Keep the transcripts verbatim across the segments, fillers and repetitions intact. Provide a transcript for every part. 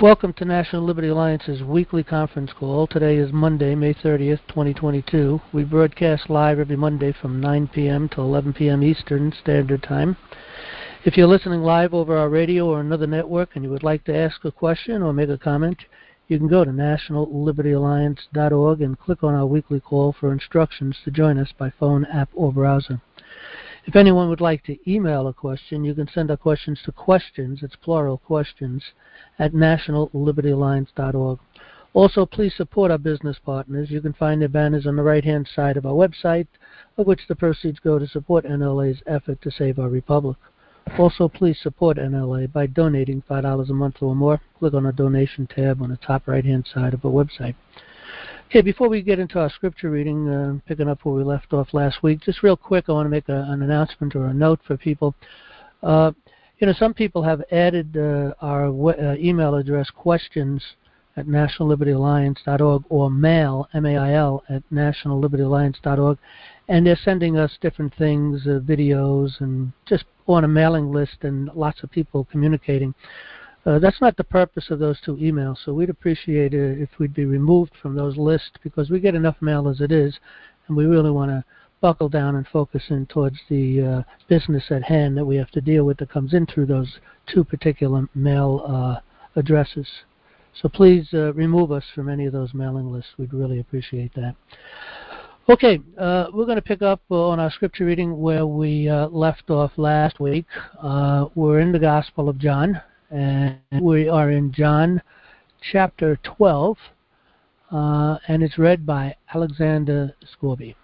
Welcome to National Liberty Alliance's weekly conference call. Today is Monday, May thirtieth, twenty twenty-two. We broadcast live every Monday from nine p m to eleven p m Eastern Standard Time. If you're listening live over our radio or another network and you would like to ask a question or make a comment, you can go to national liberty alliance dot org and click on our weekly call for instructions to join us by phone, app, or browser. If anyone would like to email a question, you can send our questions to questions, it's plural, questions, at national liberty alliance dot org. Also, please support our business partners. You can find their banners on the right-hand side of our website, of which the proceeds go to support N L A's effort to save our republic. Also, please support N L A by donating five dollars a month or more. Click on the donation tab on the top right-hand side of our website. Okay, before we get into our scripture reading, uh, picking up where we left off last week, just real quick, I want to make a, an announcement or a note for people. Uh, you know, some people have added uh, our uh, email address, questions at national liberty alliance dot org, or mail, M A I L, at national liberty alliance dot org, and they're sending us different things, uh, videos, and just on a mailing list, and lots of people communicating. Uh, that's not the purpose of those two emails, so we'd appreciate it if we'd be removed from those lists, because we get enough mail as it is, and we really want to buckle down and focus in towards the uh, business at hand that we have to deal with that comes in through those two particular mail uh, addresses. So please uh, remove us from any of those mailing lists. We'd really appreciate that. Okay, uh, we're going to pick up on our scripture reading where we uh, left off last week. Uh, we're in the Gospel of John. And we are in John chapter twelve, uh, and it's read by Alexander Scorby.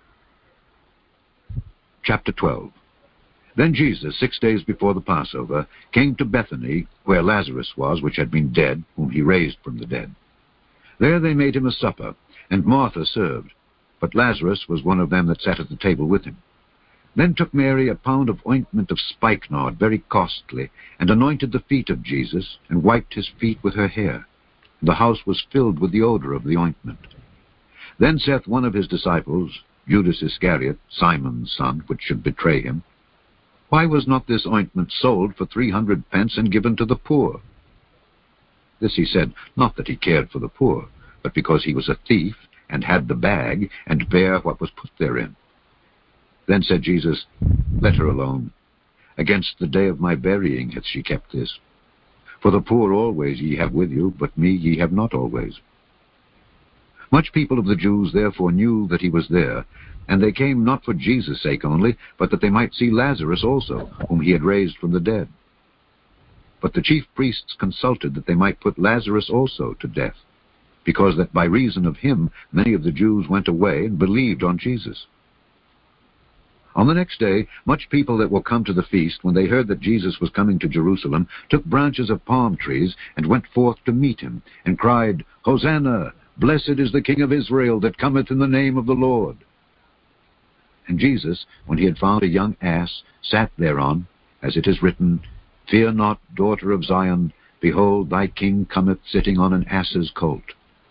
Chapter twelve. Then Jesus, six days before the Passover, came to Bethany, where Lazarus was, which had been dead, whom he raised from the dead. There they made him a supper, and Martha served, but Lazarus was one of them that sat at the table with him. Then took Mary a pound of ointment of spikenard, very costly, and anointed the feet of Jesus, and wiped his feet with her hair. The house was filled with the odor of the ointment. Then saith one of his disciples, Judas Iscariot, Simon's son, which should betray him, Why was not this ointment sold for three hundred pence and given to the poor? This he said, not that he cared for the poor, but because he was a thief, and had the bag, and bare what was put therein. Then said Jesus, Let her alone. Against the day of my burying hath she kept this. For the poor always ye have with you, but me ye have not always. Much people of the Jews therefore knew that he was there, and they came not for Jesus' sake only, but that they might see Lazarus also, whom he had raised from the dead. But the chief priests consulted that they might put Lazarus also to death, because that by reason of him many of the Jews went away and believed on Jesus. On the next day, much people that were come to the feast, when they heard that Jesus was coming to Jerusalem, took branches of palm trees, and went forth to meet him, and cried, Hosanna! Blessed is the King of Israel that cometh in the name of the Lord. And Jesus, when he had found a young ass, sat thereon, as it is written, Fear not, daughter of Zion, behold, thy King cometh sitting on an ass's colt.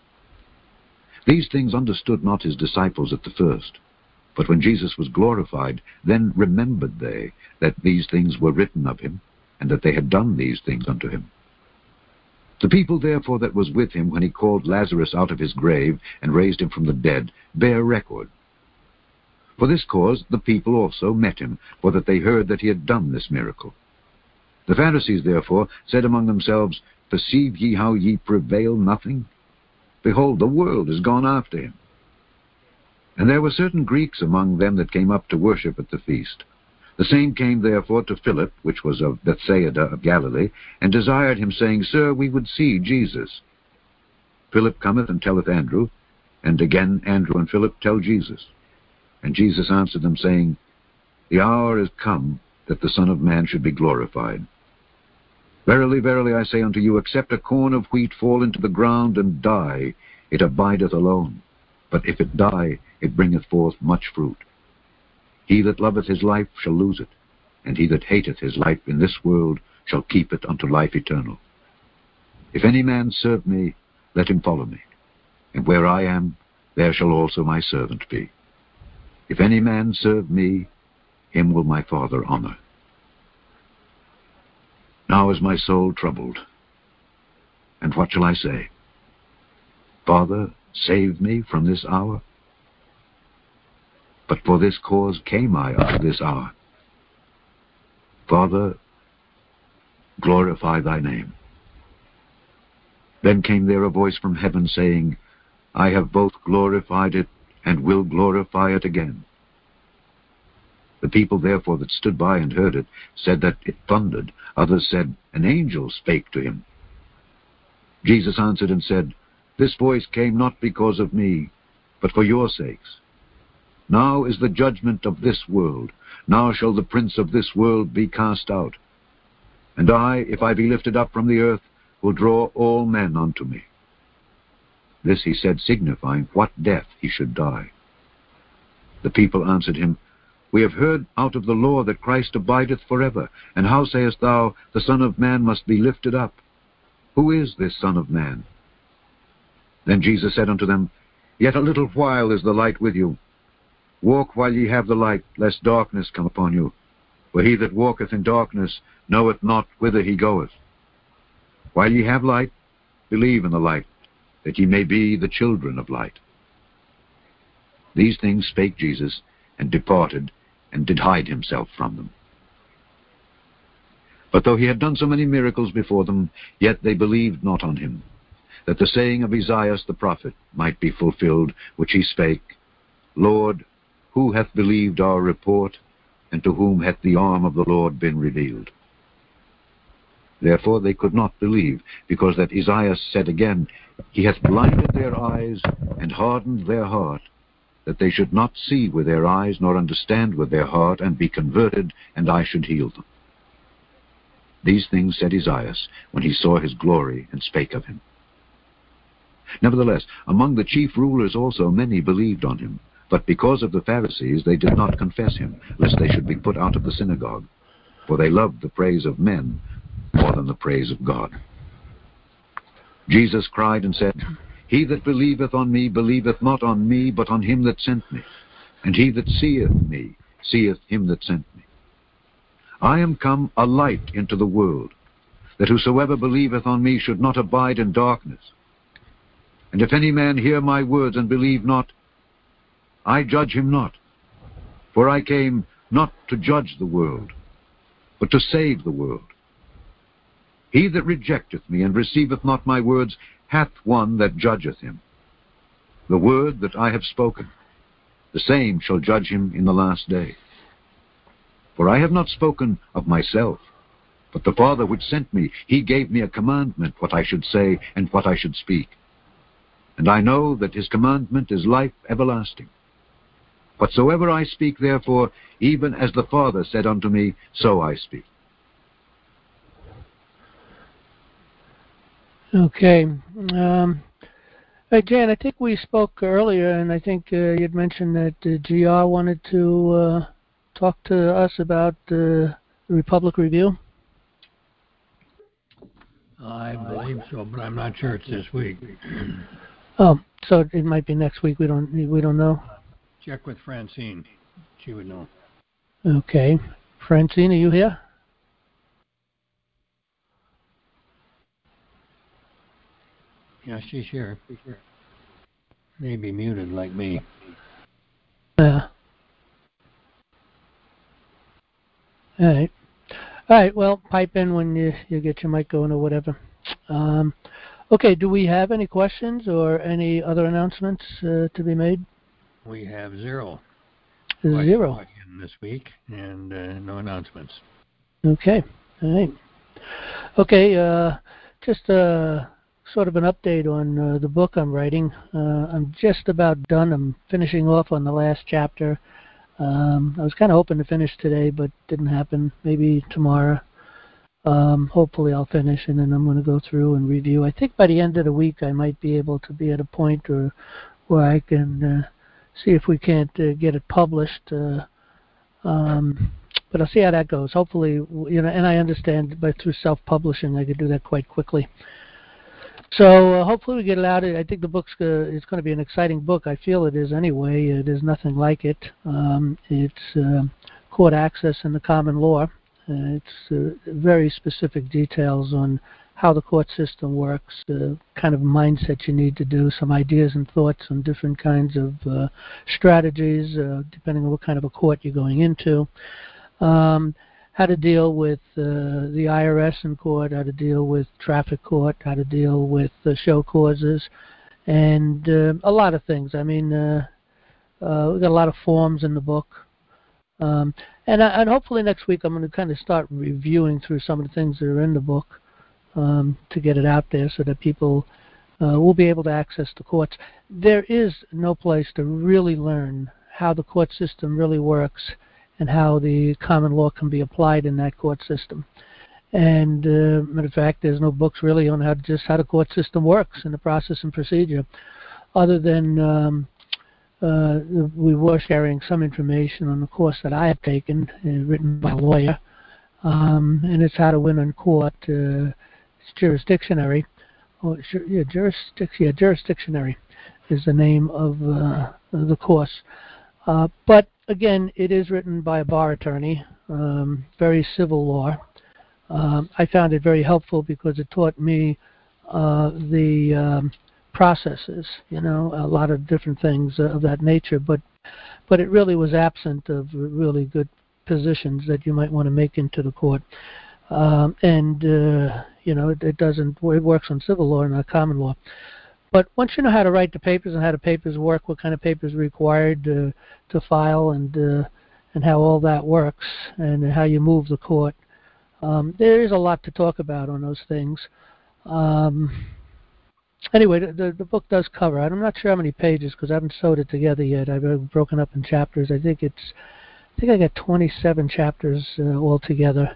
These things understood not his disciples at the first. But when Jesus was glorified, then remembered they that these things were written of him, and that they had done these things unto him. The people therefore that was with him when he called Lazarus out of his grave, and raised him from the dead, bear record. For this cause the people also met him, for that they heard that he had done this miracle. The Pharisees therefore said among themselves, Perceive ye how ye prevail nothing? Behold, the world is gone after him. And there were certain Greeks among them that came up to worship at the feast. The same came therefore to Philip, which was of Bethsaida of Galilee, and desired him, saying, Sir, we would see Jesus. Philip cometh and telleth Andrew, and again Andrew and Philip tell Jesus. And Jesus answered them, saying, The hour is come that the Son of Man should be glorified. Verily, verily, I say unto you, except a corn of wheat fall into the ground and die, it abideth alone. But if it die, it bringeth forth much fruit. He that loveth his life shall lose it, and he that hateth his life in this world shall keep it unto life eternal. If any man serve me, let him follow me, and where I am, there shall also my servant be. If any man serve me, him will my Father honor. Now is my soul troubled. And what shall I say? Father, save me from this hour? But for this cause came I unto this hour. Father, glorify thy name. Then came there a voice from heaven, saying, I have both glorified it, and will glorify it again. The people therefore that stood by and heard it said that it thundered. Others said, an angel spake to him. Jesus answered and said, This voice came not because of me, but for your sakes. Now is the judgment of this world. Now shall the prince of this world be cast out. And I, if I be lifted up from the earth, will draw all men unto me. This he said, signifying what death he should die. The people answered him, We have heard out of the law that Christ abideth forever. And how sayest thou, the Son of Man must be lifted up? Who is this Son of Man? Then Jesus said unto them, Yet a little while is the light with you. Walk while ye have the light, lest darkness come upon you. For he that walketh in darkness knoweth not whither he goeth. While ye have light, believe in the light, that ye may be the children of light. These things spake Jesus, and departed, and did hide himself from them. But though he had done so many miracles before them, yet they believed not on him, that the saying of Esaias the prophet might be fulfilled, which he spake, Lord, who hath believed our report, and to whom hath the arm of the Lord been revealed? Therefore they could not believe, because that Esaias said again, He hath blinded their eyes, and hardened their heart, that they should not see with their eyes, nor understand with their heart, and be converted, and I should heal them. These things said Esaias, when he saw his glory, and spake of him. Nevertheless, among the chief rulers also many believed on him, but because of the Pharisees they did not confess him, lest they should be put out of the synagogue. For they loved the praise of men more than the praise of God. Jesus cried and said, He that believeth on me believeth not on me, but on him that sent me. And he that seeth me seeth him that sent me. I am come a light into the world, that whosoever believeth on me should not abide in darkness. And if any man hear my words and believe not, I judge him not. For I came not to judge the world, but to save the world. He that rejecteth me and receiveth not my words hath one that judgeth him. The word that I have spoken, the same shall judge him in the last day. For I have not spoken of myself, but the Father which sent me, he gave me a commandment what I should say and what I should speak. And I know that his commandment is life everlasting. Whatsoever I speak, therefore, even as the Father said unto me, so I speak. Okay. Um, hey, Jan, I think we spoke earlier, and I think uh, you'd mentioned that uh, G R wanted to uh, talk to us about uh, the Republic Review. I believe so, but I'm not sure it's this week. Oh, so it might be next week. We don't we don't know. Check with Francine. She would know. Okay. Francine, are you here? Yeah, she's here. Maybe muted like me. Yeah. All right. All right. Well, pipe in when you, you get your mic going or whatever. Um, okay. Do we have any questions or any other announcements uh, to be made? We have zero. Zero. Again this week, and uh, no announcements. Okay. All right. Okay. Uh, just uh, sort of an update on uh, the book I'm writing. Uh, I'm just about done. I'm finishing off on the last chapter. Um, I was kind of hoping to finish today, but didn't happen. Maybe tomorrow. Um, hopefully I'll finish, and then I'm going to go through and review. I think by the end of the week I might be able to be at a point or, where I can uh, see if we can't uh, get it published. Uh, um, but I'll see how that goes. Hopefully, you know, and I understand, but through self-publishing I could do that quite quickly. So uh, hopefully we get it out. I think the book's uh, it's going to be an exciting book. I feel it is anyway. Uh, there's nothing like it. Um, it's uh, court access in the common law. Uh, it's uh, very specific details on how the court system works, the kind of mindset you need to do, some ideas and thoughts on different kinds of uh, strategies, uh, depending on what kind of a court you're going into. Um, how to deal with uh, the I R S in court, how to deal with traffic court, how to deal with uh, show causes, and uh, a lot of things. I mean, uh, uh, we've got a lot of forms in the book. Um, and, I, and hopefully next week I'm going to kind of start reviewing through some of the things that are in the book um, to get it out there so that people uh, will be able to access the courts. There is no place to really learn how the court system really works and how the common law can be applied in that court system. And uh, matter of fact, there's no books really on how to, just how the court system works and the process and procedure, other than um, uh, we were sharing some information on the course that I have taken, uh, written by a lawyer, um, and it's How to Win in Court. Uh, it's jurisdictionary. Oh, yeah, jurisdic- yeah, jurisdictionary is the name of uh, the course. Uh, but again, it is written by a bar attorney, um, very civil law. Um, I found it very helpful because it taught me uh, the um, processes, you know, a lot of different things uh, of that nature, but but it really was absent of really good positions that you might want to make into the court. Um, and, uh, you know, it, it doesn't, it works on civil law and not common law. But once you know how to write the papers and how the papers work, what kind of papers are required uh, to file, and uh, and how all that works, and how you move the court, um, there is a lot to talk about on those things. Um, anyway, the, the, the book does cover. I'm not sure how many pages because I haven't sewed it together yet. I've broken up in chapters. I think it's, I think I got twenty-seven chapters uh, altogether,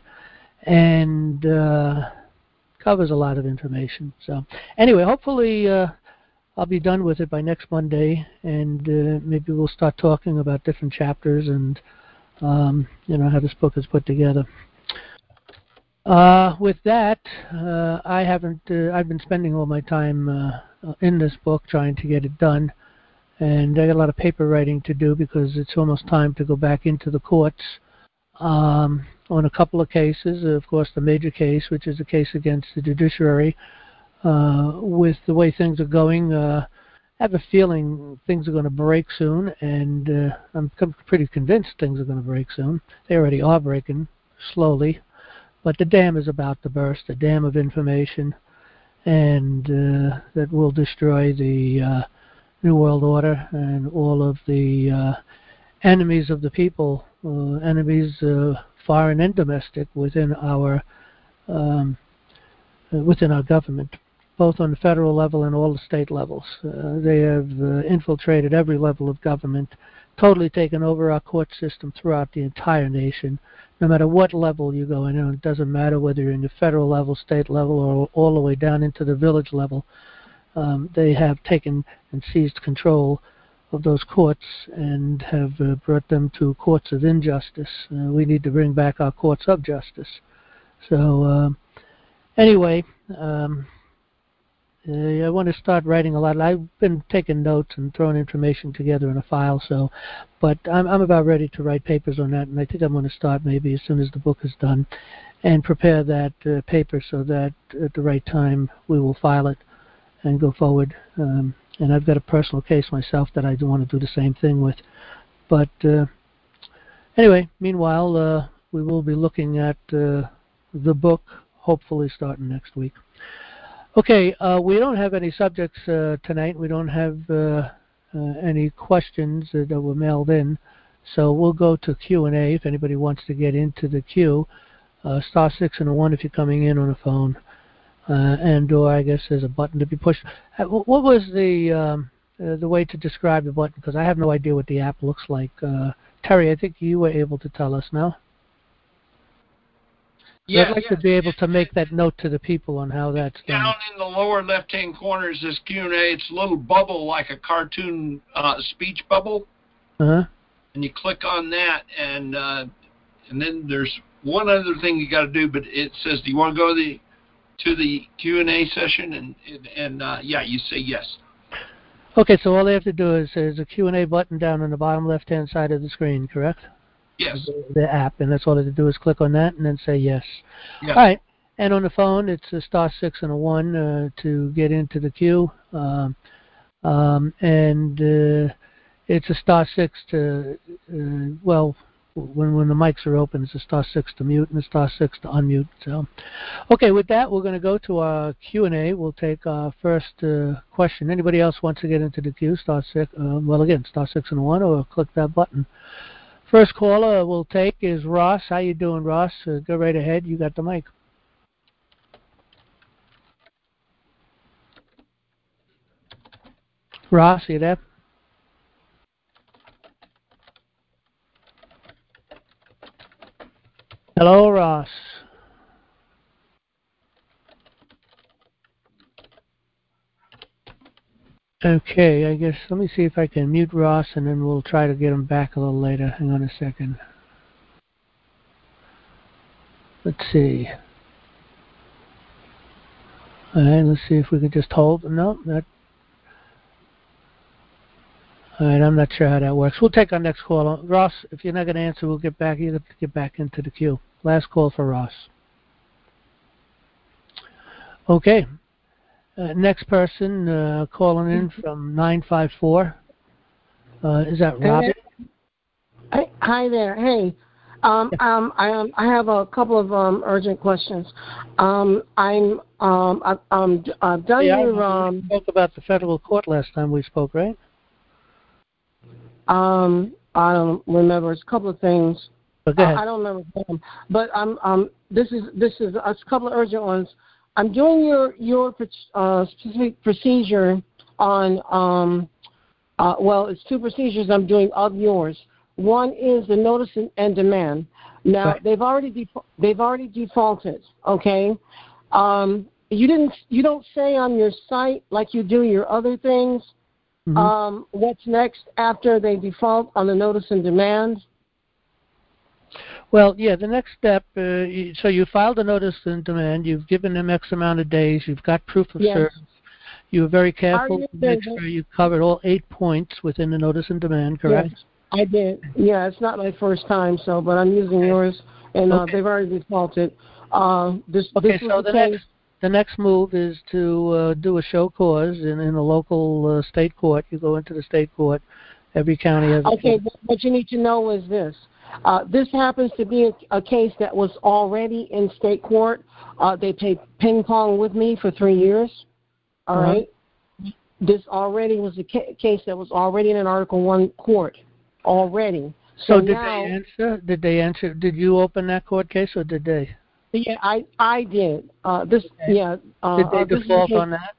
and uh, covers a lot of information. So anyway, hopefully. Uh, I'll be done with it by next Monday, and uh, maybe we'll start talking about different chapters and, um, you know, how this book is put together. Uh, with that, uh, I haven't, uh, I've been spending all my time uh, in this book trying to get it done, and I got a lot of paper writing to do because it's almost time to go back into the courts um, on a couple of cases. Of course, the major case, which is a case against the judiciary. Uh, with the way things are going, uh, I have a feeling things are going to break soon, and uh, I'm pretty convinced things are going to break soon. They already are breaking slowly, but the dam is about to burst, a dam of information, and uh, that will destroy the uh, New World Order and all of the uh, enemies of the people, uh, enemies uh, foreign and domestic within our um, uh, within our government, both on the federal level and all the state levels. Uh, they have uh, infiltrated every level of government, totally taken over our court system throughout the entire nation. No matter what level you go in, it doesn't matter whether you're in the federal level, state level, or all the way down into the village level. Um, they have taken and seized control of those courts and have uh, brought them to courts of injustice. Uh, we need to bring back our courts of justice. So uh, anyway, um, Uh, I want to start writing a lot. I've been taking notes and throwing information together in a file, so, but I'm, I'm about ready to write papers on that, and I think I'm going to start maybe as soon as the book is done and prepare that uh, paper so that at the right time we will file it and go forward. Um, and I've got a personal case myself that I do want to do the same thing with. But uh, anyway, meanwhile, uh, we will be looking at uh, the book, hopefully starting next week. Okay, uh, we don't have any subjects uh, tonight. We don't have uh, uh, any questions uh, that were mailed in, so we'll go to Q and A if anybody wants to get into the queue. Uh, star six and a one if you're coming in on a phone, uh, and or I guess there's a button to be pushed. Uh, what was the um, uh, the way to describe the button? Because I have no idea what the app looks like. Uh, Terry, I think you were able to tell us now. Yeah, I'd like yeah. to be able to make that note to the people on how that's done. Down in the lower left-hand corner is this Q and A. It's a little bubble like a cartoon uh, speech bubble. Uh-huh. And you click on that, and uh, and then there's one other thing you got to do, but it says, do you want to go to the, to the Q and A session? And, and, and uh, yeah, you say yes. Okay, so all they have to do is there's a Q and A button down on the bottom left-hand side of the screen, correct? Yes. The, the app, and that's all they have to do is click on that and then say yes. Yeah. All right. And on the phone, it's a star six and a one uh, to get into the queue. Um, um, and uh, it's a star six to, uh, well, when when the mics are open, it's a star six to mute and a star six to unmute. So, okay, with that, we're going to go to our Q and A. We'll take our first uh, question. Anybody else wants to get into the queue? Star six. Uh, well, again, star six and one, or click that button. First caller we'll take is Ross. How you doing, Ross? Uh, go right ahead. You got the mic. Ross, you there? Hello, Ross. Okay, I guess let me see if I can mute Ross, and then we'll try to get him back a little later. Hang on a second. Let's see. All right, let's see if we can just hold. No, that. All right, I'm not sure how that works. We'll take our next call. Ross, if you're not going to answer, we'll get back. You have to get back into the queue. Last call for Ross. Okay. Uh, next person uh, calling in from nine five four. Uh, is that Robin? Hey, hi there. Hey, um, yeah. um, I um, I have a couple of um, urgent questions. Um, I'm um, I, um, I've done yeah, your um. We spoke about the federal court last time we spoke, right? Um, I don't remember. It's a couple of things. But go ahead. Uh, I don't remember them. But um, um, this is this is a couple of urgent ones. I'm doing your your uh, specific procedure on um, uh, well, it's two procedures I'm doing of yours. One is the notice and demand. Now right. they've already def- they've already defaulted. Okay, um, you didn't you don't say on your site like you do your other things. Mm-hmm. Um, what's next after they default on the notice and demand? Well, yeah, the next step, uh, you, so you filed a notice and demand, you've given them X amount of days, you've got proof of yes. service, you were very careful you to make sure you covered all eight points within the notice and demand, correct? Yes, I did. Yeah, it's not my first time, so, but I'm using okay. yours, and uh, okay. they've already defaulted. Uh, this, okay, this so the, the case. next the next move is to uh, do a show cause in, in a local uh, state court. You go into the state court. Every county has a Okay, court. what you need to know is this. Uh, this happens to be a, a case that was already in state court. Uh, they played ping pong with me for three years. All uh-huh. right. This already was a ca- case that was already in an Article One court already. So, So did now, they answer? Did they answer? Did you open that court case, or did they? Yeah, I I did. Uh, this okay. yeah. Uh, did they uh, default on that?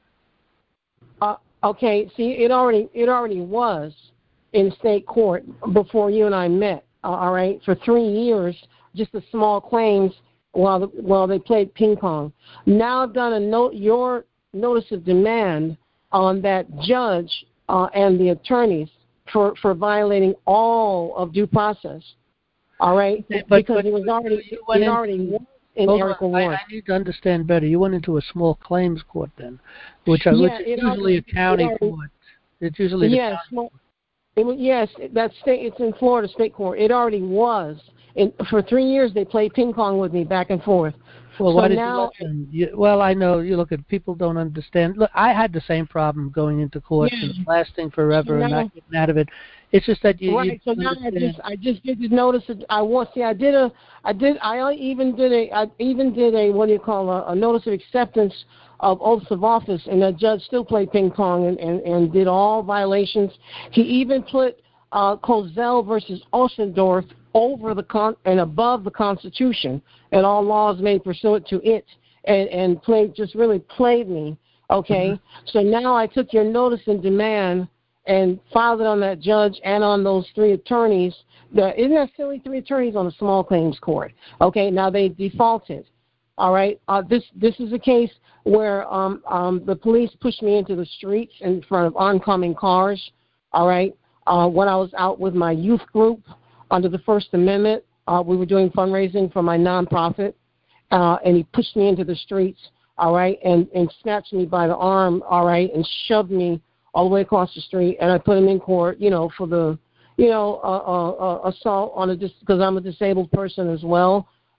Uh, okay. See, it already it already was in state court before you and I met. Uh, all right, for three years, just the small claims while the, while they played ping pong. Now I've done a note your notice of demand on that judge uh, and the attorneys for, for violating all of due process. All right, okay, but, because but, it was already it into, already was in Article One. I, I need to understand better. You went into a small claims court then, which, yeah, which is usually already, a county already, court. It's usually the yes, county. It was, yes, that's state. It's in Florida State Court. It already was. In, for three years, they played ping pong with me back and forth. Well, so why did now, you let them? You, well, I know you look at people don't understand. Look, I had the same problem going into court yeah. and lasting forever so now, and not getting out of it. It's just that you. Right. You so now understand. I just I just did the notice. Of, I want see. I did a. I did. I even did a. I even did a. What do you call a, a notice of acceptance of oaths of office, and the judge still played ping pong and and, and did all violations. He even put uh, Kozel versus Ossendorf over the con and above the Constitution and all laws made pursuant to it, and and played just really played me. Okay, mm-hmm. So now I took your notice and demand and filed it on that judge and on those three attorneys. The, isn't that silly? Three attorneys on a small claims court. Okay, now they defaulted. All right, uh, this this is a case where um, um, the police pushed me into the streets in front of oncoming cars. All right, uh, when I was out with my youth group under the First Amendment, uh, we were doing fundraising for my nonprofit, uh, and he pushed me into the streets. All right, and and snatched me by the arm. All right, and shoved me all the way across the street, and I put him in court, you know, for the, you know, uh, uh, uh, assault on a dis because I'm a disabled person as well,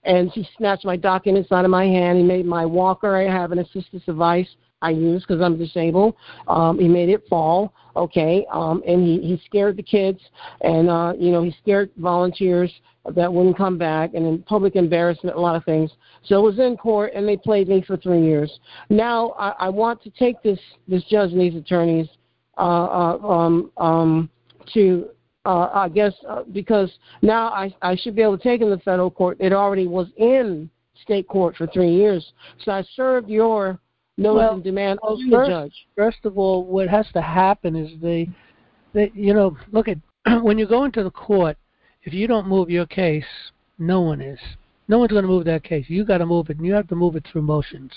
and he snatched my documents out of my hand. He made my walker. I have an assistance device I use because I'm disabled. Um, he made it fall, okay, um, and he, he scared the kids, and, uh, you know, he scared volunteers that wouldn't come back, and in public embarrassment, a lot of things. So it was in court, and they played me for three years. Now I, I want to take this, this judge and these attorneys uh, uh, um, um, to, uh, I guess, uh, because now I, I should be able to take him to federal court. It already was in state court for three years. So I served your notice Well, and demand well, on first, the judge. First of all, what has to happen is they, they you know, look at, when you go into the court, if you don't move your case, no one is. No one's going to move that case. You got to move it, and you have to move it through motions.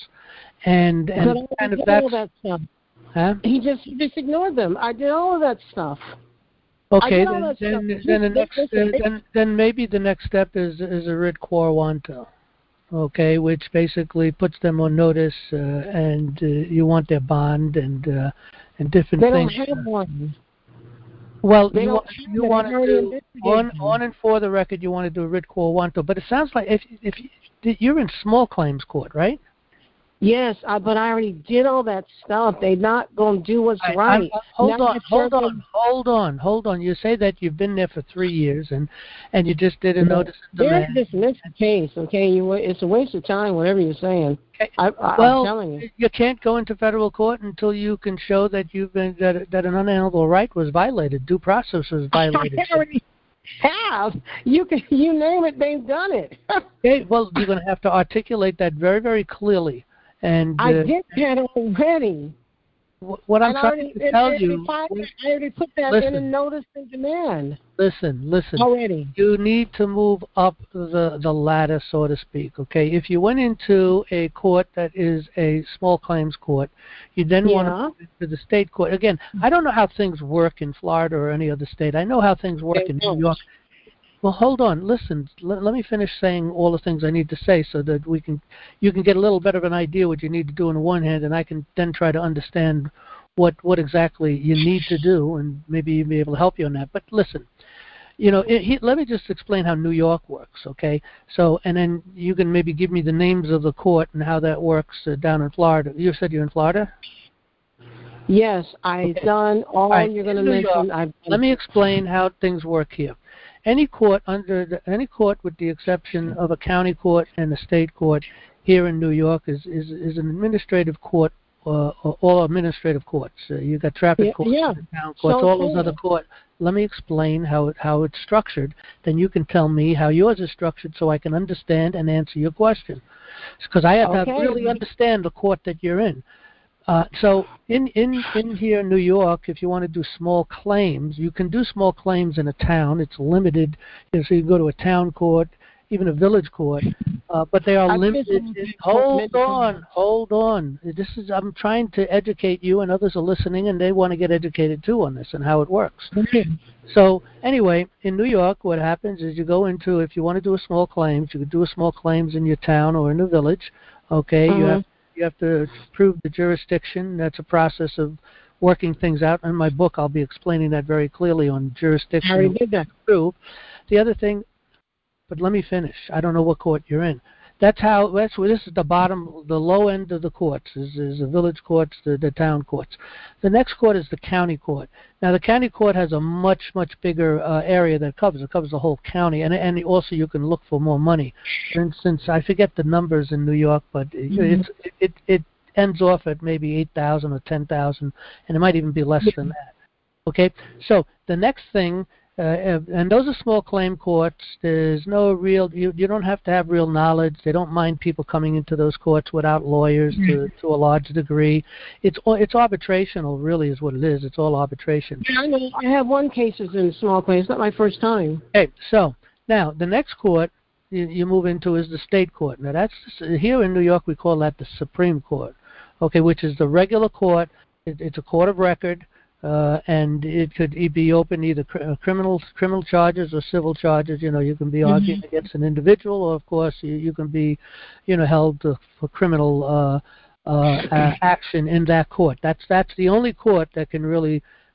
And and But kind of I did that's all that stuff. Huh? He just he just ignored them. I did all of that stuff. Okay, I did all then that then, stuff. then the Listen, next listen, uh, then then maybe the next step is is a writ quo wanto. Okay, which basically puts them on notice, uh, and uh, you want their bond and uh, and different They things. don't have one. Well, They you don't want have you it. want I've to already do investigated on them. on and for the record, you want to do a writ quo wanto, but it sounds like if if you, you're in small claims court, right? Yes, I, but I already did all that stuff. They're not going to do what's I, right. I'm, hold Now on, I hold serve on, them- hold on, hold on. You say that you've been there for three years, and and you just did a notice of They're demand. dismissed the case, okay? You, it's a waste of time, whatever you're saying. Okay. I, I, Well, I'm telling you. you can't go into federal court until you can show that you've been that that an unalienable right was violated, due process was violated. I already have. You can, you name it, they've done it. Okay, well, you're going to have to articulate that very, very clearly. And I uh, did that already. wh- what I'm And I trying already, to tell and, you, and I, is- I already put that in a listen, notice and demand listen, listen. already. You need to move up the the ladder, so to speak. Okay, if you went into a court that is a small claims court, you then Yeah. want to move into the state court. Again, I don't know how things work in Florida or any other state. I know how things work They in don't. New York. Well, hold on. Listen. L- let me finish saying all the things I need to say, so that we can, you can get a little bit of an idea what you need to do on the one hand, and I can then try to understand what what exactly you need to do, and maybe even be able to help you on that. But listen, you know, it, he, let me just explain how New York works, okay? So, and then you can maybe give me the names of the court and how that works uh, down in Florida. You said you're in Florida? Yes, I've Okay. done all, All right, you're going to in New mention. York, I've let me explain how things work here. Any court under the, any court with the exception of a county court and a state court here in New York is is, is an administrative court, uh, all administrative courts. Uh, you got traffic Yeah, courts, yeah. town courts, So all those cool. other courts. Let me explain how it, how it's structured. Then you can tell me how yours is structured, so I can understand and answer your question. Because I have Okay. to really understand the court that you're in. Uh, so in, in, in here in New York, if you want to do small claims, you can do small claims in a town. It's limited. You know, so you go to a town court, even a village court, uh, but they are I've been limited. to- In, hold to- on, hold on. This is I'm trying to educate you, and others are listening, and they want to get educated too on this and how it works. So anyway, in New York, what happens is you go into, if you want to do a small claims, you can do a small claims in your town or in the village. Okay, you Mhm. have you have to prove the jurisdiction. That's a process of working things out. In my book, I'll be explaining that very clearly on I jurisdiction. already did that. Prove. The other thing, but let me finish. I don't know what court you're in. That's how. That's where this is the bottom, the low end of the courts. Is, is the village courts, the, the town courts. The next court is the county court. Now the county court has a much much bigger uh, area that it covers. It covers the whole county, and and also you can look for more money. For instance, I forget the numbers in New York, but Mm-hmm. it's it it ends off at maybe eight thousand or ten thousand, and it might even be less than that. Okay, so the next thing. Uh, and those are small claim courts. There's no real, you, you don't have to have real knowledge. They don't mind people coming into those courts without lawyers to, to a large degree. It's it's arbitrational, really, is what it is. It's all arbitration. Yeah, I know. I have one cases in small claims. It's not my first time. Okay, so now the next court you, you move into is the state court. Now that's here in New York we call that the Supreme Court, okay, which is the regular court. It, it's a court of record. Uh, and it could be open either cr- uh, criminal criminal charges or civil charges. You know, you can be Mm-hmm. arguing against an individual, or of course you, you can be, you know, held uh, for criminal uh, uh, uh, action in that court. That's that's the only court that can really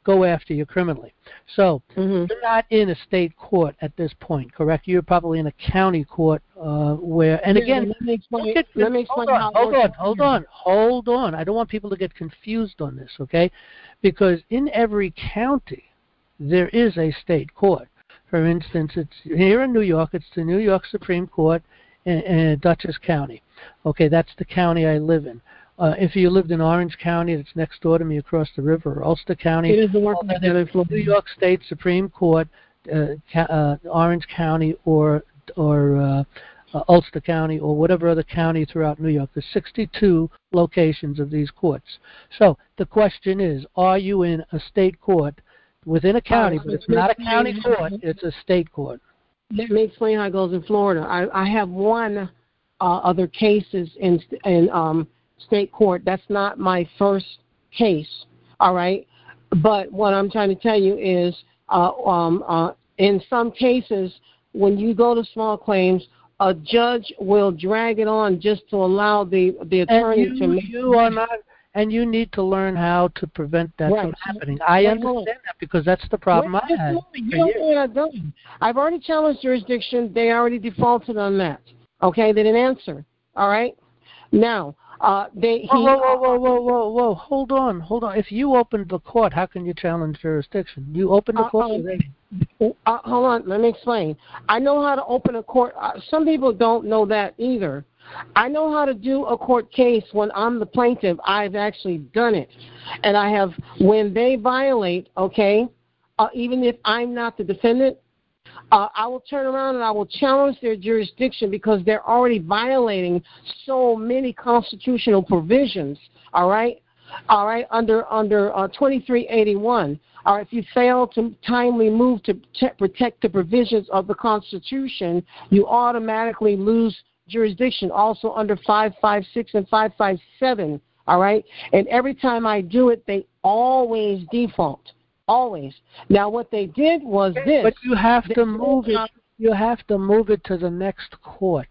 go after you criminally. So Mm-hmm. you're not in a state court at this point, correct? You're probably in a county court uh, where, and Yeah, again, let me explain, get, let me hold explain on, how it hold works on, hold here. on, hold on. I don't want people to get confused on this, okay? Because in every county, there is a state court. For instance, it's here in New York, it's the New York Supreme Court in, in Dutchess County. Okay, that's the county I live in. Uh, if you lived in Orange County, that's next door to me across the river, or Ulster County, It doesn't work like that in Florida. New York State Supreme Court, uh, ca- uh, Orange County, or or uh, uh, Ulster County, or whatever other county throughout New York. There's sixty-two locations of these courts. So the question is, are you in a state court within a county, but it's not a county court, it's a state court? Let me explain how it goes in Florida. I, I have one uh, other cases in in um, state court. That's not my first case, all right? But what I'm trying to tell you is uh, um, uh, in some cases, when you go to small claims, a judge will drag it on just to allow the, the attorney and you, to make you are not, and you need to learn how to prevent that right. from happening. I Wait, understand that because that's the problem Wait, I had. You don't know what I've done. I've already challenged jurisdiction. They already defaulted on that. Okay, they didn't answer. All right. Now, uh, they. He, whoa, whoa, whoa, whoa, whoa, whoa! Hold on, hold on. If you opened the court, how can you challenge jurisdiction? You opened the uh, court. uh, uh, hold on. Let me explain. I know how to open a court. Uh, some people don't know that either. I know how to do a court case when I'm the plaintiff. I've actually done it, and I have when they violate. Okay, uh, even if I'm not the defendant. Uh, I will turn around and I will challenge their jurisdiction because they're already violating so many constitutional provisions. All right, all right, under under uh, twenty-three eighty-one. Or if you fail to timely move to t- protect the provisions of the Constitution, you automatically lose jurisdiction. Also under five fifty-six and five fifty-seven. All right, and every time I do it, they always default. Always. Now, what they did was this. But you have they, to move it. You have to move it to the next court.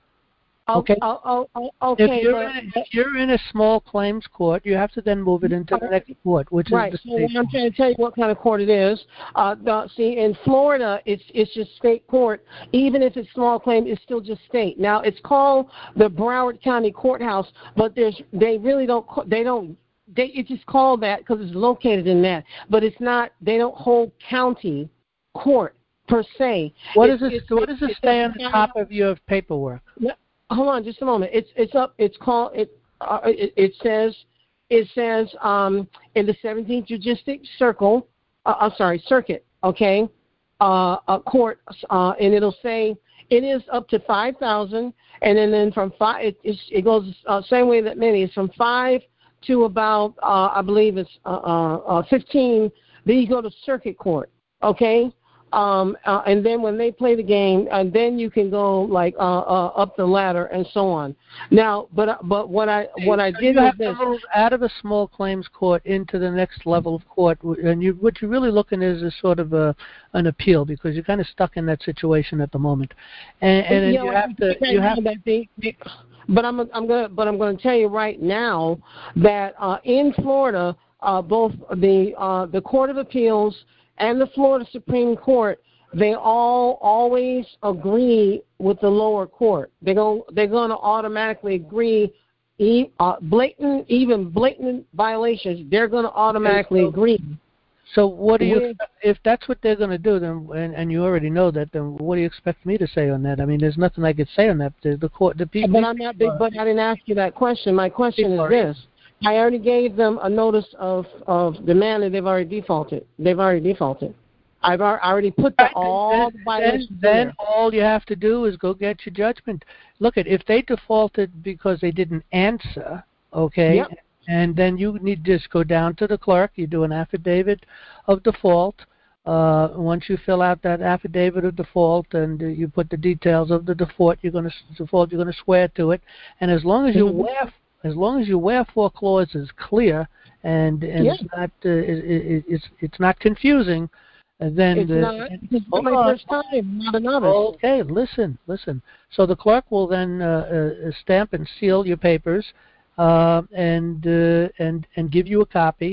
Okay. Oh, oh, oh, okay. If you're, but, in a, if you're in a small claims court, you have to then move it into the next court, which right. is the So state I'm trying to tell you what kind of court it is. Uh, the, see, in Florida, it's it's just state court. Even if it's small claim, it's still just state. Now, it's called the Broward County Courthouse, but there's they really don't they don't. They, it's just called that because it's located in that, but it's not. They don't hold county court per se. What it's, does it? It's, what does it say on the top of your paperwork? No, hold on, just a moment. It's it's up. It's called. It uh, it, it says it says um, in the seventeenth Judicial Circle. Uh, I'm sorry, circuit. Okay, uh, a court, uh, and it'll say it is up to five thousand, and then then from five, it it's, it goes uh, same way that many. It's from five to about, uh, I believe it's uh, uh, fifteen, then you go to circuit court, okay? Um, uh, and then when they play the game, and then you can go like uh, uh, up the ladder and so on. Now, but but what I what I so did you was have this. to move out of a small claims court into the next level of court, and you what you're really looking at is a sort of a an appeal because you're kind of stuck in that situation at the moment, and, and then yeah, you have to you have. That they, they, But I'm I'm gonna but I'm gonna tell you right now that uh, in Florida, uh, both the uh, the Court of Appeals and the Florida Supreme Court, they all always agree with the lower court. They're going they're going to automatically agree. E, uh, blatant even blatant violations, they're going to automatically okay, so, agree. So what do you with, if that's what they're going to do? Then and, and you already know that. Then what do you expect me to say on that? I mean, there's nothing I could say on that. The, the court, the people. But I'm not. Big, but I didn't ask you that question. My question is this: I already gave them a notice of of demand, and they've already defaulted. They've already defaulted. I've already put the, all then, the violations then, then there. all you have to do is go get your judgment. Look at if they defaulted because they didn't answer, okay, Yep. and then you need to just go down to the clerk. You do an affidavit of default. Uh, once you fill out that affidavit of default and uh, you put the details of the default, you're going to default. You're going to swear to it, and as long as you Mm-hmm. wear, as long as you wear four clauses clear and and Yeah. it's not uh, it, it, it's it's not confusing. And then It's the, not. It's hold my on. first time. Not a novice. Okay, listen, listen. So the clerk will then uh, uh, stamp and seal your papers, uh, and uh, and and give you a copy.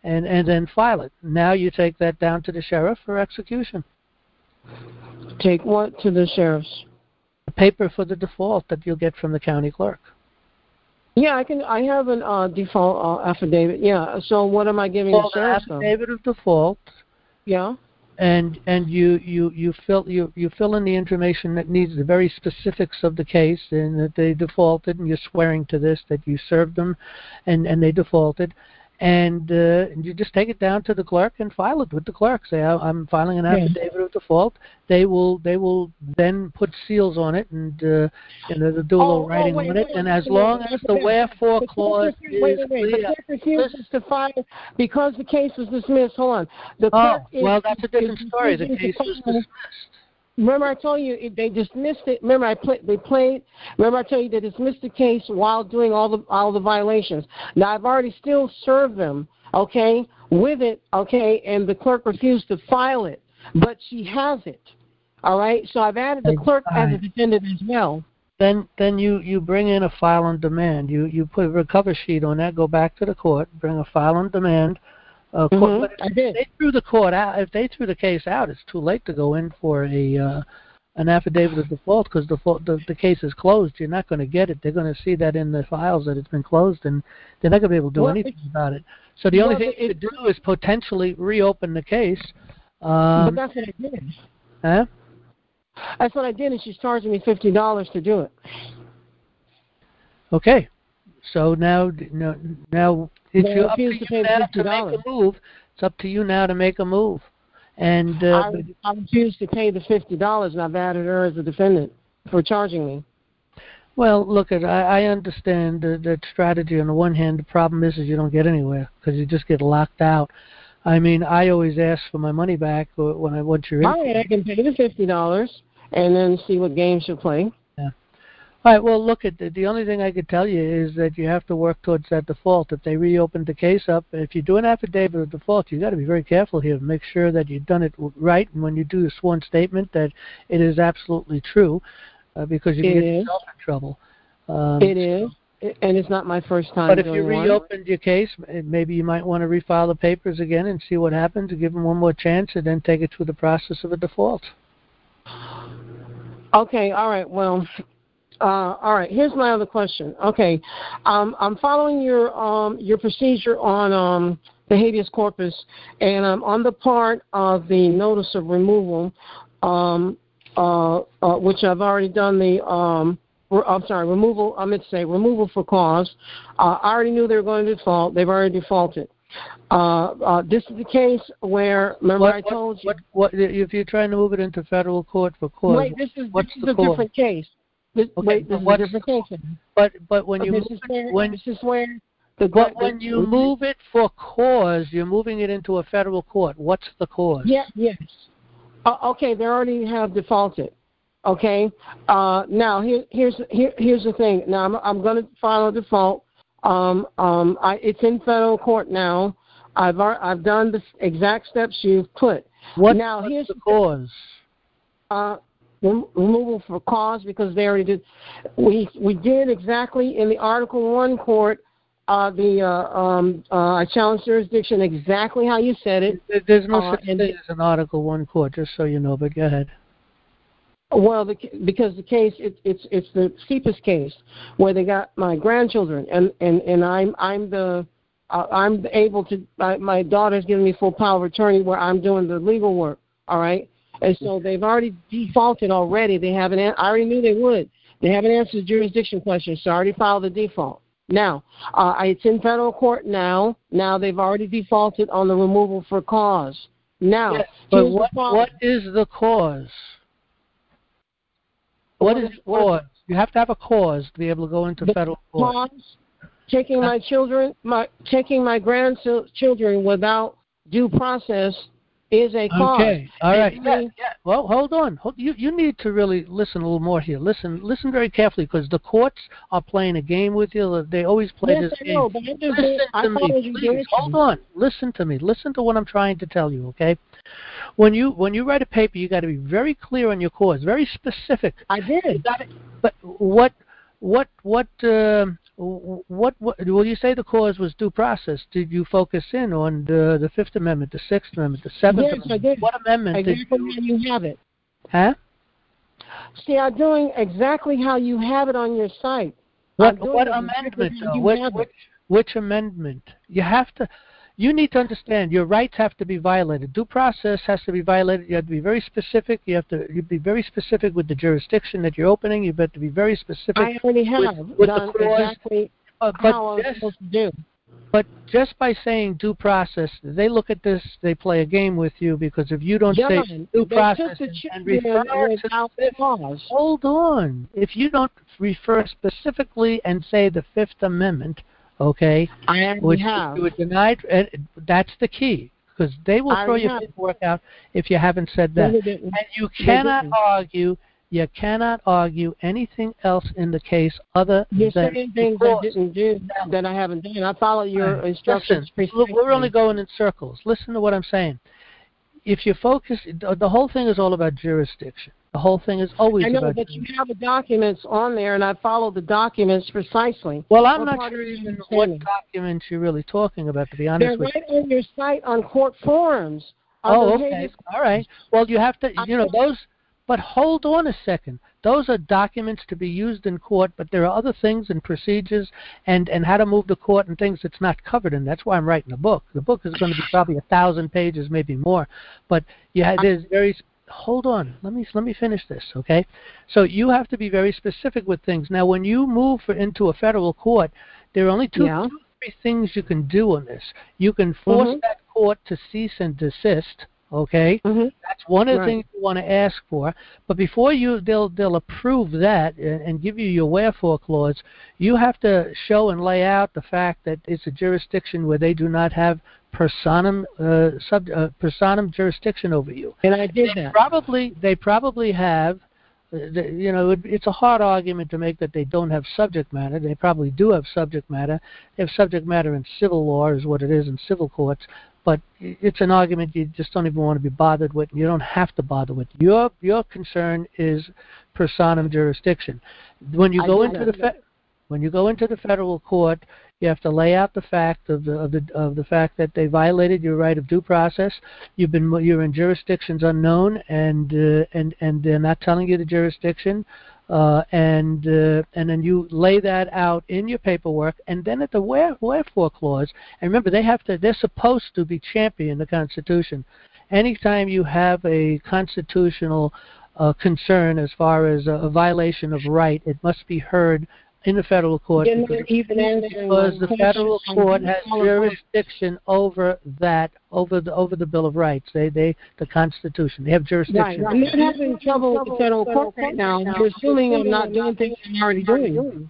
and, and then file it. Now you take that down to the sheriff for execution. Take what to the sheriff's? The paper for the default that you'll get from the county clerk. Yeah, I can. I have an uh, default uh, affidavit. Yeah. So what am I giving Well, the sheriff? an affidavit of default. Yeah. And and you, you, you fill you, you fill in the information that needs the very specifics of the case, and that they defaulted, and you're swearing to this that you served them, and, and they defaulted, and uh, you just take it down to the clerk and file it with the clerk. Say, I'm filing an affidavit yeah. of default. They will they will then put seals on it, and uh, you know, they'll do a oh, little writing oh, wait, on it. wait, and wait, as wait, long wait, as wait, the wherefore the clause is wait, wait, wait. clear, The clerk refuses to file because the case was dismissed. Hold on. The clerk oh, is, well, that's a different is, story. Is, the case was dismissed. Remember, I told you they dismissed it. Remember, I play, they played. Remember, I told you they dismissed the case while doing all the all the violations. Now, I've already still served them, okay, with it, okay, and the clerk refused to file it, but she has it, all right. So I've added the clerk as a defendant as well. Then, then you, you bring in a file on demand. You you put a recover sheet on that. Go back to the court. Bring a file on demand. Uh, court, mm-hmm. but if I did. they threw the court out. If they threw the case out, it's too late to go in for a uh, an affidavit of default because the, the the case is closed. You're not going to get it. They're going to see that in the files that it's been closed, and they're not going to be able to do well, anything about it. So the only well, thing it, you could do is potentially reopen the case. Um, but that's what I did. Huh? That's what I did, and she's charging me fifty dollars to do it. Okay. So now, now, now it's They up to refuse you to pay now the fifty to dollars. make a move. It's up to you now to make a move. And uh, I, I refuse to pay the fifty dollars, and I've added her as a defendant for charging me. Well, look, at I, I understand the, that strategy. On the one hand, the problem is, is you don't get anywhere because you just get locked out. I mean, I always ask for my money back when I once you're in. All right, I can pay the fifty dollars and then see what game she'll play. Yeah. All right. Well, look, at the, the only thing I could tell you is that you have to work towards that default. If they reopen the case up, if you do an affidavit of default, you got to be very careful here. Make sure that you've done it right, and when you do a sworn statement, that it is absolutely true, uh, because you can it get is. yourself in trouble. Um, it is, and it's not my first time. But if doing you one. reopened your case, maybe you might want to refile the papers again and see what happens, and give them one more chance, and then take it through the process of a default. Okay. All right. Well. Uh, all right. Here's my other question. Okay, um, I'm following your um, your procedure on um, the habeas corpus, and I'm on the part of the notice of removal, um, uh, uh, which I've already done the. Um, re- I'm sorry, removal. I meant to say removal for cause. Uh, I already knew they were going to default. They've already defaulted. Uh, uh, this is the case where, remember what, I told what, you. What, what, if you're trying to move it into federal court for cause, wait, this is, what's this is the a cause? different case. This, Okay, wait, this is a different case. But but when you this move is it, where, when this is where the, but the, when you move it for cause, you're moving it into a federal court. What's the cause? Yeah, yes. Uh, okay, they already have defaulted. Okay. Uh, now here, here's here, here's the thing. Now I'm I'm going to file a default. Um, um, I, it's in federal court now. I've I've done the exact steps you've put. What, now what's here's the cause? Uh, removal for cause because they already did. We we did exactly in the Article One court. Uh, the uh, um, uh, I challenged jurisdiction exactly how you said it. There's no uh, such thing as an Article One court, just so you know. But go ahead. Well, the, because the case it, it's it's the steepest case where they got my grandchildren and and and I'm I'm the uh, I'm able to. My, my daughter's giving me full power of attorney where I'm doing the legal work. All right. And so they've already defaulted already. They haven't. I already knew they would. They haven't answered the jurisdiction question, so I already filed the default. Now, uh, it's in federal court now. Now they've already defaulted on the removal for cause. Now, yes, but what what is the cause? What, what is the cause? You have to have a cause to be able to go into federal court. Cause, taking my children, my taking my grandchildren without due process. Is a cause. Okay. All right. Yeah, yeah. Well, hold on. Hold, you you need to really listen a little more here. Listen, listen very carefully because the courts are playing a game with you. They always play yes, this I game. know, but I just listen I to me, please. Hold on. Listen to me. Listen to what I'm trying to tell you. Okay. When you when you write a paper, you got to be very clear on your cause, very specific. I did. You gotta, but what what what uh, what what well, you say the cause was due process. Did you focus in on the the Fifth Amendment, the Sixth Amendment, the Seventh Yes, Amendment? I did. What amendment Exactly did how you have it. Huh? See, I'm doing exactly how you have it on your site. What I'm doing what it amendment exactly how though? you Which, have it. which which amendment? You have to. You need to understand your rights have to be violated. Due process has to be violated. You have to be very specific. You have to you be very specific with the jurisdiction that you're opening. You have to be very specific. I already have with, with done the clause. exactly Uh, but how I was just, supposed to do. But just by saying due process, they look at this, they play a game with you, because if you don't John, say due they process took the and, and children refer to without the fifth, cause. hold on. If you don't refer specifically and say the Fifth Amendment, okay, I already which have. you were denied, and that's the key, because they will I throw your have. paperwork out if you haven't said that. No, they didn't. And you They cannot didn't. argue, you cannot argue anything else in the case other You're than saying things the I clause. didn't do that I haven't done. I follow your Right. instructions Listen, look, precisely. we're only going in circles. Listen to what I'm saying. If you focus, the the whole thing is all about jurisdiction. The whole thing is always I know, about but jurisdiction. you have the documents on there, and I follow the documents precisely. Well, I'm What not part sure are you even what understanding? documents you're really talking about, to be honest They're with right you. on your site on court forums. Oh, Under okay. habeas- All right. Well, you have to, you know, those, but hold on a second. Those are documents to be used in court, but there are other things and procedures and, and how to move the court and things that's not covered in. That's why I'm writing a book. The book is going to be probably a thousand pages, maybe more. But you have, there's very, hold on. Let me let me finish this, okay? So you have to be very specific with things. Now, when you move for, into a federal court, there are only two, Yeah. two three things you can do on this. You can force Mhm. that court to cease and desist. Okay, Mhm. that's one of the Right. things you want to ask for. But before you, they'll they'll approve that and, and give you your wherefore clause. You have to show and lay out the fact that it's a jurisdiction where they do not have personam uh, sub uh, personam jurisdiction over you. And I did They that. probably they probably have. Uh, the, you know, it, it's a hard argument to make that they don't have subject matter. They probably do have subject matter. They have subject matter in civil law, is what it is in civil courts. But it's an argument you just don't even want to be bothered with. You don't have to bother with. Your your concern is personam jurisdiction. When you I go did into that. the fe- when you go into the federal court, you have to lay out the fact of the of the of the fact that they violated your right of due process. You've been you're in jurisdictions unknown, and uh, and and they're not telling you the jurisdiction. Uh, and uh, and then you lay that out in your paperwork, and then at the where, wherefore clause, and remember they have to, they're supposed to be championing the Constitution. Anytime you have a constitutional uh, concern as far as a, a violation of right, it must be heard in the federal court, You're because, not even answering because my the question. federal I'm court doing has all of that. jurisdiction over that, over the over the Bill of Rights. They they the Constitution. They have Right. jurisdiction. I'm not having trouble with the federal court right now. You're assuming I'm not doing things I'm already doing.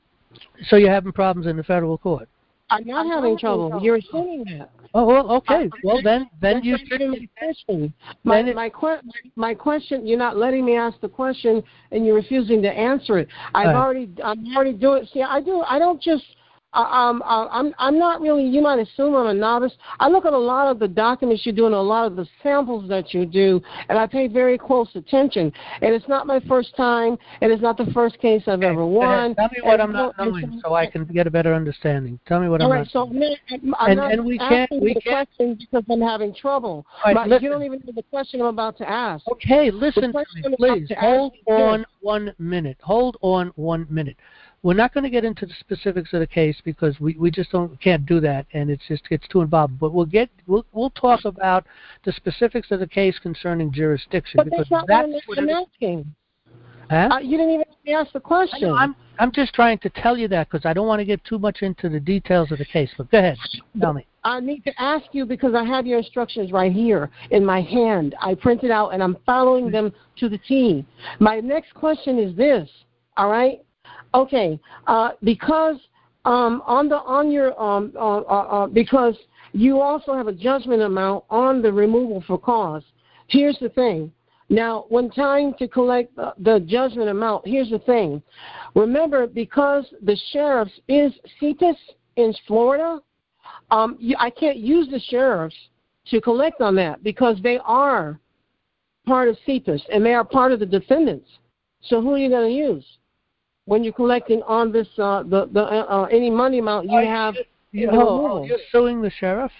So you're having problems in the federal court. I'm not having trouble. You're assuming that. Oh, well, okay. I- Well, then, then That's you not should. even my question. My Then it- my, que- my question. You're not letting me ask the question, and you're refusing to answer it. I've Right. already. I'm already doing. See, I do. I don't just. Uh, um, uh, I'm. I'm not really. You might assume I'm a novice. I look at a lot of the documents you do and a lot of the samples that you do, and I pay very close attention. And it's not my first time, and it's not the first case I've ever Go won. ahead. Tell me what and I'm not so- knowing, so I can get a better understanding. Tell me what All I'm right, not. so I'm not, I'm, I'm And- not and we can't- asking we you the can't- question because I'm having trouble. All right, But listen. you don't even know the question I'm about to ask. Okay, listen to question me, I'm about please. to Hold ask- on yes. one minute. Hold on one minute. We're not going to get into the specifics of the case because we, we just don't can't do that, and it's just it's too involved. But we'll get we'll we'll talk about the specifics of the case concerning jurisdiction, But because that's not that's what what I'm it is. asking. Huh? Uh, you didn't even ask the I question. know, I'm I'm just trying to tell you that because I don't want to get too much into the details of the case. But go ahead, tell me. I need to ask you because I have your instructions right here in my hand. I printed out and I'm following them to the T. My next question is this. All right. Okay. Uh, because um, on the on your um, uh, uh, uh, because you also have a judgment amount on the removal for cause. Here's the thing. Now, when trying to collect the, the judgment amount, here's the thing. Remember, because the sheriff's is C P I S in Florida, um, you, I can't use the sheriffs to collect on that because they are part of C P I S and they are part of the defendants. So who are you going to use? when you're collecting on this uh, the the uh, uh, any money amount you Are have. You, in the oh, removal. you're suing the sheriff?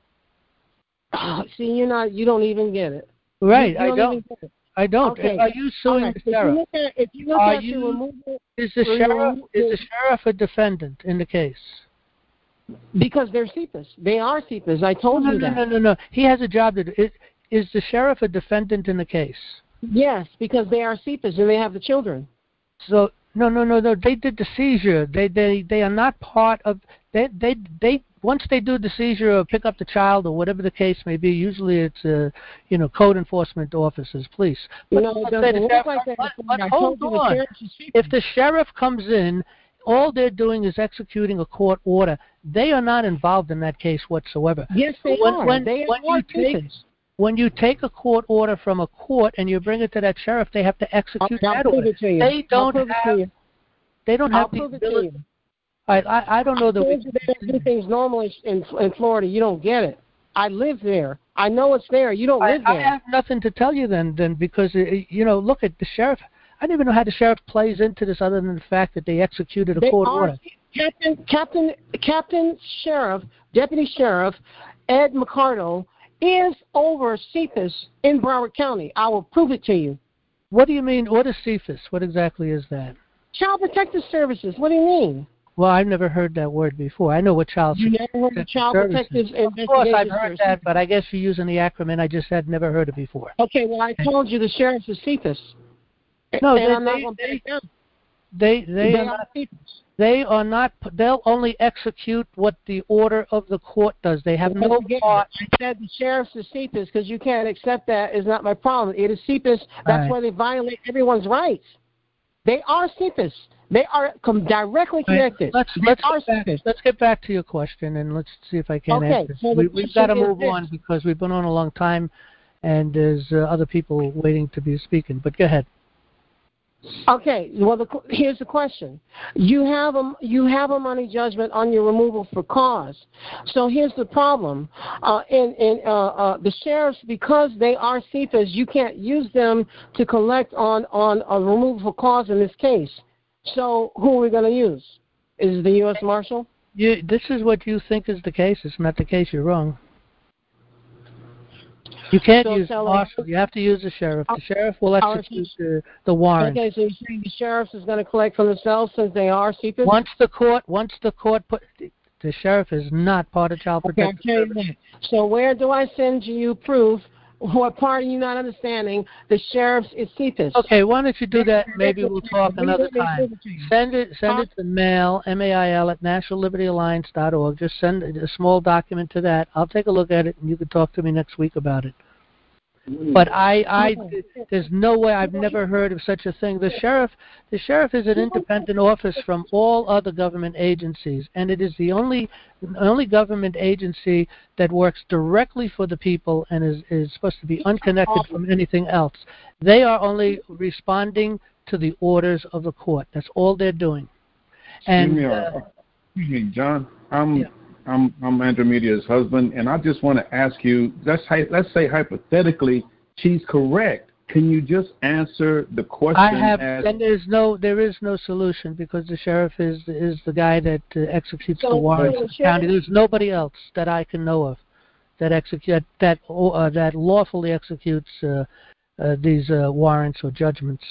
See, you're not. You don't even get it. Right, You, you I don't. don't. Even get it. I don't. Okay. Are you suing right. the if sheriff? You look at, if you look Are at you, your removal, is the your sheriff remo- is the sheriff a defendant in the case? Because they're C P A S. They are C P A S. I told no, you no, that. No, no, no, no. He has a job to do. Is, is the sheriff a defendant in the case? Yes, because they are C P A S and they have the children. So no, no, no, no. They did the seizure. They, they, they are not part of. They, they, they. Once they do the seizure or pick up the child or whatever the case may be, usually it's, uh, you know, code enforcement officers, police. But no, it doesn't look sheriff, like that. But, but I hold told you on. the sheriff is C P A S. If the sheriff comes in, all they're doing is executing a court order. They are not involved in that case whatsoever. Yes, they when, are. When, they when are you take, when you take a court order from a court and you bring it to that sheriff, they have to execute I'll, that I'll order. It to you. They don't I'll have. It to They don't I'll have the prove ability. It to you. I, I I don't know that I we. told you they don't do things normally in in Florida. You don't get it. I live there. I know it's there. You don't I, live there. I have nothing to tell you then, then because it, you know, look at the sheriff. I don't even know how the sheriff plays into this, other than the fact that they executed a they court are, order. Captain, Captain, Captain Sheriff, Deputy Sheriff Ed McCardle is over C P A S in Broward County. I will prove it to you. What do you mean? What is C F I S? What exactly is that? Child Protective Services. What do you mean? Well, I've never heard that word before. I know what child you never heard of Child Services. Protective Investigation. Of course, I've heard that, but I guess you're using the acronym. I just had never heard it before. Okay, well, I told you the sheriff is C P A S. No, and they, I'm not they, going to they, back down. They they, They are are not. C P A S. They are not. They'll only execute what the order of the court does. They have no Again, part. I said the sheriff's is C P A S because you can't accept that is not my problem. It is C P A S. That's right. why they violate everyone's rights. They are C P A S. They are com- directly connected. Let's they let's are get back, C P A S. let's get back to your question and let's see if I can okay, answer. So we, we've got to move this. on because we've been on a long time, and there's uh, other people waiting to be speaking. But go ahead. Okay. Well, the, here's the question: You have a you have a money judgment on your removal for cause. So here's the problem: uh, in in uh, uh, the sheriffs, because they are C P A S, you can't use them to collect on on a removal for cause in this case. So who are we going to use? Is it the U S Marshal? You, this is what you think is the case. It's not the case. You're wrong. You can't so use the marshal. You have to use the sheriff. The sheriff will execute the, the warrant. Okay, so you're saying the sheriff is going to collect from themselves since they are C P A S? Once the court, once the court put, the sheriff is not part of Child Protective okay, I'll tell you that. So where do I send you proof? What part are you not understanding? The sheriff's is C P A S. Okay, why don't you do that? Maybe we'll talk another time. Send it, send it to mail, M A I L, at national liberty alliance dot org. Just send a small document to that. I'll take a look at it, and you can talk to me next week about it. But I, I, there's no way. I've never heard of such a thing. The sheriff, the sheriff is an independent office from all other government agencies, and it is the only, only government agency that works directly for the people and is, is supposed to be unconnected from anything else. They are only responding to the orders of the court. That's all they're doing. And excuse me, uh, excuse me, John. I'm. Yeah. I'm I'm Andrew Media's husband, and I just want to ask you. Let's let's say hypothetically she's correct. Can you just answer the question? I have, as, and there's no there is no solution because the sheriff is is the guy that uh, executes so, the warrants in the county. There's nobody else that I can know of that execute that uh, that lawfully executes uh, uh, these uh, warrants or judgments.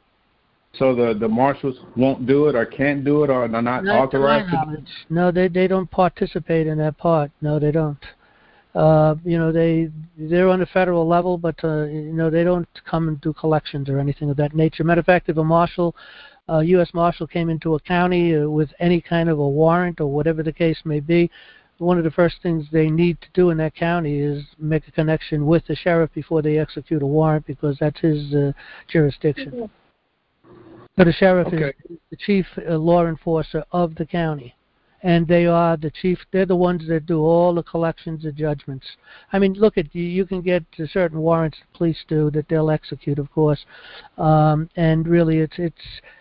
So the, the marshals won't do it or can't do it or they're not, not authorized to do it? No, they they don't participate in that part. No, they don't. Uh, you know, they they're on the federal level, but uh, you know they don't come and do collections or anything of that nature. Matter of fact, if a marshal, uh, U S Marshal, came into a county uh, with any kind of a warrant or whatever the case may be, one of the first things they need to do in that county is make a connection with the sheriff before they execute a warrant because that's his uh, jurisdiction. Mm-hmm. So the sheriff okay. is the chief uh, law enforcer of the county, and they are the chief. They're the ones that do all the collections and judgments. I mean, look at you. You can get certain warrants the police do that they'll execute, of course, um, and really, it's it's.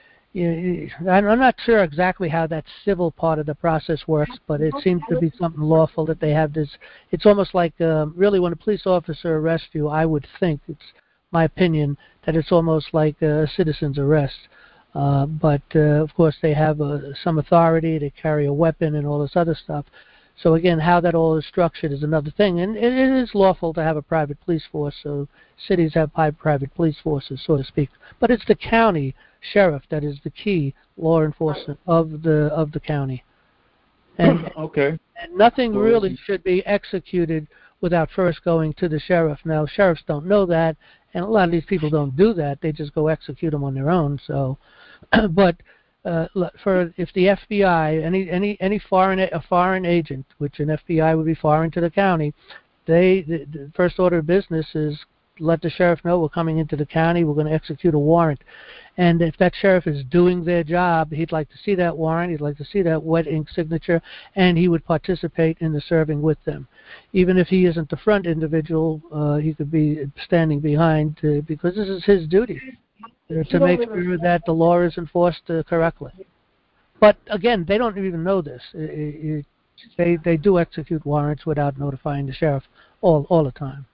You know, I'm not sure exactly how that civil part of the process works, but it seems to be something lawful that they have this. It's almost like um, really when a police officer arrests you, I would think it's my opinion that it's almost like a citizen's arrest. Uh, but, uh, of course, they have uh, some authority. They carry a weapon and all this other stuff. So, again, how that all is structured is another thing. And it, it is lawful to have a private police force, so cities have private police forces, so to speak. But it's the county sheriff that is the key law enforcement of the of the county. And, okay. and nothing really should be executed without first going to the sheriff. Now, sheriffs don't know that, and a lot of these people don't do that. They just go execute them on their own. So, but uh, for if the F B I, any any any foreign a foreign agent, which an F B I would be foreign to the county, they the, the first order of business is let the sheriff know we're coming into the county. We're going to execute a warrant. And if that sheriff is doing their job, he'd like to see that warrant, he'd like to see that wet ink signature, and he would participate in the serving with them. Even if he isn't the front individual, uh, he could be standing behind uh, because this is his duty uh, to make sure that the law is enforced uh, correctly. But again, they don't even know this. It, it, they they do execute warrants without notifying the sheriff all all the time.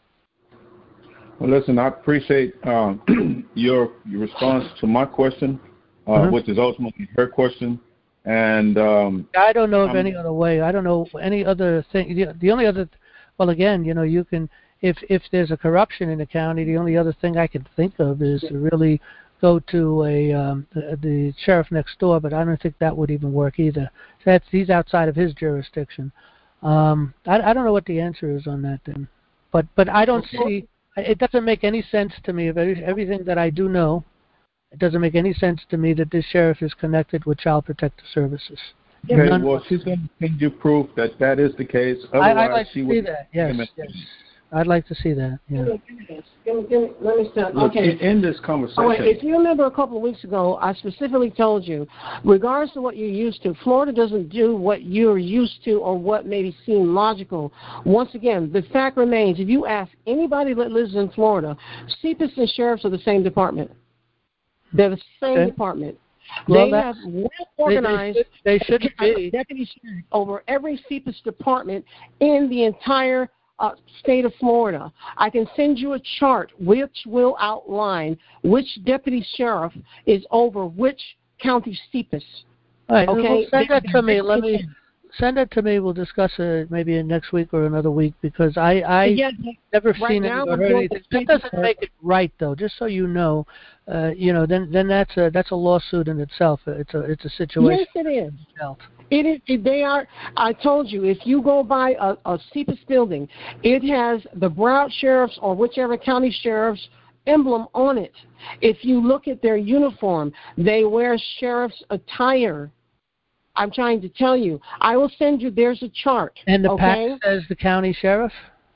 Well, listen, I appreciate um, your, your response to my question, uh, uh-huh. which is ultimately her question. And um, I don't know of I'm, any other way. I don't know any other thing. The, the only other, well, again, you know, you can, if if there's a corruption in the county, the only other thing I can think of is to really go to a um, the, the sheriff next door. But I don't think that would even work either. That's he's outside of his jurisdiction. Um, I, I don't know what the answer is on that then. But but I don't see. It doesn't make any sense to me of everything that I do know. It doesn't make any sense to me that this sheriff is connected with Child Protective Services. Okay, None well, she's going to send you proof that that is the case. Otherwise, I, I'd like to see that. Yes, yes. I'd like to see that. Yeah. Give me, give me, let me start. Look, okay. In this conversation. Oh, wait, if you remember a couple of weeks ago, I specifically told you, regardless of what you're used to, Florida doesn't do what you're used to or what maybe seem logical. Once again, the fact remains, if you ask anybody that lives in Florida, C P S and sheriffs are the same department. They're the same okay. department. Well, they have well organized they, they, should, they should be deputy sheriff over every C P S department in the entire Uh, state of Florida. I can send you a chart which will outline which deputy sheriff is over which county C P S. All right, okay, well, send that to me. Let me send it to me. We'll discuss it maybe next week or another week because I I yeah, never right seen it or heard anything. That doesn't make it right though. Just so you know, uh, you know, then then that's a that's a lawsuit in itself. It's a it's a situation. Yes, it is. Itself. It is. It, they are. I told you, if you go by a, a C P S building, it has the Broward Sheriff's or whichever county sheriff's emblem on it. If you look at their uniform, they wear sheriff's attire. I'm trying to tell you. I will send you. There's a chart. And the okay? pack says the county sheriff.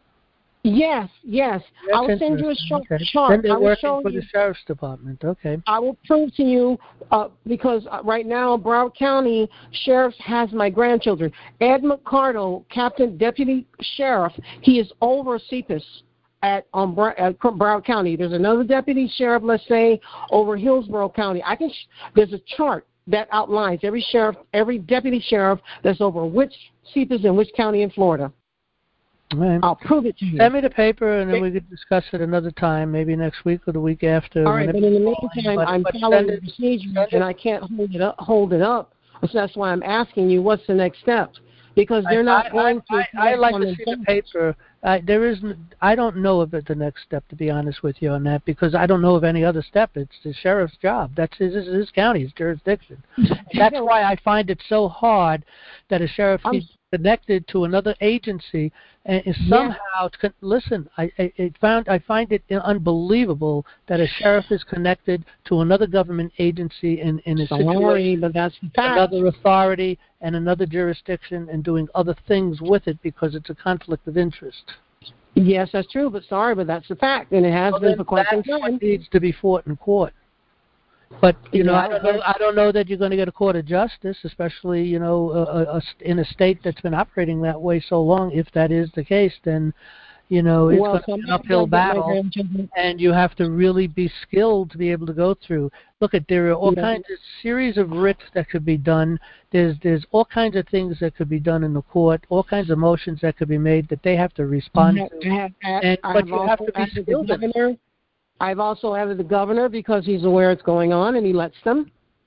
Yes, yes. That's I will send you a short okay. chart. Then they're I will working show for you. the sheriff's department. Okay. I will prove to you uh, because uh, right now Broward County Sheriff has my grandchildren. Ed McCardle, Captain Deputy Sheriff, he is over C P S at um, at Broward County. There's another Deputy Sheriff, let's say, over Hillsborough County. I can. Sh- there's a chart that outlines every sheriff, every deputy sheriff that's over which C P S in which county in Florida. Right. I'll prove it to you. Send me the paper, and then we could discuss it another time, maybe next week or the week after. All right, but in the meantime, but, I'm but following the it, procedure, and I can't hold it up. Hold it up. So that's why I'm asking you, what's the next step? Because they're not I, going I, to. I, I like to see the paper. Uh, there isn't. I don't know of it, the next step, to be honest with you on that, because I don't know of any other step. It's the sheriff's job. That's his, his county's jurisdiction. That's why I find it so hard that a sheriff is connected to another agency and is somehow yeah. listen. I, I, I found I find it unbelievable that a sheriff is connected to another government agency in in a Sorry, situation, but that's another authority and another jurisdiction, and doing other things with it because it's a conflict of interest. Yes, that's true. But sorry, but that's the fact, and it has well, been for quite some time. time. It needs to be fought in court. But you yeah, know, I don't know. I don't know that you're going to get a court of justice, especially you know, a, a, in a state that's been operating that way so long. If that is the case, then you know it's well, going to be an uphill battle, and you have to really be skilled to be able to go through. Look at there are all yeah. kinds of series of writs that could be done. There's there's all kinds of things that could be done in the court. All kinds of motions that could be made that they have to respond have, to. Have, have, and I but have you have to be skilled in it. I've also added the governor because he's aware it's going on, and he lets them.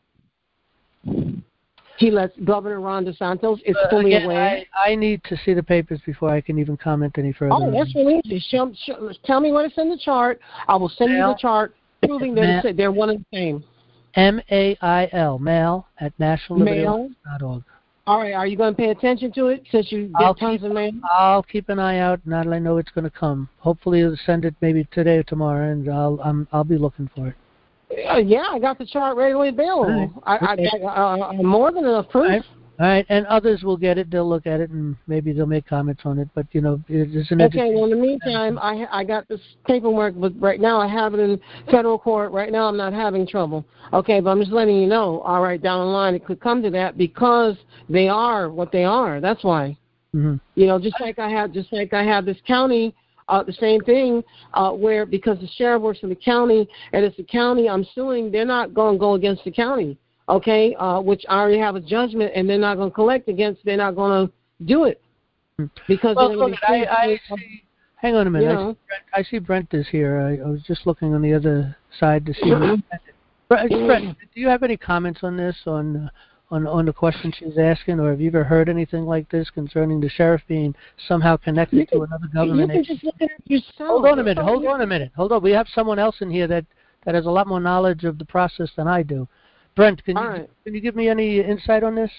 He lets Governor Ron DeSantis is Uh, fully again, aware. I, I need to see the papers before I can even comment any further. Oh, that's really easy. Show, show, tell me what it's in the chart. I will send Mail. you the chart proving that it's, they're one and the same. M A I L, mail at national liberty Mail. dot org. All right, are you going to pay attention to it since you I'll get tons keep, of mail? I'll keep an eye out now that I know it's going to come. Hopefully, they'll send it maybe today or tomorrow, and I'll I'm, I'll be looking for it. Uh, yeah, I got the chart readily available. Right. I, Okay. I, I, I, more than enough proof. All right. All right, and others will get it. They'll look at it, and maybe they'll make comments on it. But, you know, it is an Okay, well, in the meantime, I I got this paperwork, but right now I have it in federal court. Right now I'm not having trouble. Okay, but I'm just letting you know, all right, down the line it could come to that because they are what they are. That's why. Mm-hmm. You know, just like I have, just like I have this county, uh, the same thing, uh, where because the sheriff works for the county and it's the county I'm suing, they're not going to go against the county. Okay, uh, which I already have a judgment, and they're not going to collect against. They're not going to do it because well, they're look, going I, I see. Hang on a minute. You I, know. see Brent, I see Brent is here. I, I was just looking on the other side to see. Brent, Brent, do you have any comments on this, on uh, on on the question she's asking, or have you ever heard anything like this concerning the sheriff being somehow connected can, to another government you can agency? just look at it yourself. Hold on a minute. Hold on a minute. Hold on. We have someone else in here that, that has a lot more knowledge of the process than I do. Brent, can you right. can you give me any insight on this?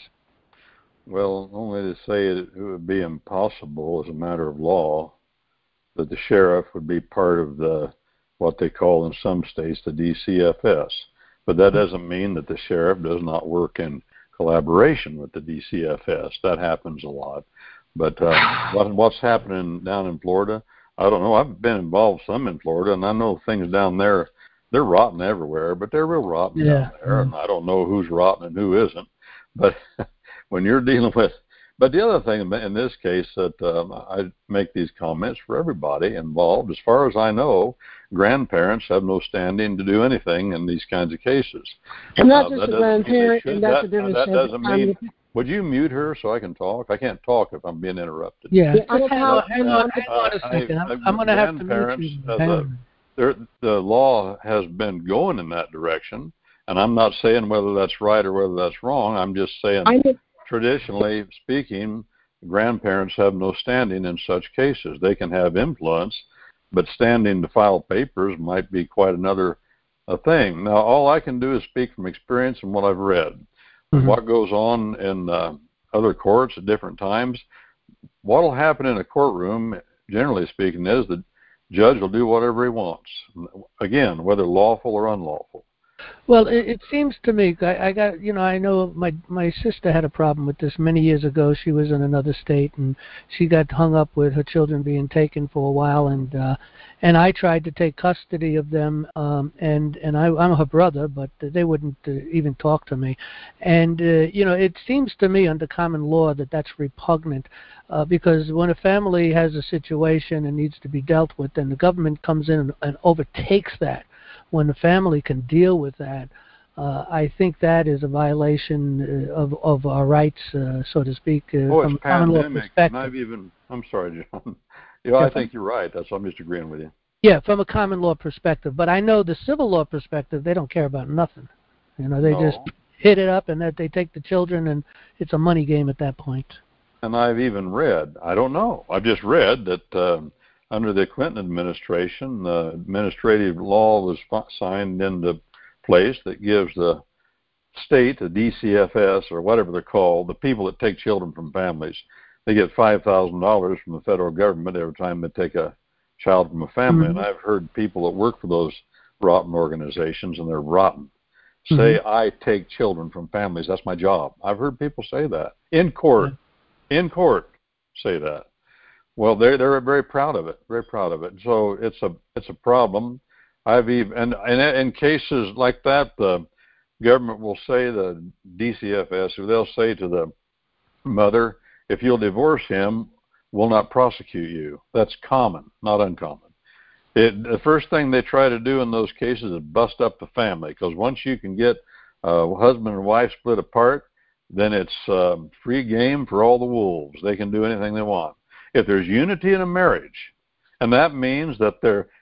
Well, only to say it, it would be impossible as a matter of law that the sheriff would be part of the what they call in some states the D C F S. But that doesn't mean that the sheriff does not work in collaboration with the D C F S. That happens a lot. But uh, what, what's happening down in Florida, I don't know. I've been involved some in Florida, and I know things down there. They're rotten everywhere, but they're real rotten Yeah. down there, and I don't know who's rotten and who isn't. But when you're dealing with, but the other thing in this case that um, I make these comments for everybody involved. As far as I know, grandparents have no standing to do anything in these kinds of cases. And not uh, just that a doesn't mean they grandparent, should. and that's That, the difference. that doesn't mean. Um, Would you mute her so I can talk? I can't talk if I'm being interrupted. Yeah. Yeah, I Just don't hang, know on, hang, how- on, hang on a second. I'm, I- I'm going to have to mute grandparents, you. uh, Hang the- on. There, the law has been going in that direction, and I'm not saying whether that's right or whether that's wrong. I'm just saying, I know, traditionally speaking, grandparents have no standing in such cases. They can have influence, but standing to file papers might be quite another uh, thing. Now, all I can do is speak from experience and what I've read. Mhm. What goes on in uh, other courts at different times, what will happen in a courtroom, generally speaking, is the judge will do whatever he wants. Again, whether lawful or unlawful. Well, it, it seems to me, I, I got, you know, I know my my sister had a problem with this many years ago. She was in another state, and she got hung up with her children being taken for a while, and uh, and I tried to take custody of them, um, and and I, I'm her brother, but they wouldn't uh, even talk to me, and uh, you know, it seems to me under common law that that's repugnant, uh, because when a family has a situation and needs to be dealt with, then the government comes in and, and overtakes that. When the family can deal with that, uh, I think that is a violation uh, of of our rights, uh, so to speak, uh, Oh, from it's a common law pandemic, and perspective. I've even, I'm sorry, John. You know, Yeah, I think you're right. That's I'm just agreeing with you. Yeah, from a common law perspective. But I know the civil law perspective, they don't care about nothing. You know, they No. just hit it up, and that they take the children, and it's a money game at that point. And I've even read, I don't know, I've just read that um, under the Clinton administration, the administrative law was signed into place that gives the state, the D C F S, or whatever they're called, the people that take children from families, they get five thousand dollars from the federal government every time they take a child from a family. Mm-hmm. And I've heard people that work for those rotten organizations, and they're rotten, say, Mm-hmm. I take children from families. That's my job. I've heard people say that in court. Yeah. In court, say that. Well, they're they're very proud of it, very proud of it. So it's a it's a problem. I've even and, and in cases like that, the government will say, the D C F S, or they'll say to the mother, if you'll divorce him, we'll not prosecute you. That's common, not uncommon. It, the first thing they try to do in those cases is bust up the family, because once you can get uh, husband and wife split apart, then it's um, free game for all the wolves. They can do anything they want. If there's unity in a marriage, and that means that they're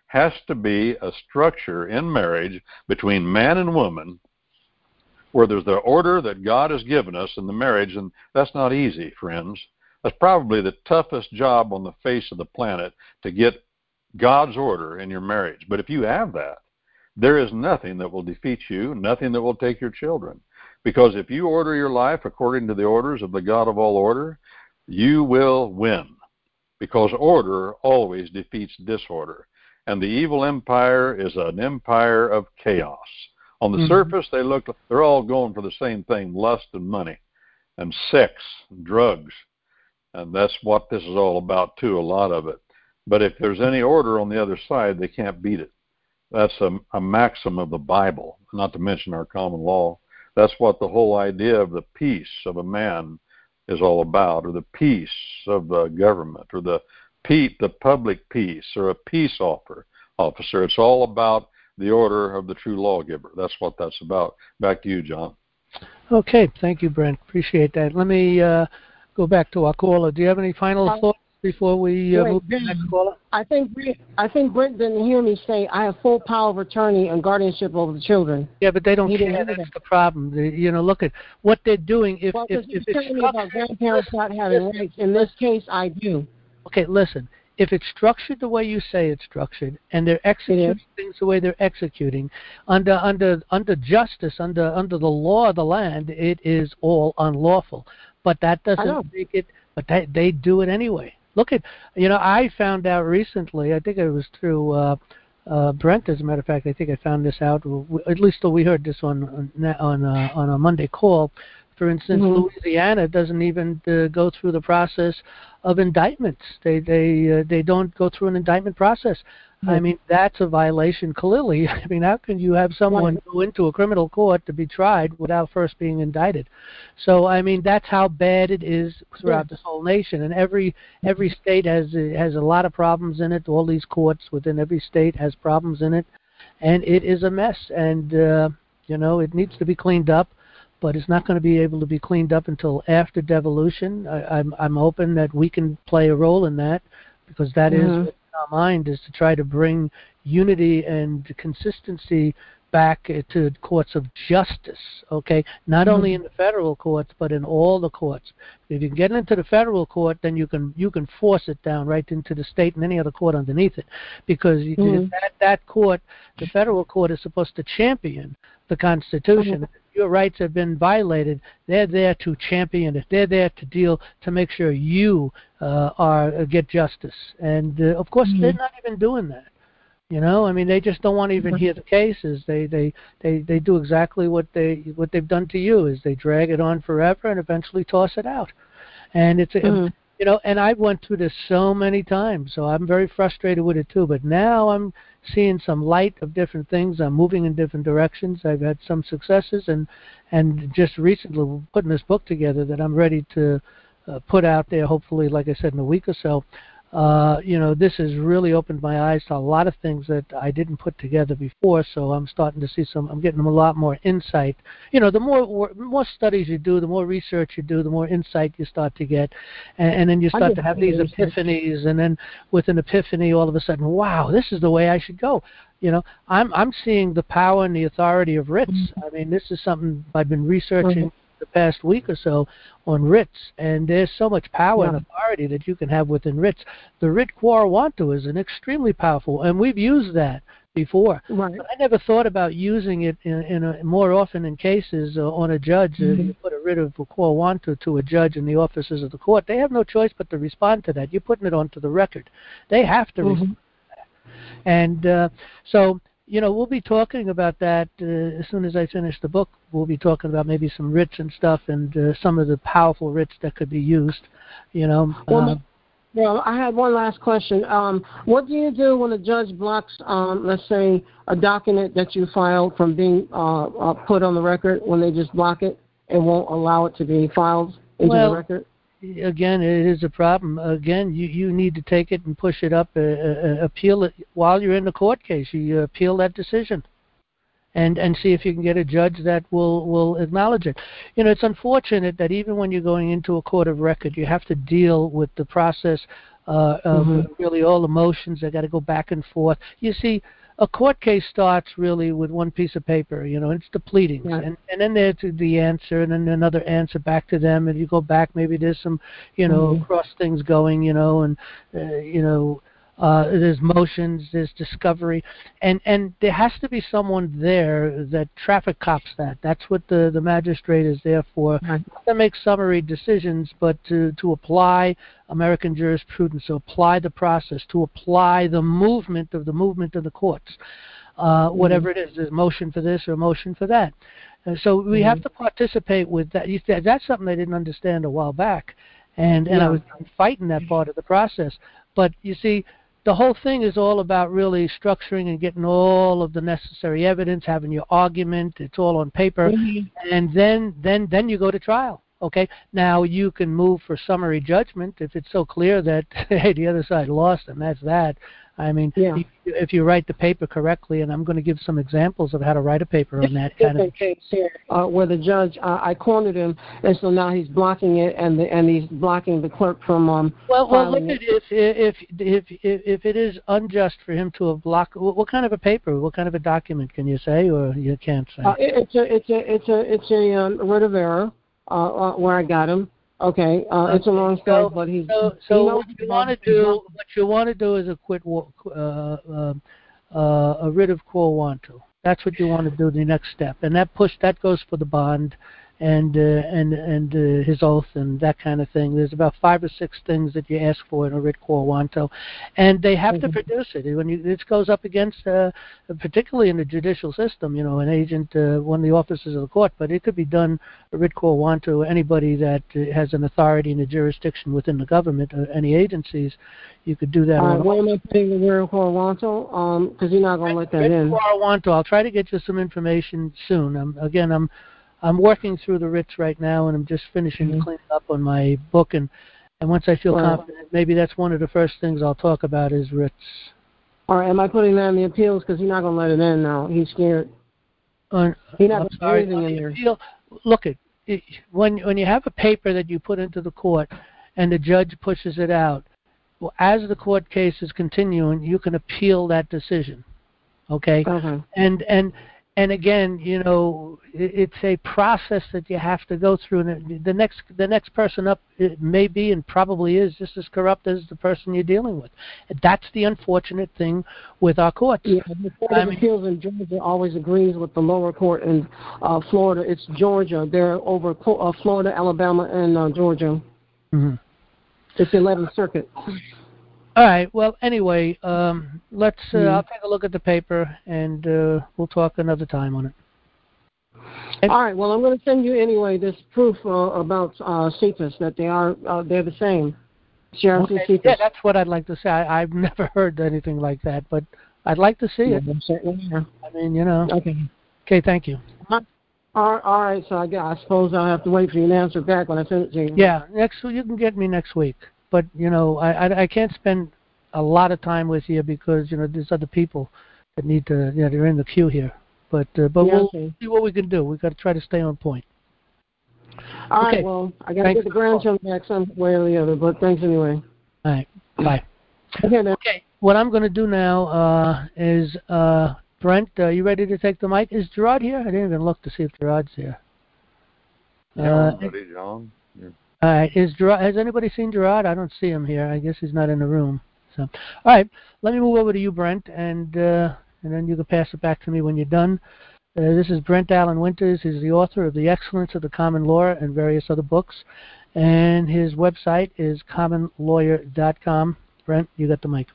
has to be a structure in marriage between man and woman where there's the order that God has given us in the marriage, and that's not easy, friends. That's probably the toughest job on the face of the planet, to get God's order in your marriage. But if you have that, there is nothing that will defeat you, nothing that will take your children. Because if you order your life according to the orders of the God of all order, you will win. Because order always defeats disorder. And the evil empire is an empire of chaos. On the mm-hmm. surface, they look, they're all going for the same thing, lust and money and sex and drugs. And that's what this is all about, too, a lot of it. But if there's any order on the other side, they can't beat it. That's a, a maxim of the Bible, not to mention our common law. That's what the whole idea of the peace of a man is all about, or the peace of the government, or the pe- the public peace, or a peace offer, officer. It's all about the order of the true lawgiver. That's what that's about. Back to you, John. Okay, thank you, Brent. Appreciate that. Let me uh, go back to our caller. Do you have any final uh, thoughts before we uh, wait, move to the next caller? I think I think Brent didn't hear me say I have full power of attorney and guardianship over the children. Yeah, but they don't he care. That's that. the problem. They, you know, look at what they're doing. If well, if, if it's telling me about grandparents not having rights. In this case, I do. Okay, listen. If it's structured the way you say it's structured, and they're executing things the way they're executing, under under under justice, under under the law of the land, it is all unlawful. But that doesn't make it. But they they do it anyway. Look at, you know, I found out recently. I think it was through uh, uh, Brent, as a matter of fact. I think I found this out. At least we heard this on on uh, on a Monday call. For instance, mm-hmm. Louisiana doesn't even uh, go through the process of indictments. They they uh, they don't go through an indictment process. Mm-hmm. I mean, that's a violation clearly. I mean, how can you have someone right. go into a criminal court to be tried without first being indicted? So, I mean, that's how bad it is throughout yeah. this whole nation. And every every state has has a lot of problems in it. All these courts within every state has problems in it, and it is a mess. And uh, you know, it needs to be cleaned up. But it's not going to be able to be cleaned up until after devolution. I, I'm, I'm hoping that we can play a role in that, because that mm-hmm. is what's in our mind, is to try to bring unity and consistency back to courts of justice, okay? Not mm-hmm. only in the federal courts, but in all the courts. If you can get into the federal court, then you can you can force it down right into the state and any other court underneath it, because mm-hmm. that, that court, the federal court, is supposed to champion the Constitution. Mm-hmm. Your rights have been violated, they're there to champion it. They're there to deal, to make sure you uh, are uh, get justice. And, uh, of course, mm-hmm. they're not even doing that. You know, I mean, they just don't want to even mm-hmm. hear the cases. They, they, they, they do exactly what, they, what they've done to you, is they drag it on forever and eventually toss it out. And it's, mm-hmm. you know, and I've went through this so many times, so I'm very frustrated with it too. But now I'm seeing some light of different things. I'm moving in different directions. I've had some successes, and and just recently we're putting this book together that I'm ready to uh, put out there, hopefully, like I said, in a week or so. Uh, you know, this has really opened my eyes to a lot of things that I didn't put together before, so I'm starting to see some, I'm getting a lot more insight. You know, the more more studies you do, the more research you do, the more insight you start to get, and, and then you start to have these epiphanies, and then with an epiphany, all of a sudden, wow, this is the way I should go. You know, I'm I'm seeing the power and the authority of writs. I mean, this is something I've been researching the past week or so on writs, and there's so much power yeah. and authority that you can have within writs. The writ quo warranto is an extremely powerful, and we've used that before. Right. But I never thought about using it in, in a, more often in cases uh, on a judge. Mm-hmm. Uh, you put a writ of quo warranto to a judge in the offices of the court. They have no choice but to respond to that. You're putting it onto the record. They have to mm-hmm. respond to that. And uh, so, you know, we'll be talking about that uh, as soon as I finish the book. We'll be talking about maybe some writs and stuff, and uh, some of the powerful writs that could be used, you know. Well, uh, well I had one last question. Um, what do you do when a judge blocks, um, let's say, a document that you filed from being uh, uh, put on the record, when they just block it and won't allow it to be filed into well, the record? Again, it is a problem. Again, you, you need to take it and push it up, uh, uh, appeal it while you're in the court case. You appeal that decision, and and see if you can get a judge that will will acknowledge it. You know, it's unfortunate that even when you're going into a court of record, you have to deal with the process uh, Mm-hmm. uh, really all emotions. They got to go back and forth. You see, a court case starts really with one piece of paper, you know, it's the pleadings, Right. and and then there's the answer, and then another answer back to them, and you go back, maybe there's some, you know, Mm-hmm. cross things going, you know, and uh, you know, uh, there's motions, there's discovery, and and there has to be someone there that traffic cops that. That's what the the magistrate is there for, Right. not to make summary decisions, but to to apply American jurisprudence, to apply the process, to apply the movement of the movement of the courts, uh, whatever it is. There's motion for this or motion for that. Uh, so we Mm-hmm. have to participate with that. You, that. That's something I didn't understand a while back, and and I Yeah. was fighting that part of the process. But you see, the whole thing is all about really structuring and getting all of the necessary evidence, having your argument. It's all on paper, Mm-hmm. and then then then you go to trial. Okay, now you can move for summary judgment if it's so clear that hey, the other side lost, and that's that. I mean, Yeah. you, if you write the paper correctly, and I'm going to give some examples of how to write a paper on that kind of. Different case here, uh, where the judge, uh, I cornered him, and so now he's blocking it, and the, and he's blocking the clerk from um. Well, well, look filing at it. if if if if if it is unjust for him to have blocked. What, what kind of a paper? What kind of a document can you say, or you can't say? Uh, it, it's a it's a it's a it's a um, writ of error uh, uh, where I got him. Okay, uh, it's a Okay, long story, so but he's so he so knows what you about want to it. do, what you want to do is a quit wa- uh, uh, uh, a writ of quo wanto. That's what you want to do. The next step, and that push that goes for the bond, and uh, and and uh, his oath and that kind of thing. There's about five or six things that you ask for in a writ quo wanto, and they have to Mhm. produce it. When you, this goes up against, uh, particularly in the judicial system, you know, an agent, uh, one of the officers of the court, but it could be done a writ quo wanto. Anybody that uh, has an authority and a jurisdiction within the government, uh, any agencies, you could do that. All on right, where am I putting the word Wanto? Um, because you're not gonna let that in. I want to. I'll try to get you some information soon. I'm, again, I'm I'm working through the writs right now, and I'm just finishing Mhm. cleaning up on my book. And, and once I feel Right. confident, maybe that's one of the first things I'll talk about is writs. All right, am I putting that in the appeals? Because he's not gonna let it in now. He's scared. Uh, He's not I'm gonna put sorry. anything On in the there. appeal, look at it, when when you have a paper that you put into the court, and the judge pushes it out. Well, as the court case is continuing, you can appeal that decision. Okay, Okay. and and and again, you know, it, it's a process that you have to go through, and the next the next person up, it may be and probably is just as corrupt as the person you're dealing with. That's the unfortunate thing with our courts. Yeah, the Court I of mean, Appeals in Georgia always agrees with the lower court in uh, Florida. It's Georgia. They're over co- uh, Florida, Alabama, and uh, Georgia. mhm. It's the eleventh Circuit. All right. Well, anyway, um, let's. Uh, Mhm. I'll take a look at the paper, and uh, we'll talk another time on it. And, All right. Well, I'm going to send you anyway this proof uh, about uh, CEPAS, that they are uh, they're the same. Sheriff and okay. CEPAS. Yeah, that's what I'd like to say. I, I've never heard anything like that, but I'd like to see it. I'm certainly there. I mean, you know. Okay. Okay. Thank you. All right, all right. So I, guess, I suppose I'll have to wait for you to answer back when I send it to you. Yeah, next you can get me next week, but you know I, I I can't spend a lot of time with you because you know there's other people that need to you know they're in the queue here. But uh, but Yeah, we'll okay. see what we can do. We've got to try to stay on point. All Okay. right. Well, I got to Thanks get the for the call. grandchildren back some way or the other, but thanks anyway. All right, bye. Okay, then. Okay, what I'm going to do now uh, is uh, Brent, are you ready to take the mic? Is Gerard here? I didn't even look to see if Gerard's here. Yeah, Uh, I'm ready, John. You're All right. Is Gerard, has anybody seen Gerard? I don't see him here. I guess he's not in the room. So, all right. Let me move over to you, Brent, and uh, and then you can pass it back to me when you're done. Uh, this is Brent Allen Winters. He's the author of The Excellence of the Common Law and various other books, and his website is common lawyer dot com. Brent, you got the mic.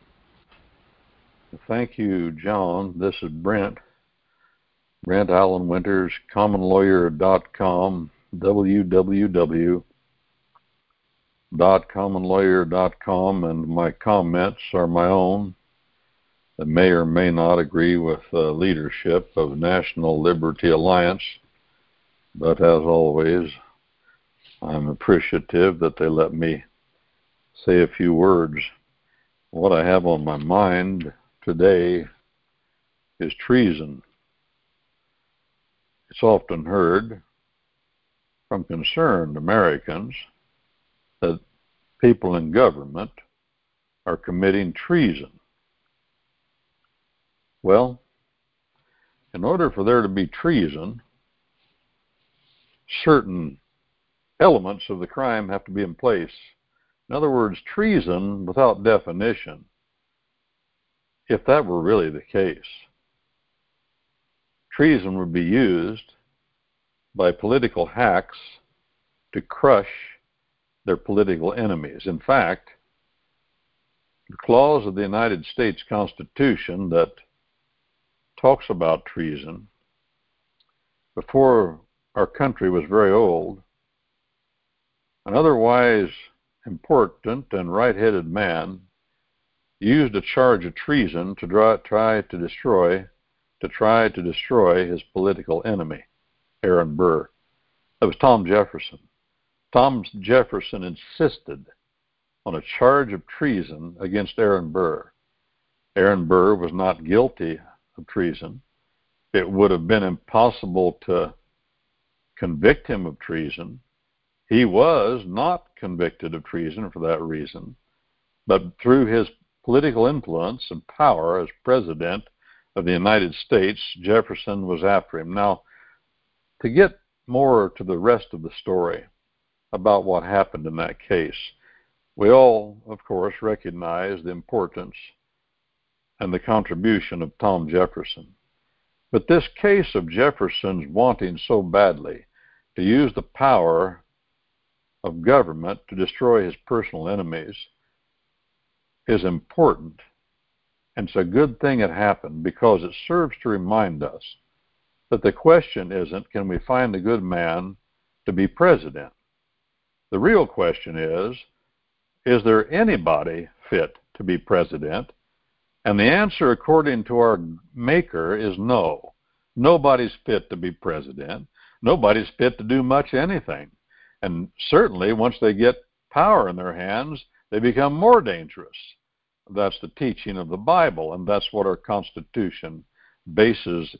Thank you, John. This is Brent. Brent Allen Winters, common lawyer dot com, w w w dot common lawyer dot com, and my comments are my own that may or may not agree with the leadership of National Liberty Alliance, but as always, I'm appreciative that they let me say a few words. What I have on my mind today is treason. It's often heard from concerned Americans that people in government are committing treason. Well, in order for there to be treason, certain elements of the crime have to be in place. In other words, treason without definition, if that were really the case, treason would be used by political hacks to crush their political enemies. In fact, the clause of the United States Constitution that talks about treason, before our country was very old, an otherwise important and right-headed man used a charge of treason to try, try to destroy to try to destroy his political enemy, Aaron Burr. That was Tom Jefferson. Tom Jefferson insisted on a charge of treason against Aaron Burr. Aaron Burr was not guilty of treason. It would have been impossible to convict him of treason. He was not convicted of treason for that reason, but through his political influence and power as president of the United States, Jefferson was after him. Now, to get more to the rest of the story about what happened in that case, we all, of course, recognize the importance and the contribution of Tom Jefferson. But this case of Jefferson's wanting so badly to use the power of government to destroy his personal enemies is important. And it's a good thing it happened, because it serves to remind us that the question isn't, can we find a good man to be president? The real question is, is there anybody fit to be president? And the answer, according to our Maker, is no. Nobody's fit to be president. Nobody's fit to do much anything. And certainly, once they get power in their hands, they become more dangerous. That's the teaching of the Bible, and that's what our Constitution bases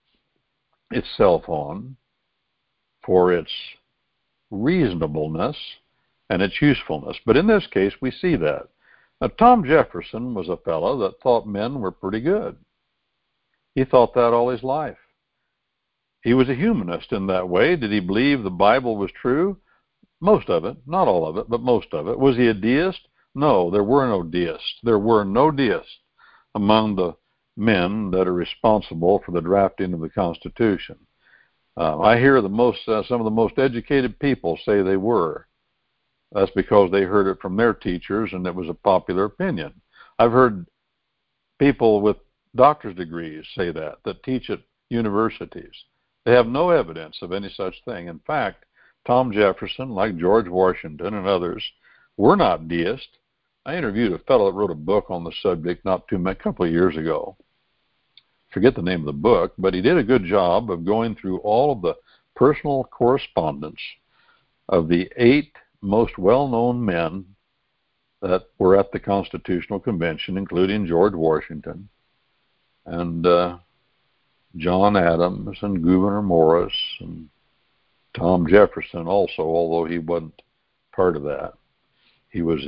itself on for its reasonableness and its usefulness. But in this case, we see that. Now, Tom Jefferson was a fellow that thought men were pretty good. He thought that all his life. He was a humanist in that way. Did he believe the Bible was true? Most of it, not all of it, but most of it. Was he a deist? No, there were no deists. There were no deists among the men that are responsible for the drafting of the Constitution. Uh, I hear the most, uh, some of the most educated people say they were. That's because they heard it from their teachers, and it was a popular opinion. I've heard people with doctor's degrees say that, that teach at universities. They have no evidence of any such thing. In fact, Tom Jefferson, like George Washington and others, were not deists. I interviewed a fellow that wrote a book on the subject not too many, a couple of years ago. Forget the name of the book, but he did a good job of going through all of the personal correspondence of the eight most well-known men that were at the Constitutional Convention, including George Washington and uh, John Adams and Gouverneur Morris and Tom Jefferson also, although he wasn't part of that. He was,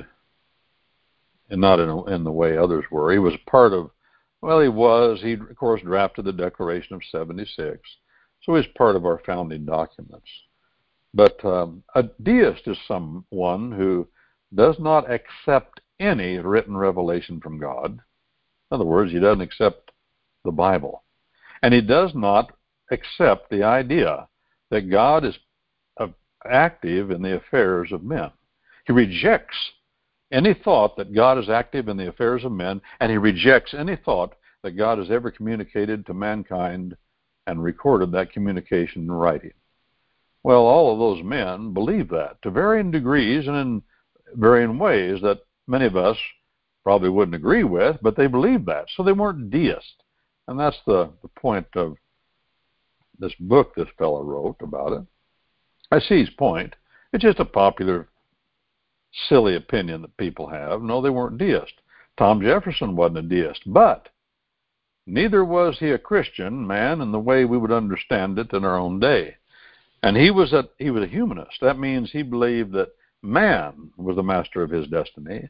and not in, a, in the way others were. He was part of, well, he was, he, of course, drafted the Declaration of seventy-six, so he's part of our founding documents. But um, a deist is someone who does not accept any written revelation from God. In other words, he doesn't accept the Bible. And he does not accept the idea that God is uh, active in the affairs of men. He rejects any thought that God is active in the affairs of men, and he rejects any thought that God has ever communicated to mankind and recorded that communication in writing. Well, all of those men believe that to varying degrees and in varying ways that many of us probably wouldn't agree with, but they believed that. So they weren't deists. And that's the, the point of this book this fellow wrote about it. I see his point. It's just a popular, silly opinion that people have. No, they weren't deists. Tom Jefferson wasn't a deist, but neither was he a Christian man in the way we would understand it in our own day. And he was a he was a humanist. That means he believed that man was the master of his destiny,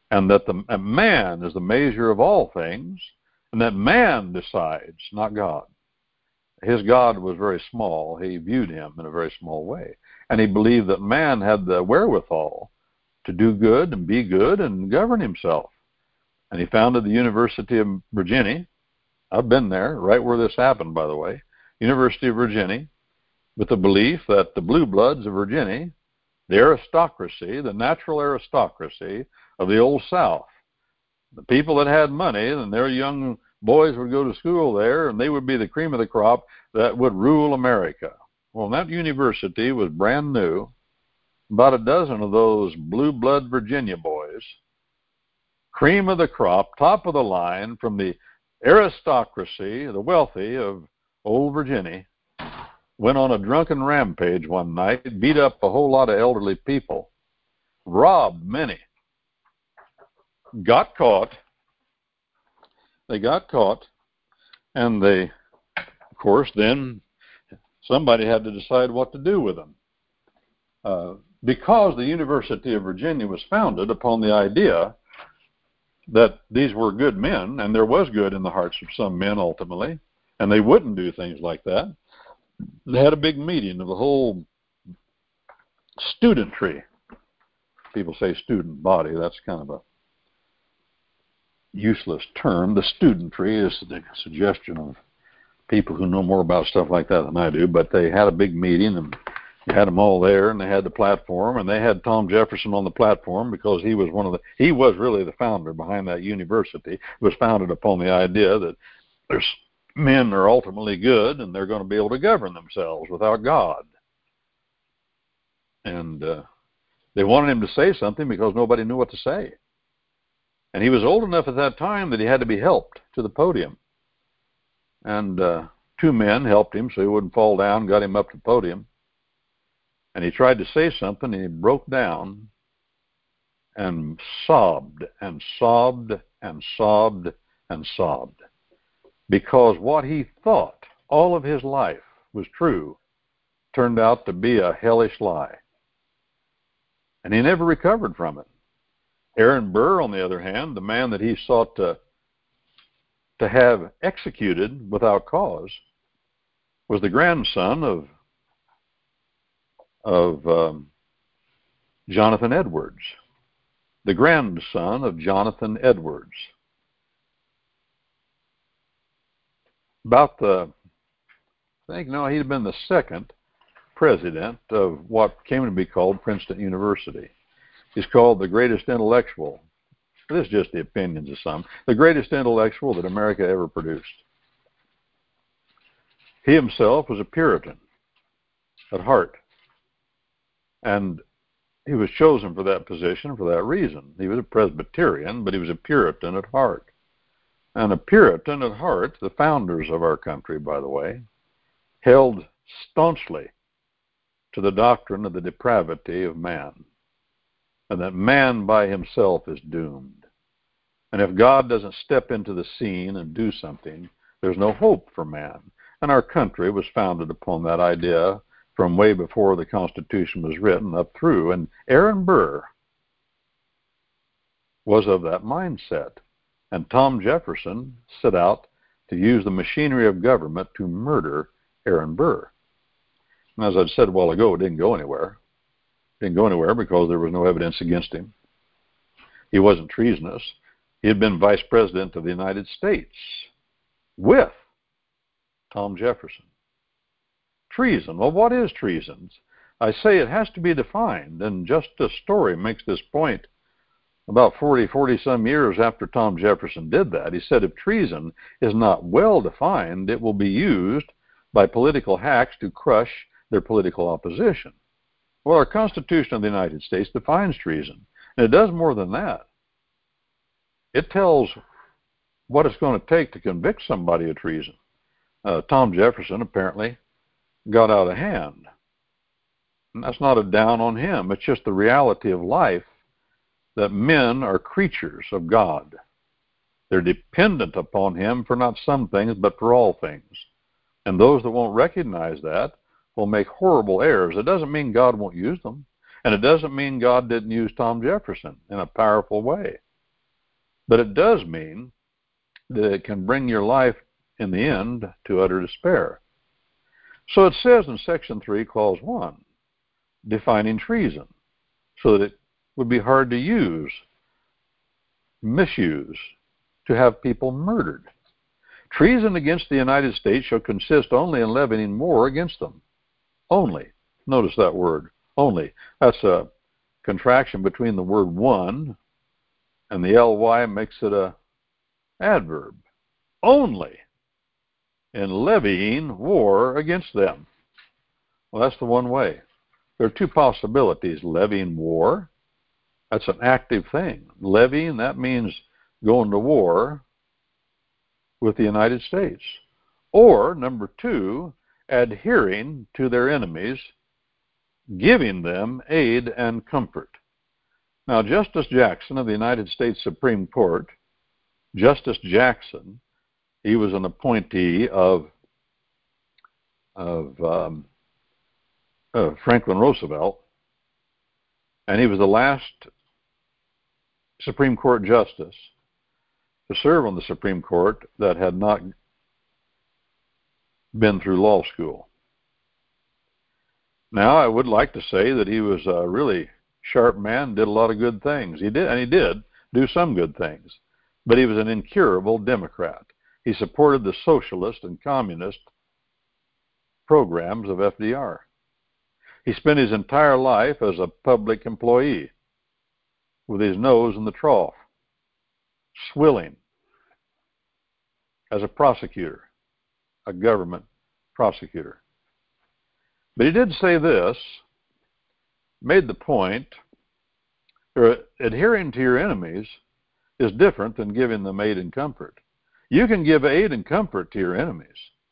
and that the and man is the measure of all things, and that man decides, not God. His God was very small. He viewed him in a very small way. And he believed that man had the wherewithal to do good and be good and govern himself. And he founded the University of Virginia. I've been there, right where this happened, by the way. University of Virginia, with the belief that the blue bloods of Virginia, the aristocracy, the natural aristocracy of the Old South, the people that had money and their young boys would go to school there, and they would be the cream of the crop that would rule America. Well, that university was brand new. About a dozen of those blue blood Virginia boys, cream of the crop, top of the line from the aristocracy, the wealthy of old Virginia, went on a drunken rampage one night, beat up a whole lot of elderly people, robbed many, got caught. They got caught, and they, of course, then somebody had to decide what to do with them. Uh, because the University of Virginia was founded upon the idea that these were good men, and there was good in the hearts of some men ultimately, and they wouldn't do things like that, they had a big meeting of the whole studentry. People say student body. That's kind of a useless term. The studentry is the suggestion of people who know more about stuff like that than I do, but they had a big meeting, and you had them all there, and they had the platform, and they had Tom Jefferson on the platform because he was one of the, he was really the founder behind that university. It was founded upon the idea that there's men are ultimately good, and they're going to be able to govern themselves without God. And uh, they wanted him to say something because nobody knew what to say. And he was old enough at that time that he had to be helped to the podium. And uh, two men helped him so he wouldn't fall down, got him up to the podium. And he tried to say something, and he broke down and sobbed and sobbed and sobbed and sobbed. Because what he thought all of his life was true turned out to be a hellish lie. And he never recovered from it. Aaron Burr, on the other hand, the man that he sought to, to have executed without cause, was the grandson of, of um, Jonathan Edwards. The grandson of Jonathan Edwards. About the, I think, no, he'd been the second president of what came to be called Princeton University. He's called the greatest intellectual. This is just the opinions of some. The greatest intellectual that America ever produced. He himself was a Puritan at heart. And he was chosen for that position for that reason. He was a Presbyterian, but he was a Puritan at heart. And a Puritan at heart, the founders of our country, by the way, held staunchly to the doctrine of the depravity of man, and that man by himself is doomed. And if God doesn't step into the scene and do something, there's no hope for man. And our country was founded upon that idea from way before the Constitution was written up through. And Aaron Burr was of that mindset. And Tom Jefferson set out to use the machinery of government to murder Aaron Burr. And as I said a while ago, it didn't go anywhere. It didn't go anywhere because there was no evidence against him. He wasn't treasonous. He had been vice president of the United States with Tom Jefferson. Treason. Well, what is treason? I say it has to be defined, and just a story makes this point. About forty, forty-some years after Tom Jefferson did that, he said if treason is not well defined, it will be used by political hacks to crush their political opposition. Well, our Constitution of the United States defines treason, and it does more than that. It tells what it's going to take to convict somebody of treason. Uh, Tom Jefferson apparently got out of hand. And that's not a down on him. It's just the reality of life that men are creatures of God. They're dependent upon him for not some things, but for all things. And those that won't recognize that will make horrible errors. It doesn't mean God won't use them. And it doesn't mean God didn't use Tom Jefferson in a powerful way. But it does mean that it can bring your life in the end to utter despair. So it says in Section three, Clause one, defining treason, so that it would be hard to use, misuse, to have people murdered. Treason against the United States shall consist only in levying war against them. Only. Notice that word, only. That's a contraction between the word one and the ly makes it a adverb. Only in levying war against them. Well, that's the one way. There are two possibilities. Levying war, that's an active thing. Levying, that means going to war with the United States. Or, number two, adhering to their enemies, giving them aid and comfort. Now, Justice Jackson of the United States Supreme Court, Justice Jackson, he was an appointee of, of um, uh, Franklin Roosevelt, and he was the last Supreme Court justice to serve on the Supreme Court that had not been through law school. Now, I would like to say that he was a really sharp man, did a lot of good things. He did, and he did do some good things. But he was an incurable Democrat. He supported the socialist and communist programs of F D R. He spent his entire life as a public employee with his nose in the trough, swilling as a prosecutor, a government prosecutor. But he did say this, made the point, adhering to your enemies is different than giving them aid and comfort. You can give aid and comfort to your enemies,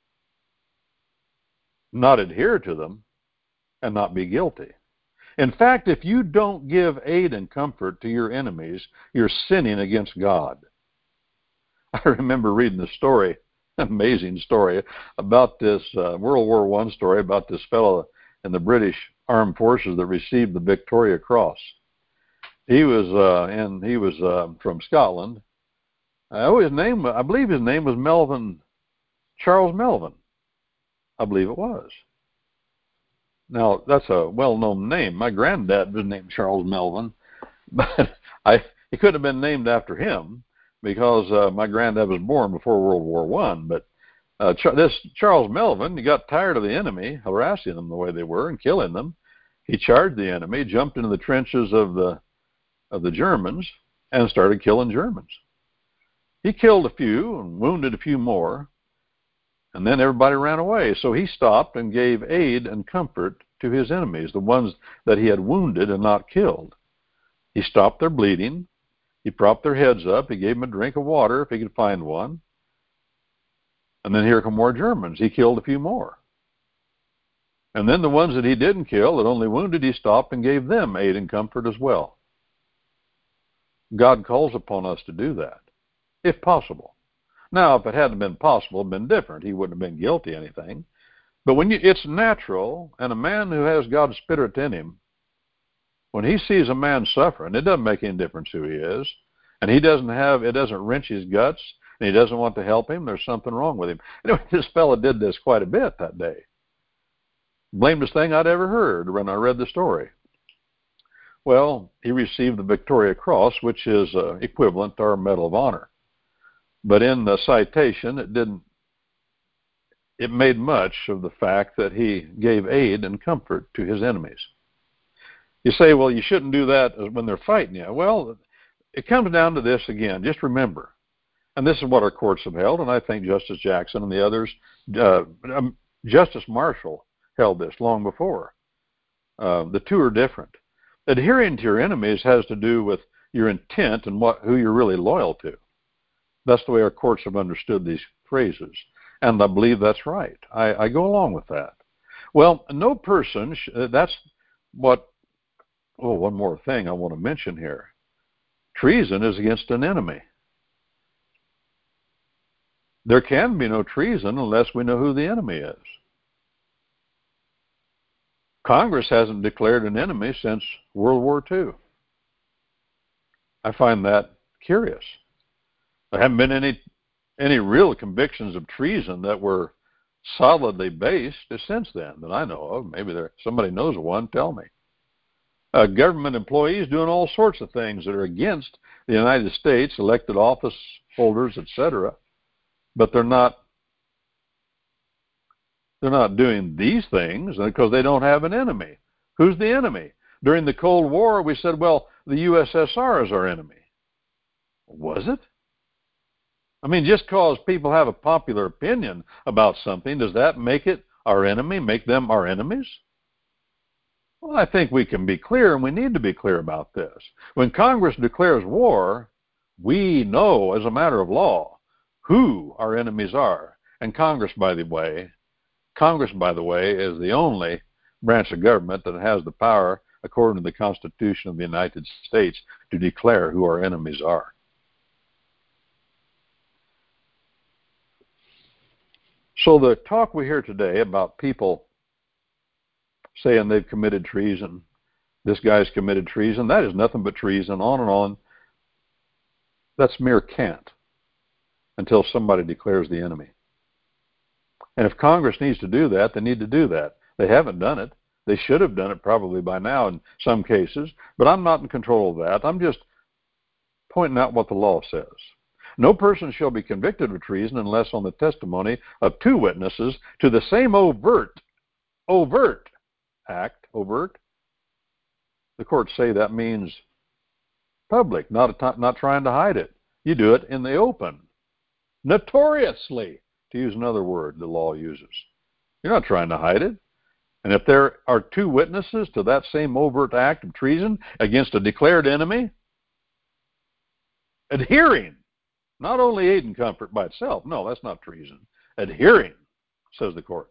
not adhere to them, and not be guilty. In fact, if you don't give aid and comfort to your enemies, you're sinning against God. I remember reading a story, an amazing story, about this uh, World War One story about this fellow in the British Armed Forces that received the Victoria Cross. He was, uh, and he was uh, from Scotland. Oh, his name, I believe his name was Melvin, Charles Melvin. I believe it was. Now, that's a well-known name. My granddad was named Charles Melvin, but I, he couldn't have been named after him because uh, my granddad was born before World War One. But uh, Ch- this Charles Melvin, he got tired of the enemy harassing them the way they were and killing them. He charged the enemy, jumped into the trenches of the of the Germans, and started killing Germans. He killed a few and wounded a few more, and then everybody ran away. So he stopped and gave aid and comfort to his enemies, the ones that he had wounded and not killed. He stopped their bleeding. He propped their heads up. He gave them a drink of water if he could find one. And then here come more Germans. He killed a few more. And then the ones that he didn't kill, that only wounded, he stopped and gave them aid and comfort as well. God calls upon us to do that, if possible. Now, if it hadn't been possible, it'd been different. He wouldn't have been guilty of anything. But when you, it's natural, and a man who has God's Spirit in him, when he sees a man suffering, it doesn't make any difference who he is, and he doesn't have, it doesn't wrench his guts, and he doesn't want to help him, there's something wrong with him. Anyway, this fellow did this quite a bit that day. Blamedest thing I'd ever heard when I read the story. Well, he received the Victoria Cross, which is uh, equivalent to our Medal of Honor. But in the citation, it didn't, it made much of the fact that he gave aid and comfort to his enemies. You say, well, you shouldn't do that when they're fighting you. Well, it comes down to this again. Just remember, and this is what our courts have held, and I think Justice Jackson and the others, uh, um, Justice Marshall held this long before. Uh, the two are different. Adhering to your enemies has to do with your intent and what who you're really loyal to. That's the way our courts have understood these phrases. And I believe that's right. I, I go along with that. Well, no person, sh- that's what, oh, one more thing I want to mention here. Treason is against an enemy. There can be no treason unless we know who the enemy is. Congress hasn't declared an enemy since World War Two. I find that curious. There haven't been any any real convictions of treason that were solidly based since then that I know of. Maybe there somebody knows of one. Tell me. Uh, government employees doing all sorts of things that are against the United States, elected office holders, et cetera. But they're not they're not doing these things because they don't have an enemy. Who's the enemy? During the Cold War, we said, well, the U S S R is our enemy. Was it? I mean, just because people have a popular opinion about something, does that make it our enemy, make them our enemies? Well, I think we can be clear, and we need to be clear about this. When Congress declares war, we know, as a matter of law, who our enemies are. And Congress, by the way, Congress, by the way, is the only branch of government that has the power, according to the Constitution of the United States, to declare who our enemies are. So the talk we hear today about people saying they've committed treason, this guy's committed treason, that is nothing but treason, on and on. That's mere cant until somebody declares the enemy. And if Congress needs to do that, they need to do that. They haven't done it. They should have done it probably by now in some cases, but I'm not in control of that. I'm just pointing out what the law says. No person shall be convicted of treason unless on the testimony of two witnesses to the same overt, overt act, overt. The courts say that means public, not a, not trying to hide it. You do it in the open, notoriously, to use another word the law uses. You're not trying to hide it. And if there are two witnesses to that same overt act of treason against a declared enemy, adhering, not only aid and comfort by itself, no, that's not treason, adhering, says the courts,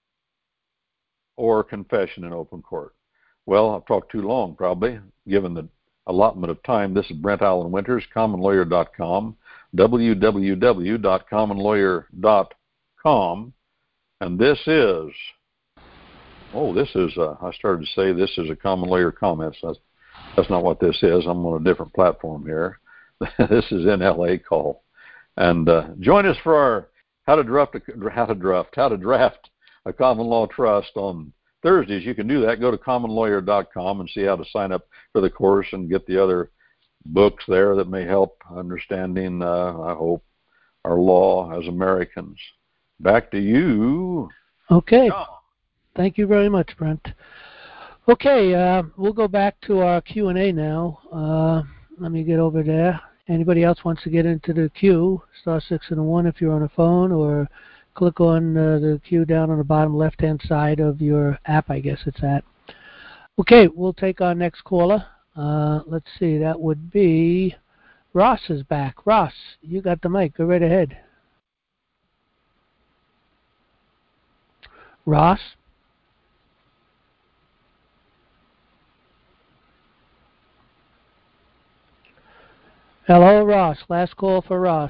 or confession in open court. Well, I've talked too long probably, given the allotment of time. This is Brent Allen Winters, common lawyer dot com, w w w dot common lawyer dot com, and this is, oh, this is, uh, I started to say this is a Common Lawyer Comments. That's, that's not what this is. I'm on a different platform here. This is N L A call. And uh, join us for our how to draft a, how to draft how to draft a common law trust on Thursdays. You can do that. Go to common lawyer dot com and see how to sign up for the course and get the other books there that may help understanding, uh, I hope, our law as Americans. Back to you. Okay. John. Thank you very much, Brent. Okay, uh, we'll go back to our Q and A now. Uh, let me get over there. Anybody else wants to get into the queue, star six and a one if you're on a phone, or click on uh, the queue down on the bottom left-hand side of your app, I guess it's at. Okay, we'll take our next caller. Uh, let's see, that would be Ross is back. Ross, you got the mic. Go right ahead. Ross? Hello, Ross. Last call for Ross.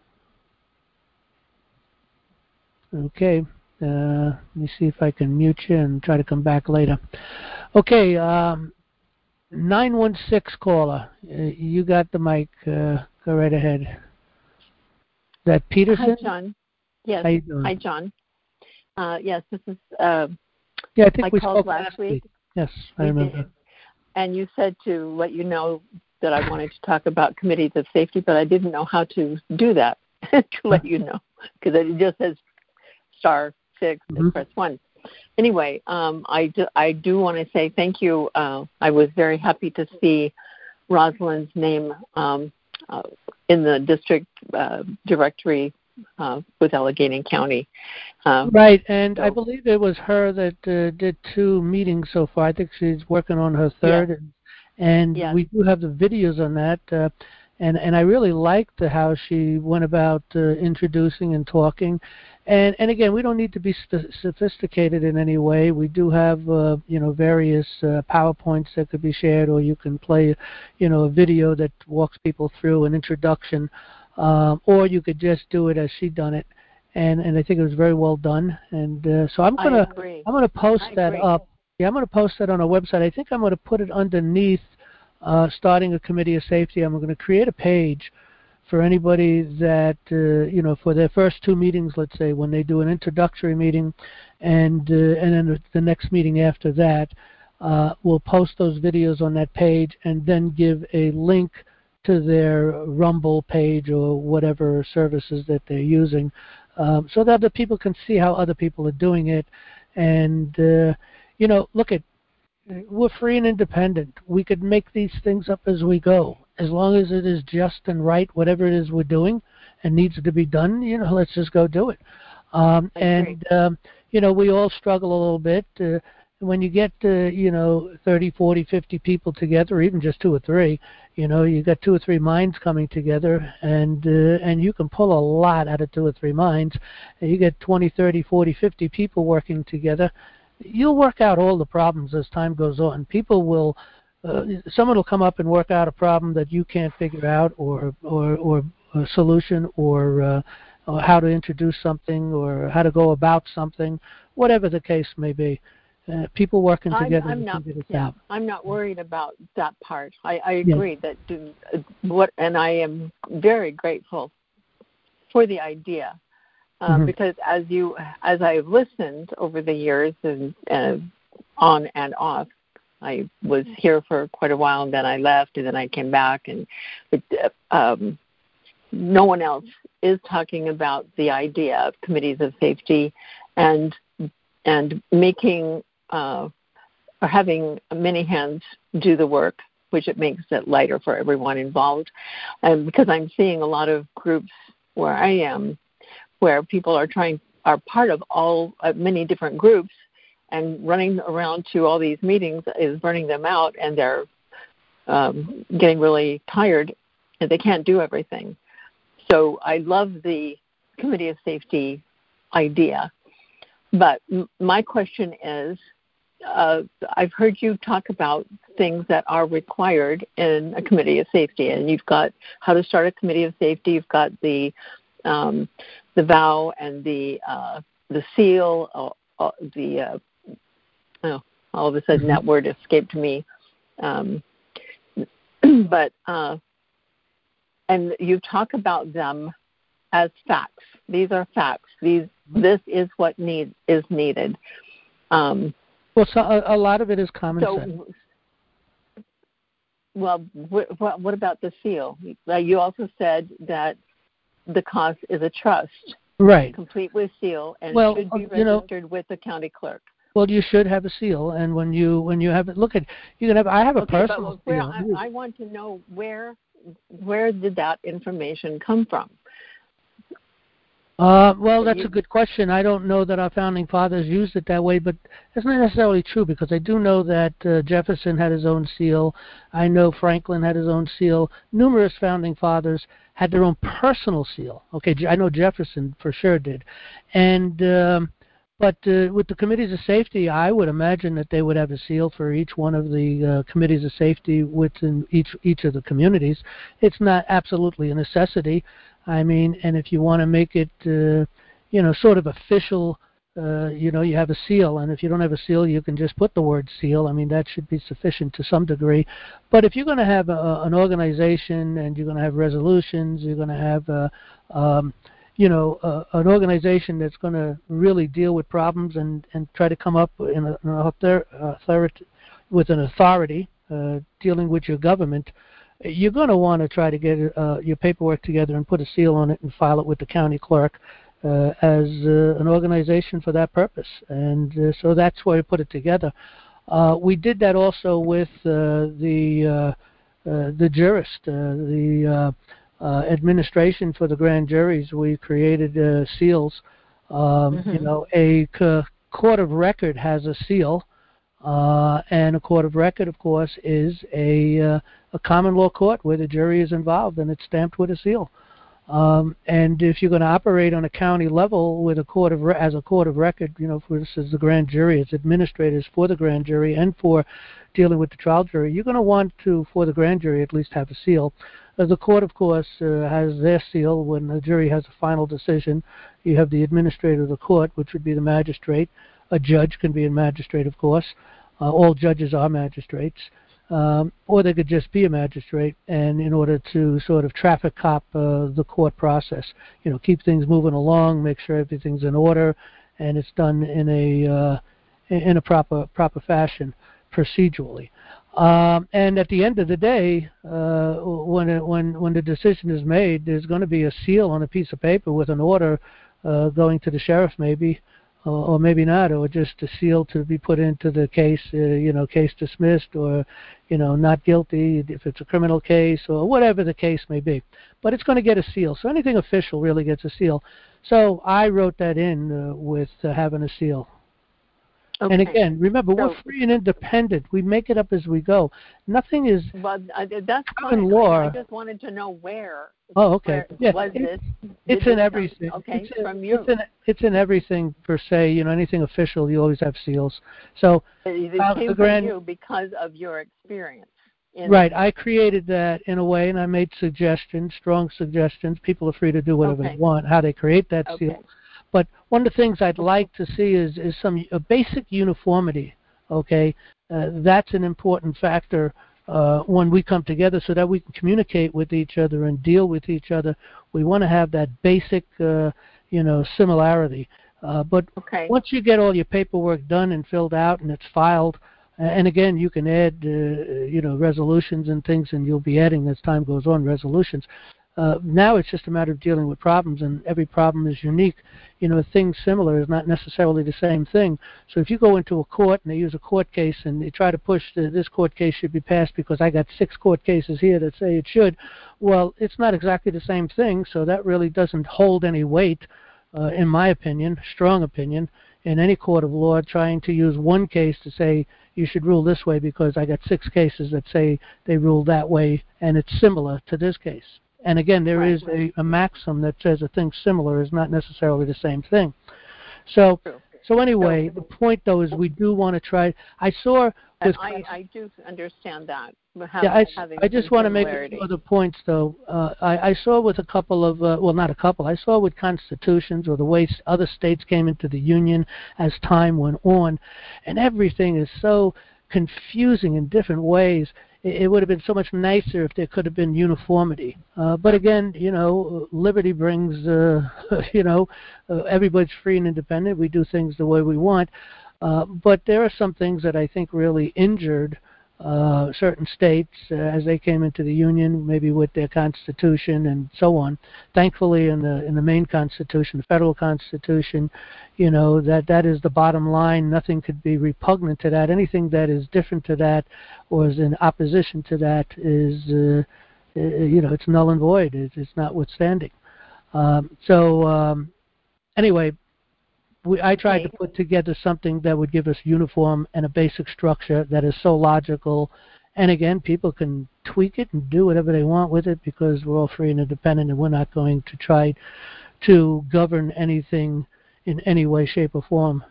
Okay. Uh, let me see if I can mute you and try to come back later. Okay. Um, nine one six caller. Uh, you got the mic. Uh, go right ahead. Is that Peterson? Hi, John. Yes. How you doing? Hi, John. Uh, yes, this is. Uh, yeah, I think I we called spoke last week. week. Yes, I we remember. Did. And you said to let you know that I wanted to talk about committees of safety, but I didn't know how to do that to let you know, because it just says star six mm-hmm. and press one. Anyway, um, I, do, I do want to say thank you. Uh, I was very happy to see Rosalind's name um, uh, in the district uh, directory uh, with Allegheny County. Um, right, and so, I believe it was her that uh, did two meetings so far. I think she's working on her third. Yeah. And, And yes. we do have the videos on that, uh, and and I really liked the, how she went about uh, introducing and talking, and and again, we don't need to be st- sophisticated in any way. We do have uh, you know various uh, PowerPoints that could be shared, or you can play, you know, a video that walks people through an introduction, um, or you could just do it as she done it, and and I think it was very well done. And uh, so I'm gonna I'm gonna post I that agree. up. Yeah, I'm going to post that on our website. I think I'm going to put it underneath uh, starting a committee of safety. I'm going to create a page for anybody that, uh, you know, for their first two meetings, let's say, when they do an introductory meeting and, uh, and then the next meeting after that, uh, we'll post those videos on that page and then give a link to their Rumble page or whatever services that they're using, um, so that other people can see how other people are doing it. And, uh, you know, look at, we're free and independent. We could make these things up as we go. As long as it is just and right, whatever it is we're doing and needs to be done, you know, let's just go do it. Um, and, um, you know, we all struggle a little bit. Uh, when you get, uh, you know, thirty, forty, fifty people together, or even just two or three, you know, you got two or three minds coming together, and uh, and you can pull a lot out of two or three minds. And you get twenty, thirty, forty, fifty people working together, you'll work out all the problems as time goes on. People will, uh, someone will come up and work out a problem that you can't figure out, or or, or a solution, or, uh, or how to introduce something, or how to go about something, whatever the case may be. Uh, people working together I'm, I'm to not, figure this yeah, out. I'm not worried about that part. I, I Yeah. agree that do, uh, what, and I am very grateful for the idea, um, Mm-hmm. because as you, as I've listened over the years and uh, on and off, I was here for quite a while, and then I left, and then I came back, and but, uh, um, no one else is talking about the idea of committees of safety and and making uh, or having many hands do the work, which it makes it lighter for everyone involved. And because I'm seeing a lot of groups where I am, where people are trying are part of all uh, many different groups, and running around to all these meetings is burning them out, and they're um, getting really tired, and they can't do everything. So I love the Committee of Safety idea. But m- my question is, uh, I've heard you talk about things that are required in a Committee of Safety, and you've got how to start a Committee of Safety. You've got the um, the vow and the uh, the seal. Uh, uh, the uh, oh, all of a sudden that word escaped me. Um, but uh, and you talk about them as facts. These are facts. These this is what need is needed. Um, Well, so a, a lot of it is common so, sense. well, what, what about the seal? Uh, you also said that the cost is a trust, Right. complete with seal, and Well, should be you know- registered with the county clerk. Well, you should have a seal, and when you when you have it, look at you can have. I have a Okay, personal but where, seal. I, I want to know where where did that information come from? Uh, well, that's You- a good question. I don't know that our founding fathers used it that way, but that's not necessarily true, because I do know that uh, Jefferson had his own seal. I know Franklin had his own seal. Numerous founding fathers had their own personal seal. Okay, Je- I know Jefferson for sure did. And um, but uh, with the committees of safety, I would imagine that they would have a seal for each one of the uh, committees of safety within each each of the communities. It's not absolutely a necessity. I mean, and if you want to make it, uh, you know, sort of official, uh, you know, you have a seal. And if you don't have a seal, you can just put the word seal. I mean, that should be sufficient to some degree. But if you're going to have a, an organization, and you're going to have resolutions, you're going to have, uh, um, you know, uh, an organization that's going to really deal with problems and, and try to come up in a, an author, authority, with an authority uh, dealing with your government, you're going to want to try to get uh, your paperwork together and put a seal on it and file it with the county clerk uh, as uh, an organization for that purpose. And uh, so that's why we put it together. Uh, we did that also with uh, the uh, uh, the jurist, uh, the uh, uh, administration for the grand juries. We created uh, seals. Um, Mm-hmm. You know, a c- court of record has a seal. Uh, and a court of record, of course, is a uh, a common law court where the jury is involved, and it's stamped with a seal. Um, and if you're going to operate on a county level with a court of re- as a court of record, you know, for instance, the grand jury, as administrators for the grand jury and for dealing with the trial jury, you're going to want to, for the grand jury, at least have a seal. Uh, the court, of course, uh, has their seal when the jury has a final decision. You have the administrator of the court, which would be the magistrate. A judge can be a magistrate, of course. Uh, all judges are magistrates. Um, or they could just be a magistrate, and in order to sort of traffic cop uh, the court process, you know, keep things moving along, make sure everything's in order, and it's done in a uh, in a proper proper fashion procedurally. Um, and at the end of the day, uh, when it, when when the decision is made, there's going to be a seal on a piece of paper with an order uh, going to the sheriff, maybe. Or, or maybe not, or just a seal to be put into the case, uh, you know, case dismissed, or, you know, not guilty if it's a criminal case, or whatever the case may be. But it's going to get a seal. So anything official really gets a seal. So I wrote that in uh, with uh, having a seal. Okay. And again, remember, so, we're free and independent. We make it up as we go. Nothing is well, uh, that's common fine. law. I, I just wanted to know where. Oh, okay. Where Yeah, was it, this? It's Did in this everything. Come, okay, it's in, from you. It's in, it's in everything per se. You know, anything official, you always have seals. So it, it uh, came the from grand, you because of your experience. In right. I created that in a way, and I made suggestions, strong suggestions. People are free to do whatever okay. they want, how they create that okay. seal. But one of the things I'd like to see is, is some a basic uniformity. Okay, uh, that's an important factor uh, when we come together, so that we can communicate with each other and deal with each other. We want to have that basic, uh, you know, similarity. Uh, but okay. once you get all your paperwork done and filled out and it's filed, and again, you can add, uh, you know, resolutions and things, and you'll be adding as time goes on resolutions. Uh, now it's just a matter of dealing with problems, and every problem is unique. You know, things similar is not necessarily the same thing. So if you go into a court and they use a court case and they try to push the, this court case should be passed because I got six court cases here that say it should, well, it's not exactly the same thing, so that really doesn't hold any weight, uh, in my opinion, strong opinion, in any court of law trying to use one case to say you should rule this way because I got six cases that say they rule that way and it's similar to this case. And again, there right, is right. a, a maxim that says a thing similar is not necessarily the same thing. So, so anyway, the point though is we do want to try. I saw with I, I do understand that. Having, yeah, I, I just want to make a few other points though. Uh, I, I saw with a couple of uh, well, not a couple. I saw with constitutions or the way other states came into the union as time went on, and everything is so confusing in different ways. It would have been so much nicer if there could have been uniformity. Uh, but again, you know, liberty brings, uh, you know, uh, everybody's free and independent. We do things the way we want. Uh, but there are some things that I think really injured uh, certain states uh, as they came into the union, maybe with their constitution and so on. Thankfully, in the in the main constitution, the federal constitution, you know, that that is the bottom line. Nothing could be repugnant to that. Anything that is different to that or is in opposition to that is, uh, you know, it's null and void. It's, it's notwithstanding. Um, so um, anyway, we, I tried to put together something that would give us uniform and a basic structure that is so logical. And again, people can tweak it and do whatever they want with it because we're all free and independent, and we're not going to try to govern anything in any way, shape, or form.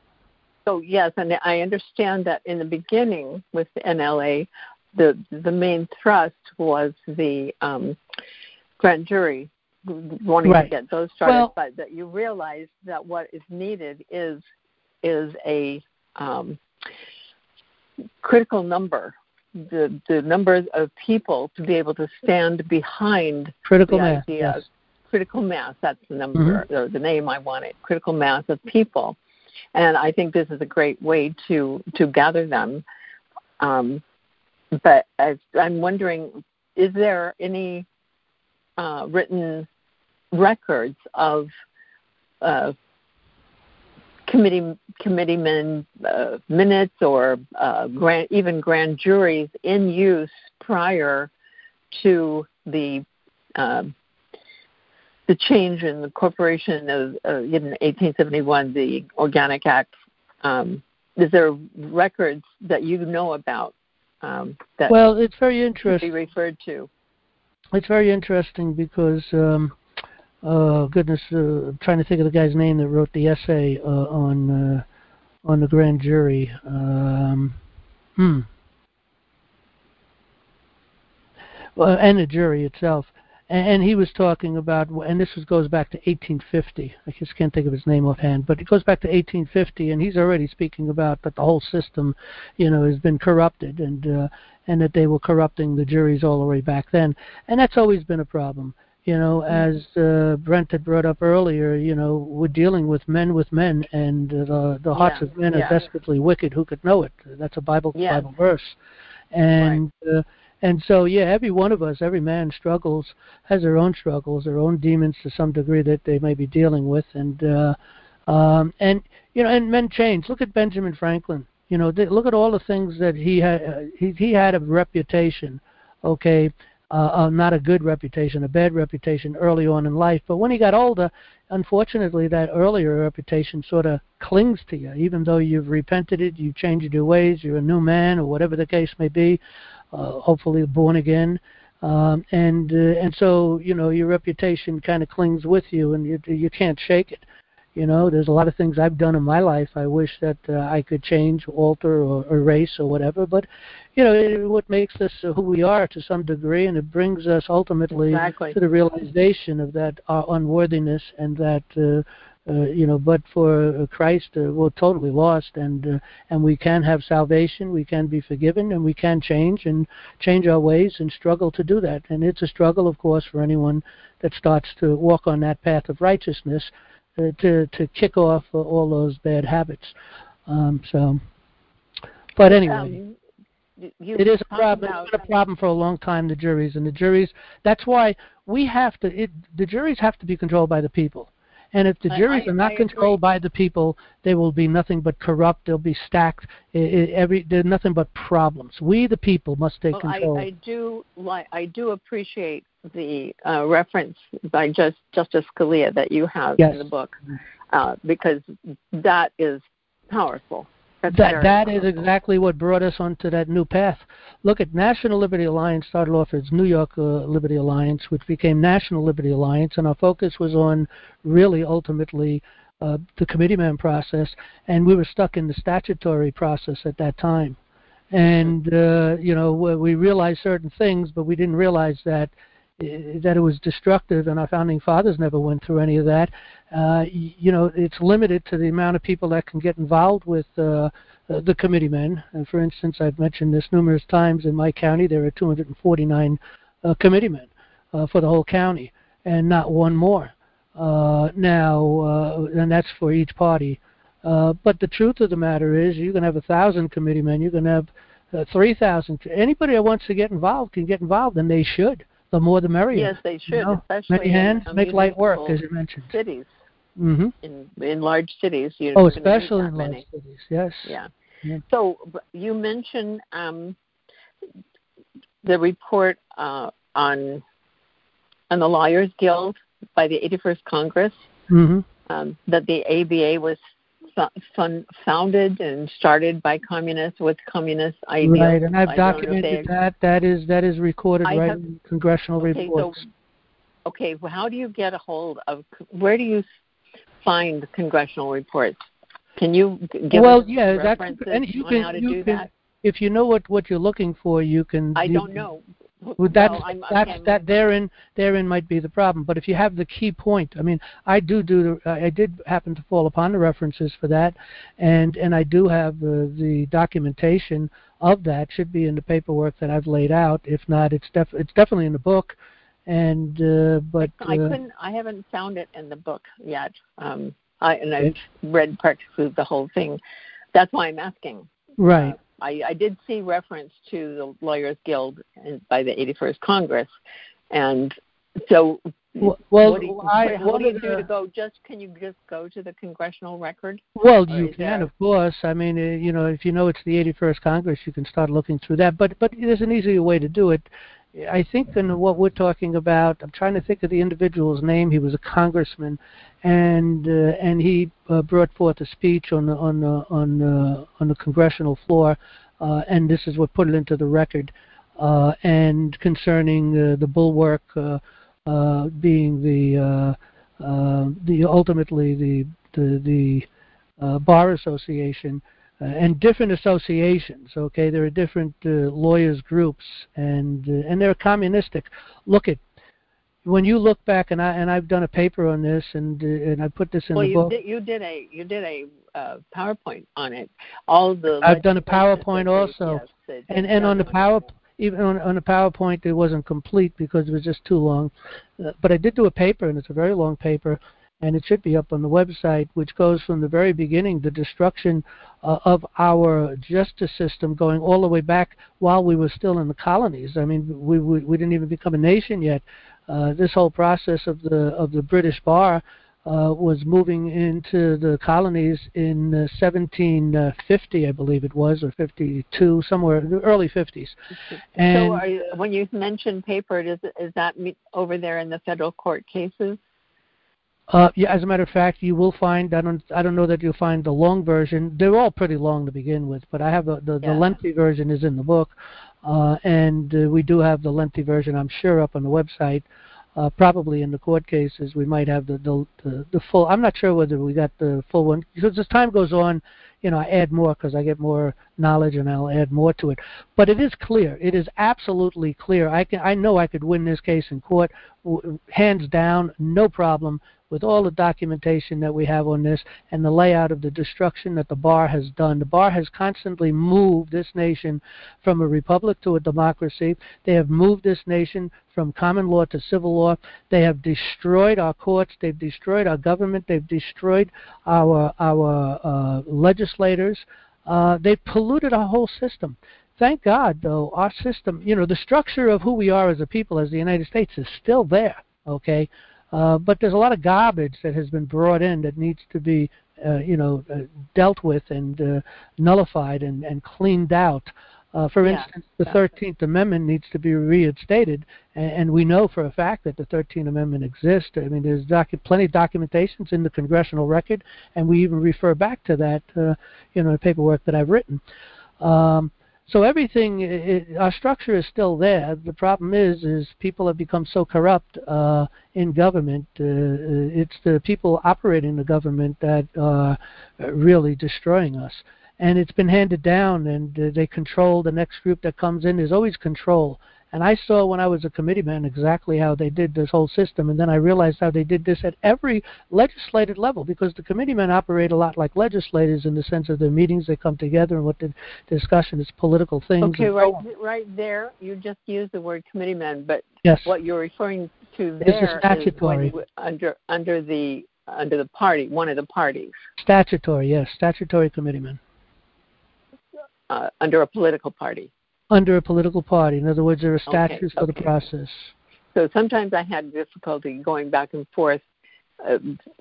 So yes, and I understand that in the beginning with the N L A, the the main thrust was the um, grand jury, wanting right. to get those started, well, but that you realize that what is needed is is a um, critical number, the the number of people to be able to stand behind critical the mass. idea. Yes. Critical mass, that's the number, mm-hmm. or the name I wanted, critical mass of people. And I think this is a great way to, to gather them. Um, but I, I'm wondering, is there any uh, written records of uh, committee committeemen uh, minutes or uh, grand, even grand juries in use prior to the uh, the change in the corporation of uh, in eighteen seventy-one, the Organic Act? Um, is there records that you know about um, that well, it's very interesting. Be referred to? It's very interesting because, um, oh goodness, uh, I'm trying to think of the guy's name that wrote the essay uh, on uh, on the grand jury. Um, hmm. Well, and the jury itself. and, and he was talking about, and this was, goes back to eighteen fifty. I just can't think of his name offhand, but it goes back to eighteen fifty, and he's already speaking about that the whole system, you know, has been corrupted, and uh, and that they were corrupting the juries all the way back then, and that's always been a problem. You know, as uh, Brent had brought up earlier, you know, we're dealing with men with men, and uh, the, the hearts yeah, of men yeah. are desperately wicked. Who could know it? That's a Bible yeah. Bible verse. And right. uh, and so, yeah, every one of us, every man struggles, has their own struggles, their own demons to some degree that they may be dealing with. And, uh, um, and you know, and men change. Look at Benjamin Franklin. You know, they, look at all the things that he had. Uh, he, he had a reputation, okay, Uh, uh, not a good reputation, a bad reputation early on in life. But when he got older, unfortunately, that earlier reputation sort of clings to you, even though you've repented it, you've changed your ways, you're a new man, or whatever the case may be, uh, hopefully born again. Um, and uh, and so, you know, your reputation kind of clings with you, and you, you can't shake it. You know, there's a lot of things I've done in my life I wish that uh, I could change, alter, or erase, or whatever. But, you know, it, what makes us who we are to some degree, and it brings us ultimately exactly. to the realization of that our unworthiness, and that, uh, uh, you know, but for Christ, uh, we're totally lost, and uh, and we can have salvation, we can be forgiven, and we can change and change our ways and struggle to do that. And it's a struggle, of course, for anyone that starts to walk on that path of righteousness. Uh, to to kick off uh, all those bad habits. Um, so, but anyway, um, you it is a problem. about, It's been a problem for a long time. The juries and the juries. That's why we have to. It, the juries have to be controlled by the people. And if the juries I, are not I controlled agree. by the people, they will be nothing but corrupt. They'll be stacked. It, it, every there's nothing but problems. We, the people, must take well, control. I, I do like. I do appreciate the uh, reference by just, Justice Scalia that you have yes. in the book, uh, because that is powerful. That's that very that powerful. is exactly what brought us onto that new path. Look at National Liberty Alliance started off as New York uh, Liberty Alliance, which became National Liberty Alliance, and our focus was on really ultimately uh, the committeeman process, and we were stuck in the statutory process at that time. And uh, you know, we realized certain things, but we didn't realize that that it was destructive, and our founding fathers never went through any of that. Uh, you know, it's limited to the amount of people that can get involved with uh, uh, the committeemen. And for instance, I've mentioned this numerous times. In my county, there are two hundred forty-nine uh, committeemen uh, for the whole county, and not one more. Uh, now, uh, and that's for each party. Uh, but the truth of the matter is, you can have a thousand committeemen. You can have uh, three thousand. Anybody that wants to get involved can get involved, and they should. The more the merrier. Yes, they should, You know? especially Many hands in make light work, as municipal you mentioned. cities. Mm-hmm. In in large cities, you Oh, you're gonna need especially that in many. large cities. Yes. Yeah. Yeah. So b- you mentioned um, the report uh, on on the Lawyers Guild by the eighty-first Congress, Mm-hmm. um, that the A B A was fu- fun, founded and started by communists with communist ideals. Right, and I've I don't know if documented they- that. That is that is recorded I right have- in congressional okay, reports. So, okay, well, how do you get a hold of? Where do you find congressional reports? Can you g- give well, us yeah, that's references and you on can how to you do can that? if you know what what you're looking for, you can. I you, don't know. Well, that's well, I'm, that's okay, that therein therein might be the problem. But if you have the key point, I mean, I do do the, I did happen to fall upon the references for that, and and I do have uh, the documentation of that. Should be in the paperwork that I've laid out. If not, it's def it's definitely in the book. And uh, but I uh, couldn't. I haven't found it in the book yet. Um, I and I've okay. read practically the whole thing. That's why I'm asking. Right. Uh, I, I did see reference to the Lawyers Guild in, by the eighty-first Congress, and so well, well what do you, I, what do you do the, to go? Just can you just go to the congressional record? Well, Or you is can, there- of course. I mean, uh, you know, if you know it's the eighty-first Congress, you can start looking through that. But but there's an easier way to do it. I think in what we're talking about, I'm trying to think of the individual's name. He was a congressman, and uh, and he uh, brought forth a speech on the on the on the, on the congressional floor, uh, and this is what put it into the record. Uh, and concerning uh, the bulwark uh, uh, being the uh, uh, the ultimately the the the uh, bar association. Uh, and different associations, okay? There are different uh, lawyers groups, and uh, and they're communistic. Look at when you look back, and I and I've done a paper on this, and uh, and I put this in well, the you book. did you did a you did a uh, PowerPoint on it. All the I've done a legislation PowerPoint that they- also, yes, that and they've and on done the power even on on the PowerPoint it wasn't complete because it was just too long. Uh, but I did do a paper, and it's a very long paper, and it should be up on the website, which goes from the very beginning, the destruction uh, of our justice system, going all the way back while we were still in the colonies. I mean, we we, we didn't even become a nation yet. Uh, this whole process of the of the British bar uh, was moving into the colonies in uh, seventeen fifty, I believe it was, or fifty-two, somewhere in the early fifties. And so, are you, when you mention paper, is is that me- over there in the federal court cases? Uh, yeah, as a matter of fact, you will find. I don't. I don't know that you'll find the long version. They're all pretty long to begin with, but I have a, the Yeah. the lengthy version is in the book, uh, and uh, we do have the lengthy version, I'm sure, up on the website. Uh, probably in the court cases, we might have the, the the the full. I'm not sure whether we got the full one because as time goes on, you know, I add more because I get more knowledge and I'll add more to it. But it is clear. It is absolutely clear. I can. I know I could win this case in court, w- hands down, no problem, with all the documentation that we have on this and the layout of the destruction that the bar has done. The bar has constantly moved this nation from a republic to a democracy. They have moved this nation from common law to civil law. They have destroyed our courts. They've destroyed our government. They've destroyed our our uh, legislators. Uh, they've polluted our whole system. Thank God, though, our system, you know, the structure of who we are as a people, as the United States, is still there, okay? Uh, but there's a lot of garbage that has been brought in that needs to be, uh, you know, uh, dealt with and uh, nullified and, and cleaned out. Uh, for Yeah, instance, the yeah. thirteenth Amendment needs to be reinstated, and, and we know for a fact that the thirteenth Amendment exists. I mean, there's docu- plenty of documentations in the congressional record, and we even refer back to that, uh, you know, the paperwork that I've written. Um, So everything, it, our structure is still there. The problem is, is people have become so corrupt uh, in government. Uh, it's the people operating the government that are really destroying us. And it's been handed down, and uh, they control the next group that comes in. There's always control. And I saw when I was a committeeman exactly how they did this whole system, and then I realized how they did this at every legislative level, because the committeemen operate a lot like legislators in the sense of their meetings, they come together, and what the discussion is political things. Okay, and right, so on. right there, you just used the word committeeman, but Yes. what you're referring to It's a there is statutory. when, under under the under the party, one of the parties, Statutory, yes, statutory committeemen. uh, under a political party. Under a political party. In other words, there are Okay, statutes for the okay. process. So sometimes I had difficulty going back and forth, uh,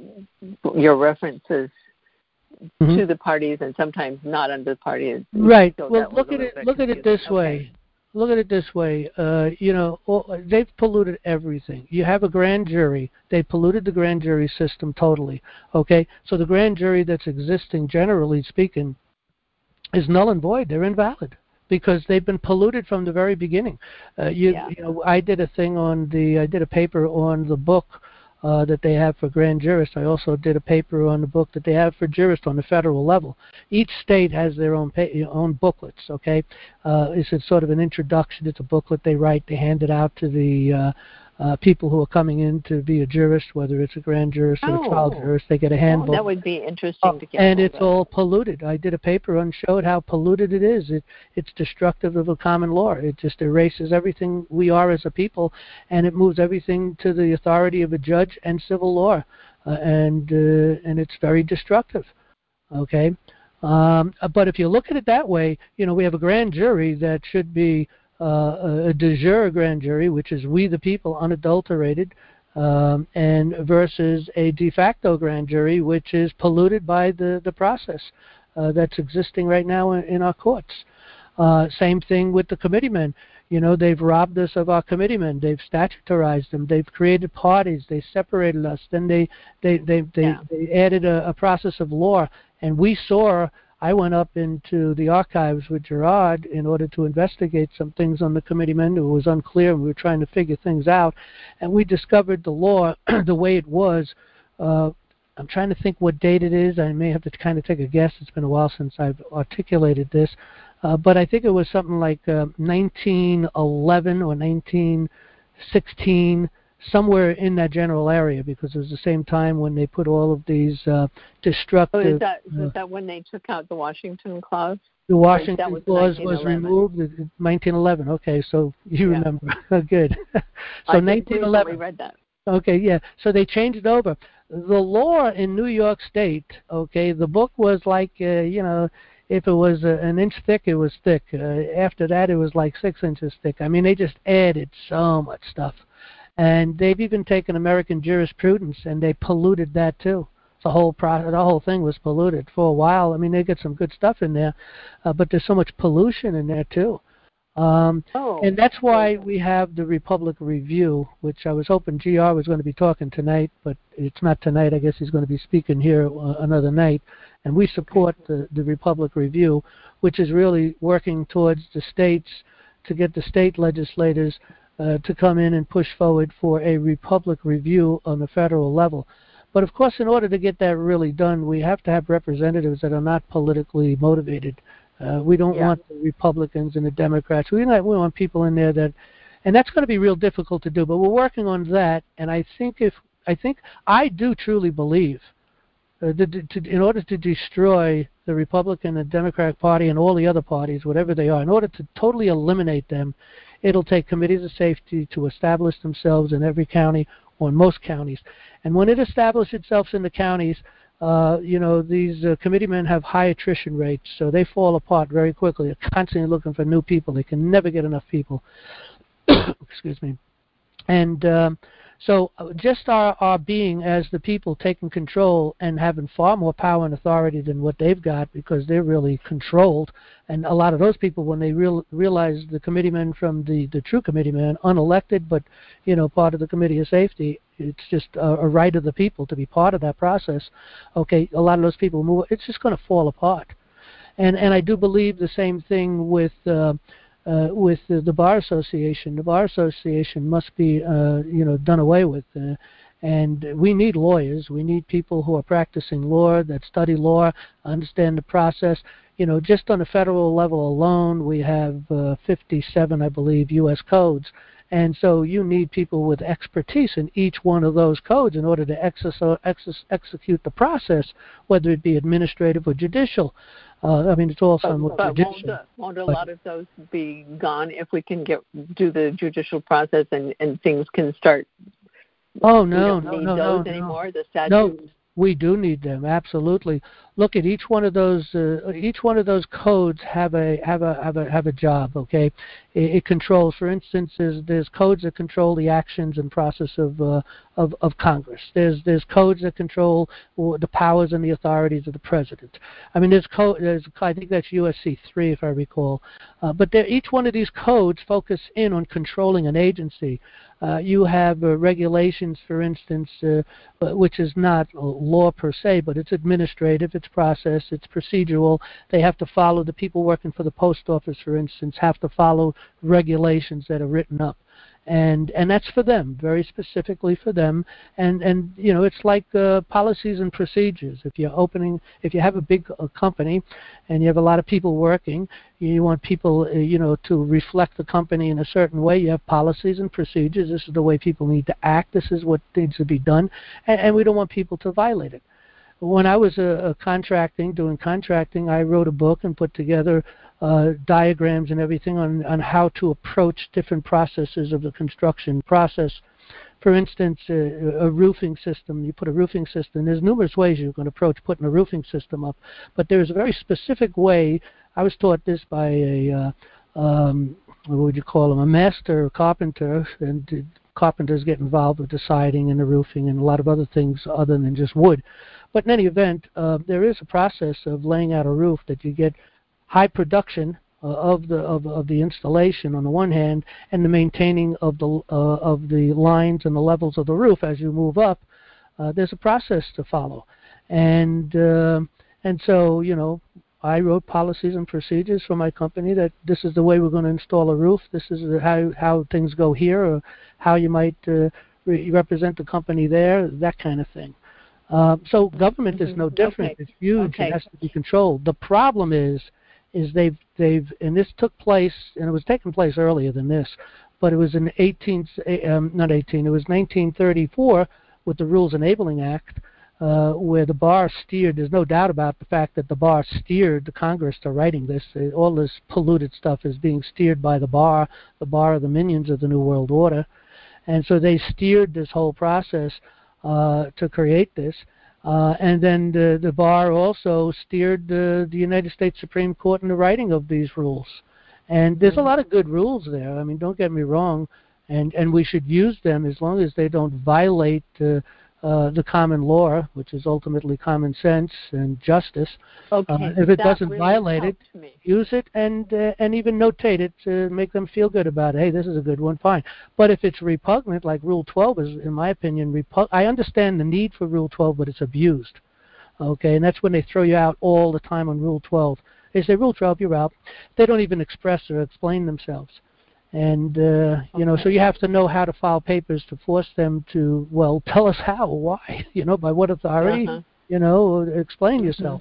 your references Mhm. to the parties, and sometimes not under the parties. Right. So Well, that was look a at little it. bit Look at it confusing. this way. Look at it this way. Uh, you know, all, they've polluted everything. You have a grand jury. They polluted the grand jury system totally. Okay. So the grand jury that's existing, generally speaking, is null and void. They're invalid because they've been polluted from the very beginning. Uh, you, Yeah. you know, I did a thing on the. I did a paper on the book. Uh, that they have for grand jurists. I also did a paper on the book that they have for jurists on the federal level. Each state has their own pa- own booklets, okay? Uh, it's a sort of an introduction. It's a booklet they write. They hand it out to the uh, uh, people who are coming in to be a jurist, whether it's a grand jurist or Oh. a trial jurist. They get a Well, handbook. that would be interesting to get. And hold it's of. all polluted. I did a paper and showed how polluted it is. It, it's destructive of the common law. It just erases everything we are as a people, and it moves everything to the authority of a judge and civil law, uh, and uh, and it's very destructive. Okay, um, but if you look at it that way, you know, we have a grand jury that should be uh, a de jure grand jury, which is we the people, unadulterated. Um, and versus a de facto grand jury, which is polluted by the, the process uh, that's existing right now in, in our courts. Uh, same thing with the committeemen. You know, they've robbed us of our committeemen. They've statutorized them. They've created parties. They separated us. Then they they they they, Yeah. they added a, a process of law. And we saw. I went up into the archives with Gerard in order to investigate some things on the committeemen. It was unclear, and we were trying to figure things out. And we discovered the law the way it was. Uh, I'm trying to think what date it is. I may have to kind of take a guess. It's been a while since I've articulated this. Uh, but I think it was something like uh, nineteen eleven or nineteen sixteen, somewhere in that general area, because it was the same time when they put all of these uh, destructive. Oh, is that uh, is that when they took out the Washington Clause? The Washington was Clause was removed in nineteen eleven. Okay, so you Yeah. remember. Good. So I just nineteen eleven. recently read that. Okay, yeah. So they changed it over. The law in New York State, okay, the book was like, uh, you know, if it was uh, an inch thick, it was thick. Uh, after that, it was like six inches thick. I mean, they just added so much stuff. And they've even taken American jurisprudence and they polluted that too. The whole process, the whole thing was polluted for a while. I mean, they get some good stuff in there, uh, but there's so much pollution in there too. Um, oh. And that's why we have the Republic Review, which I was hoping G R was going to be talking tonight, but it's not tonight. I guess he's going to be speaking here uh, another night. And we support the, the Republic Review, which is really working towards the states to get the state legislators uh, to come in and push forward for a Republic Review on the federal level. But of course, in order to get that really done, we have to have representatives that are not politically motivated. Uh, we don't Yeah. want the Republicans and the Democrats. We, not, we want people in there that, and that's going to be real difficult to do. But we're working on that. And I think if I think I do truly believe uh, that to, in order to destroy the Republican and Democratic Party and all the other parties, whatever they are, in order to totally eliminate them, it'll take committees of safety to establish themselves in every county or in most counties. And when it establishes itself in the counties, uh, you know, these uh, committeemen have high attrition rates, so they fall apart very quickly. They're constantly looking for new people. They can never get enough people. Excuse me. And um, so just our, our being as the people taking control and having far more power and authority than what they've got, because they're really controlled. And a lot of those people, when they real, realize the committeemen from the, the true committeemen, unelected, but, you know, part of the Committee of Safety, it's just a, a right of the people to be part of that process. Okay, a lot of those people move. It's just going to fall apart. And and I do believe the same thing with uh, uh, with the, the Bar Association. The Bar Association must be uh, you know done away with. Uh, and we need lawyers. We need people who are practicing law, that study law, understand the process. You know, just on the federal level alone, we have uh, fifty-seven, I believe, U S codes. And so you need people with expertise in each one of those codes in order to ex- ex- execute the process, whether it be administrative or judicial. Uh, I mean, it's all somewhat but judicial. Won't, uh, won't a lot of those be gone if we can get do the judicial process and, and things can start? Oh, no, we don't no, need no, those no, anymore, no. the statutes? No, we do need them, absolutely. Look at each one of those. Uh, each one of those codes have a have a have a have a job. Okay, it, it controls. For instance, there's, there's codes that control the actions and process of uh, of of Congress. There's there's codes that control the powers and the authorities of the president. I mean, there's code. There's I think that's U S C three, if I recall. Uh, but each one of these codes focus in on controlling an agency. Uh, you have uh, regulations, for instance, uh, which is not law per se, but it's administrative, it's process, it's procedural. They have to follow, the people working for the post office, for instance, have to follow regulations that are written up. And and that's for them, very specifically for them. And, and you know, it's like uh, policies and procedures. If you're opening, if you have a big uh, company and you have a lot of people working, you want people, uh, you know, to reflect the company in a certain way. You have policies and procedures. This is the way people need to act. This is what needs to be done. And, and we don't want people to violate it. When I was uh, uh, contracting, doing contracting, I wrote a book and put together uh, diagrams and everything on, on how to approach different processes of the construction process. For instance, uh, a roofing system, you put a roofing system, there's numerous ways you can approach putting a roofing system up, but there's a very specific way. I was taught this by a, uh, um, what would you call him, a master carpenter, and carpenters get involved with the siding and the roofing and a lot of other things other than just wood. But in any event, uh, there is a process of laying out a roof that you get high production uh, of the of, of the installation on the one hand, and the maintaining of the uh, of the lines and the levels of the roof as you move up. Uh, there's a process to follow, and uh, and so you know. I wrote policies and procedures for my company that this is the way we're going to install a roof. This is how how things go here, or how you might uh, re- represent the company there, that kind of thing. Uh, so government is no different. Okay. It's huge. Okay. It has to be controlled. The problem is, is they've they've and this took place, and it was taking place earlier than this, but it was in eighteen, um, not eighteen, it was nineteen thirty-four with the Rules Enabling Act, uh, where the bar steered. There's no doubt about the fact that the bar steered the Congress to writing this. All this polluted stuff is being steered by the bar. The bar are the minions of the New World Order. And so they steered this whole process uh, to create this. Uh, and then the, the bar also steered the, the United States Supreme Court in the writing of these rules. And there's a lot of good rules there. I mean, don't get me wrong. And, and we should use them as long as they don't violate uh, uh, the common law, which is ultimately common sense and justice. Okay, uh, if it that doesn't really violate it, me. use it and uh, and even notate it to make them feel good about it. Hey, this is a good one, fine. But if it's repugnant, like Rule twelve is, in my opinion, repug- I understand the need for Rule twelve, but it's abused. Okay, and that's when they throw you out all the time on Rule twelve. They say, Rule twelve, you're out. They don't even express or explain themselves. And, uh, you know, so you have to know how to file papers to force them to, well, tell us how, why, you know, by what authority, uh-huh. you know, explain mm-hmm. yourself.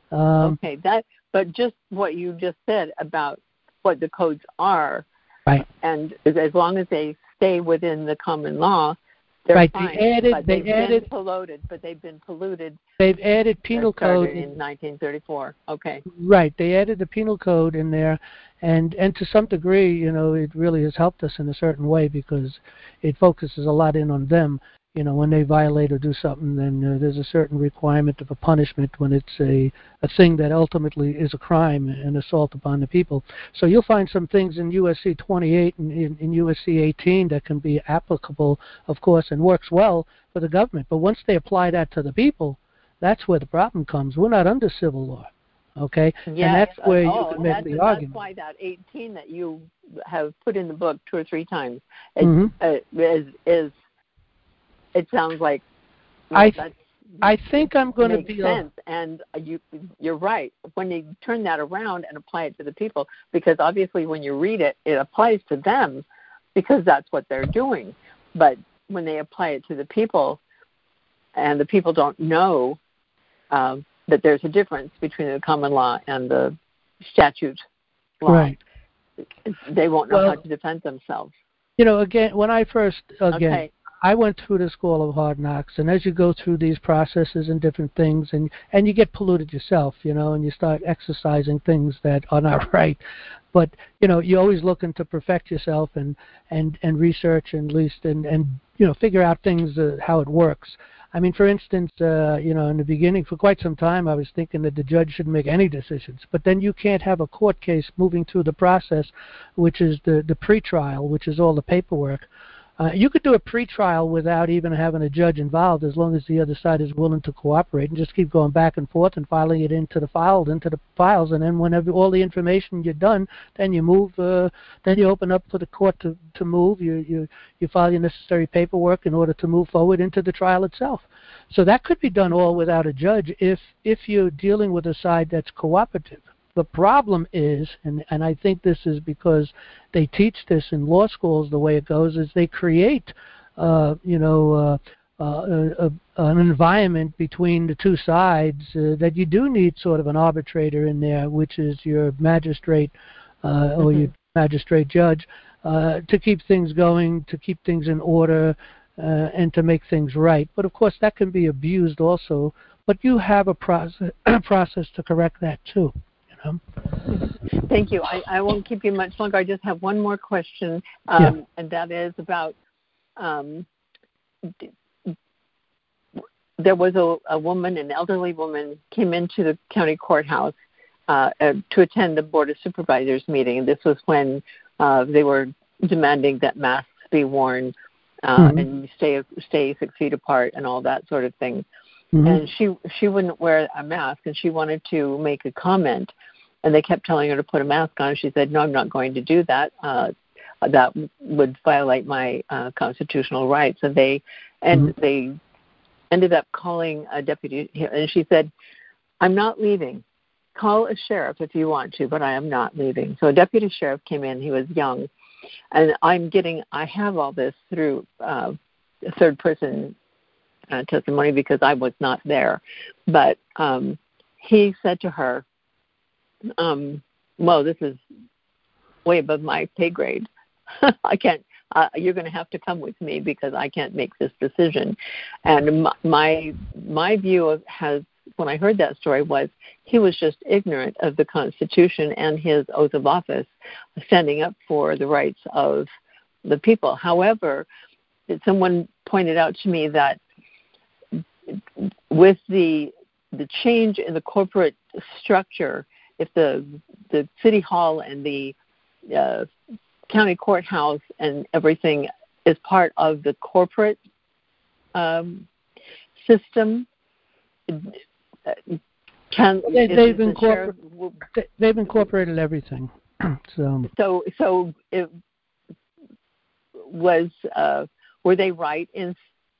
Um, okay, that, but just what you just said about what the codes are, right. and as, as long as they stay within the common law, they're right. fine. They added, but they they've added, been polluted, but they've been polluted. They've added penal code in nineteen thirty-four. Okay. Right. They added the penal code in there, and and to some degree, you know, it really has helped us in a certain way because it focuses a lot in on them. You know, when they violate or do something, then uh, there's a certain requirement of a punishment when it's a, a thing that ultimately is a crime, an assault upon the people. So you'll find some things in U S C twenty-eight and in, in U S C eighteen that can be applicable, of course, and works well for the government. But once they apply that to the people, that's where the problem comes. We're not under civil law, okay? Yes. And that's where uh, oh, you can make that's, the that's argument. That's why that eighteen that you have put in the book two or three times it, mm-hmm. uh, is, is, it sounds like, well, I, that's, I think I'm going to be sense. A, and you, you're right. When they turn that around and apply it to the people, because obviously when you read it, it applies to them because that's what they're doing. But when they apply it to the people, and the people don't know um, that there's a difference between the common law and the statute law, right. they won't know well, how to defend themselves. You know, again, when I first, again, okay. I went through the school of hard knocks, and as you go through these processes and different things, and, and you get polluted yourself, you know, and you start exercising things that are not right. But, you know, you're always looking to perfect yourself and, and, and research and at least and, and, you know, figure out things, uh, how it works. I mean, for instance, uh, you know, in the beginning, for quite some time, I was thinking that the judge shouldn't make any decisions. But then you can't have a court case moving through the process, which is the, the pretrial, which is all the paperwork. Uh, you could do a pretrial without even having a judge involved, as long as the other side is willing to cooperate, and just keep going back and forth and filing it into the files, into the files, and then whenever all the information you're done, then you move. Uh, then you open up for the court to, to move. You you you file your necessary paperwork in order to move forward into the trial itself. So that could be done all without a judge if if you're dealing with a side that's cooperative. The problem is, and, and I think this is because they teach this in law schools the way it goes, is they create, uh, you know, uh, uh, a, a, an environment between the two sides uh, that you do need sort of an arbitrator in there, which is your magistrate uh, mm-hmm. or your magistrate judge, uh, to keep things going, to keep things in order, uh, and to make things right. But, of course, that can be abused also. But you have a process, a process to correct that, too. Thank you. I, I won't keep you much longer. I just have one more question, um, yeah. and that is about um, there was a, a woman, an elderly woman, came into the county courthouse uh, uh, to attend the Board of Supervisors meeting. This was when uh, they were demanding that masks be worn uh, mm-hmm. and stay stay six feet apart and all that sort of thing. Mm-hmm. And she she wouldn't wear a mask, and she wanted to make a comment. And they kept telling her to put a mask on. She said, no, I'm not going to do that. Uh, that would violate my uh, constitutional rights. And they and mm-hmm. they ended up calling a deputy. And she said, I'm not leaving. Call a sheriff if you want to, but I am not leaving. So a deputy sheriff came in. He was young. And I'm getting, I have all this through uh, third person uh, testimony because I was not there. But um, he said to her, Um, well, this is way above my pay grade. I can't uh, you're going to have to come with me because I can't make this decision. And my my, my view of has when I heard that story was he was just ignorant of the Constitution and his oath of office, standing up for the rights of the people. However, someone pointed out to me that with the the change in the corporate structure, if the the city hall and the uh, county courthouse and everything is part of the corporate um, system, can they, they've, the incorpor- sheriff, they've incorporated everything. so so so it was uh, were they right in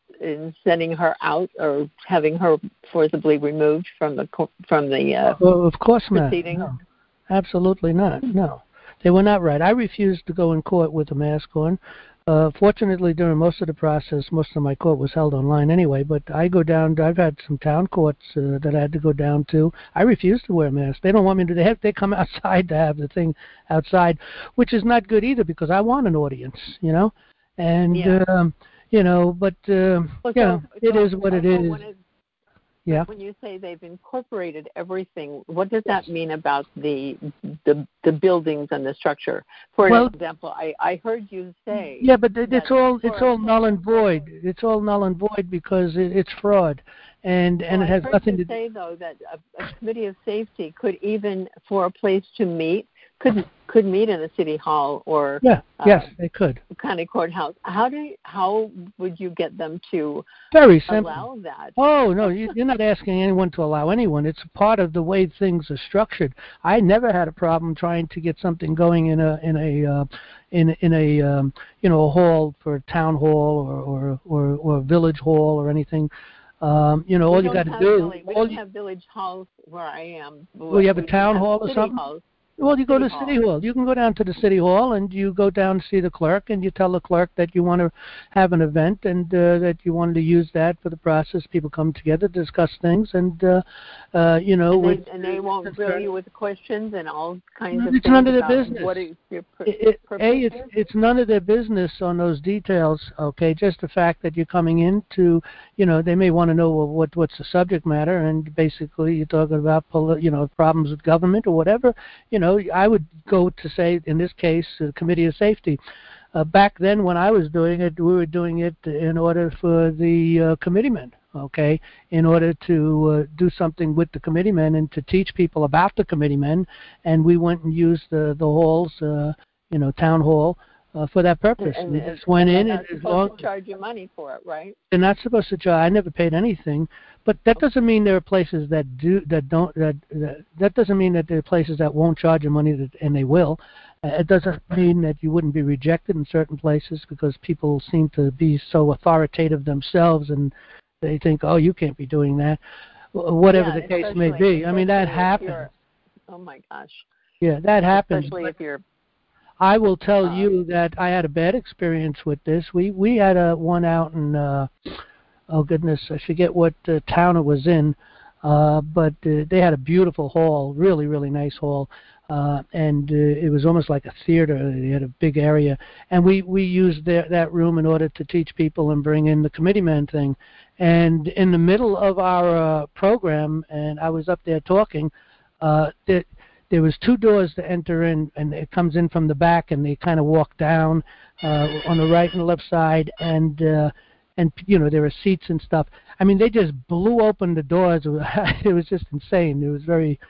in sending her out or having her forcibly removed from the from the uh, well, of course not. proceeding? No. Absolutely not. No, they were not right. I refused to go in court with a mask on. Uh, fortunately, during most of the process, most of my court was held online anyway. But I go down. I've had some town courts uh, that I had to go down to. I refuse to wear a mask. They don't want me to. They have. They come outside to have the thing outside, which is not good either because I want an audience. You know, and. Yeah. Um, You know, but uh, well, yeah, so, it so, is what it so is. When it, yeah. When you say they've incorporated everything, what does that mean about the the, the buildings and the structure? For well, example, I, I heard you say. Yeah, but it, it's all it's for, all null and void. It's all null and void because it, it's fraud, and and well, it has I heard nothing you to. say though that a, a committee of safety could even for a place to meet could could meet in a city hall or Yeah. uh, Yes, they could. county courthouse. How do you, how would you get them to Very simple. allow that? Oh no, you, you're not asking anyone to allow anyone. It's part of the way things are structured. I never had a problem trying to get something going in a in a uh, in in a um, you know a hall for a town hall or or or, or village hall or anything. Um, you know, we all you got to do. Village, we don't you, have village halls where I am. Well, you have a we town have hall or city something. Halls. Well, you go City to hall. City Hall. You can go down to the City Hall, and you go down to see the clerk, and you tell the clerk that you want to have an event, and uh, that you wanted to use that for the process. People come together, discuss things, and uh, uh, you know, and they, with, and they won't drill you with questions and all kinds of it's things none of their about business. what is your pur- it, purpose. A, it's it's none of their business on those details. Okay, just the fact that you're coming in to, you know, they may want to know well, what what's the subject matter, and basically you're talking about, you know, problems with government or whatever. You know, I would go to say, in this case, the Committee of Safety. Uh, back then, when I was doing it, we were doing it in order for the uh, committeemen, okay, in order to uh, do something with the committeemen and to teach people about the committeemen. And we went and used the, the halls, uh, you know, town hall, uh, for that purpose. And, we and, just went and in, they're and not as supposed long to charge you money for it, right? they're not supposed to charge. I never paid anything, but that doesn't mean there are places that do that don't that that, that doesn't mean that there are places that won't charge you money, that, and they will. Uh, it doesn't mean that you wouldn't be rejected in certain places because people seem to be so authoritative themselves, and they think, oh, you can't be doing that, whatever yeah, the case may be. I mean, that happens. Oh my gosh. Yeah, that happens. Especially if you're. I will tell uh, you that I had a bad experience with this. We we had a one out in uh, oh goodness, I forget what uh, town it was in, uh, but uh, they had a beautiful hall, really really nice hall, uh, and uh, it was almost like a theater. They had a big area, and we we used their, that room in order to teach people and bring in the committeeman thing. And in the middle of our uh, program, and I was up there talking, uh, that. There was two doors to enter in, and it comes in from the back, and they kind of walk down uh, on the right and the left side, and uh, and you know there were seats and stuff. I mean, they just blew open the doors. It was just insane. It was very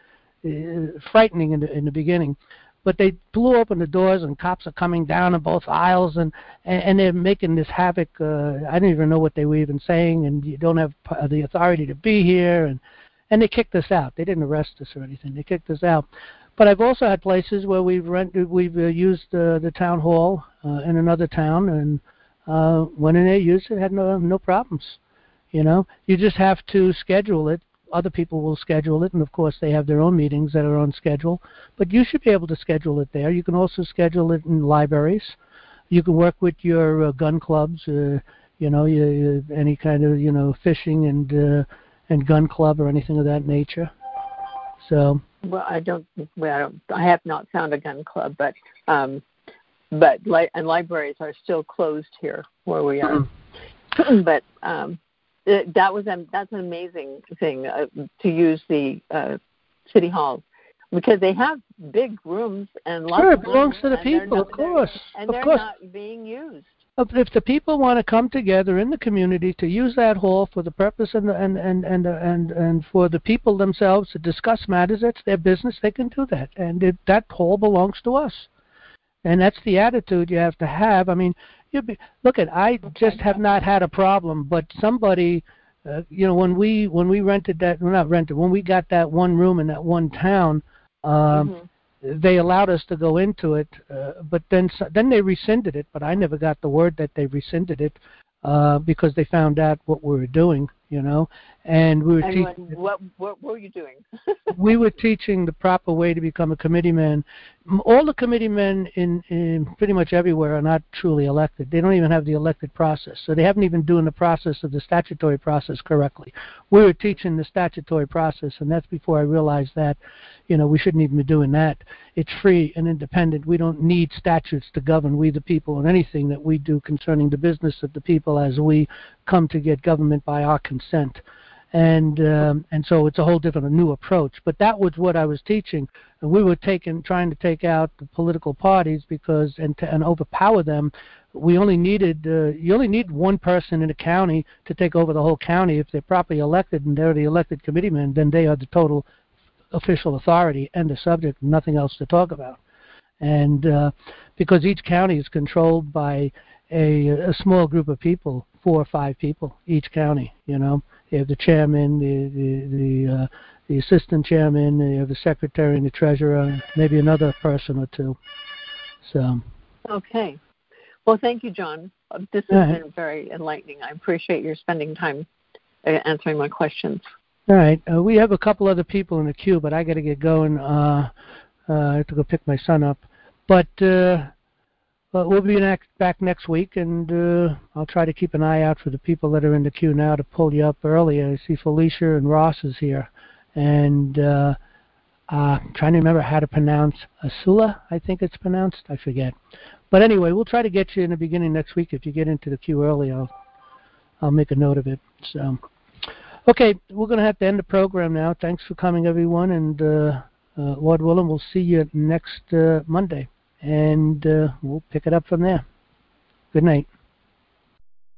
uh, frightening in the in the beginning, but they blew open the doors, and cops are coming down in both aisles, and and, and they're making this havoc. Uh, I don't even know what they were even saying, and you don't have the authority to be here, and. And they kicked us out. They didn't arrest us or anything. They kicked us out. But I've also had places where we've rented, we've uh, used uh, the town hall uh, in another town, and uh, went in there, used it, had no no problems. You know, you just have to schedule it. Other people will schedule it, and of course they have their own meetings that are on schedule. But you should be able to schedule it there. You can also schedule it in libraries. You can work with your uh, gun clubs. Uh, you know, you, you, any kind of you know fishing and. Uh, and gun club or anything of that nature. So well, I don't. Well, I, don't, I have not found a gun club, but um, but li- and libraries are still closed here where we are. Mm-hmm. But um, it, that was um, that's an amazing thing uh, to use the uh, city hall because they have big rooms and lots sure, of it belongs rooms, to the people, not, of course, and of they're course. not being used. If the people want to come together in the community to use that hall for the purpose and and and and and, and for the people themselves to discuss matters, that's their business. They can do that, and it, that hall belongs to us. And that's the attitude you have to have. I mean, you be, look at I just have not had a problem, but somebody, uh, you know, when we when we rented that, well, not rented, when we got that one room in that one town. Um, mm-hmm. They allowed us to go into it, uh, but then then they rescinded it. But I never got the word that they rescinded it uh, because they found out what we were doing, you know. And we were and teaching. What, what what were you doing? We were teaching the proper way to become a committeeman. All the committeemen in, in pretty much everywhere are not truly elected. They don't even have the elected process, so they haven't even doing the process of the statutory process correctly. We were teaching the statutory process, and that's before I realized that, you know, we shouldn't even be doing that. It's free and independent. We don't need statutes to govern we the people and anything that we do concerning the business of the people as we come to get government by our consent. And um, and so it's a whole different, a new approach. But that was what I was teaching. And we were taking, trying to take out the political parties because and to, and overpower them. We only needed uh, you only need one person in a county to take over the whole county. If they're properly elected and they're the elected committeemen, then they are the total official authority and the subject, nothing else to talk about. And uh, because each county is controlled by a, a small group of people, four or five people each county, you know. You have the chairman, the the the, uh, the assistant chairman, you have the secretary and the treasurer, maybe another person or two. So. Okay. Well, thank you, John. This has right. been very enlightening. I appreciate your spending time answering my questions. All right. Uh, we have a couple other people in the queue, but I got to get going. Uh, uh, I have to go pick my son up. But uh, we'll be next, back next week, and uh, I'll try to keep an eye out for the people that are in the queue now to pull you up early. I see Felicia and Ross is here. And uh, uh, I'm trying to remember how to pronounce Asula, I think it's pronounced. I forget. But anyway, we'll try to get you in the beginning next week. If you get into the queue early, I'll, I'll make a note of it. So. Okay, we're going to have to end the program now. Thanks for coming, everyone, and uh, uh, Lord willing, we'll see you next uh, Monday, and uh, we'll pick it up from there. Good night.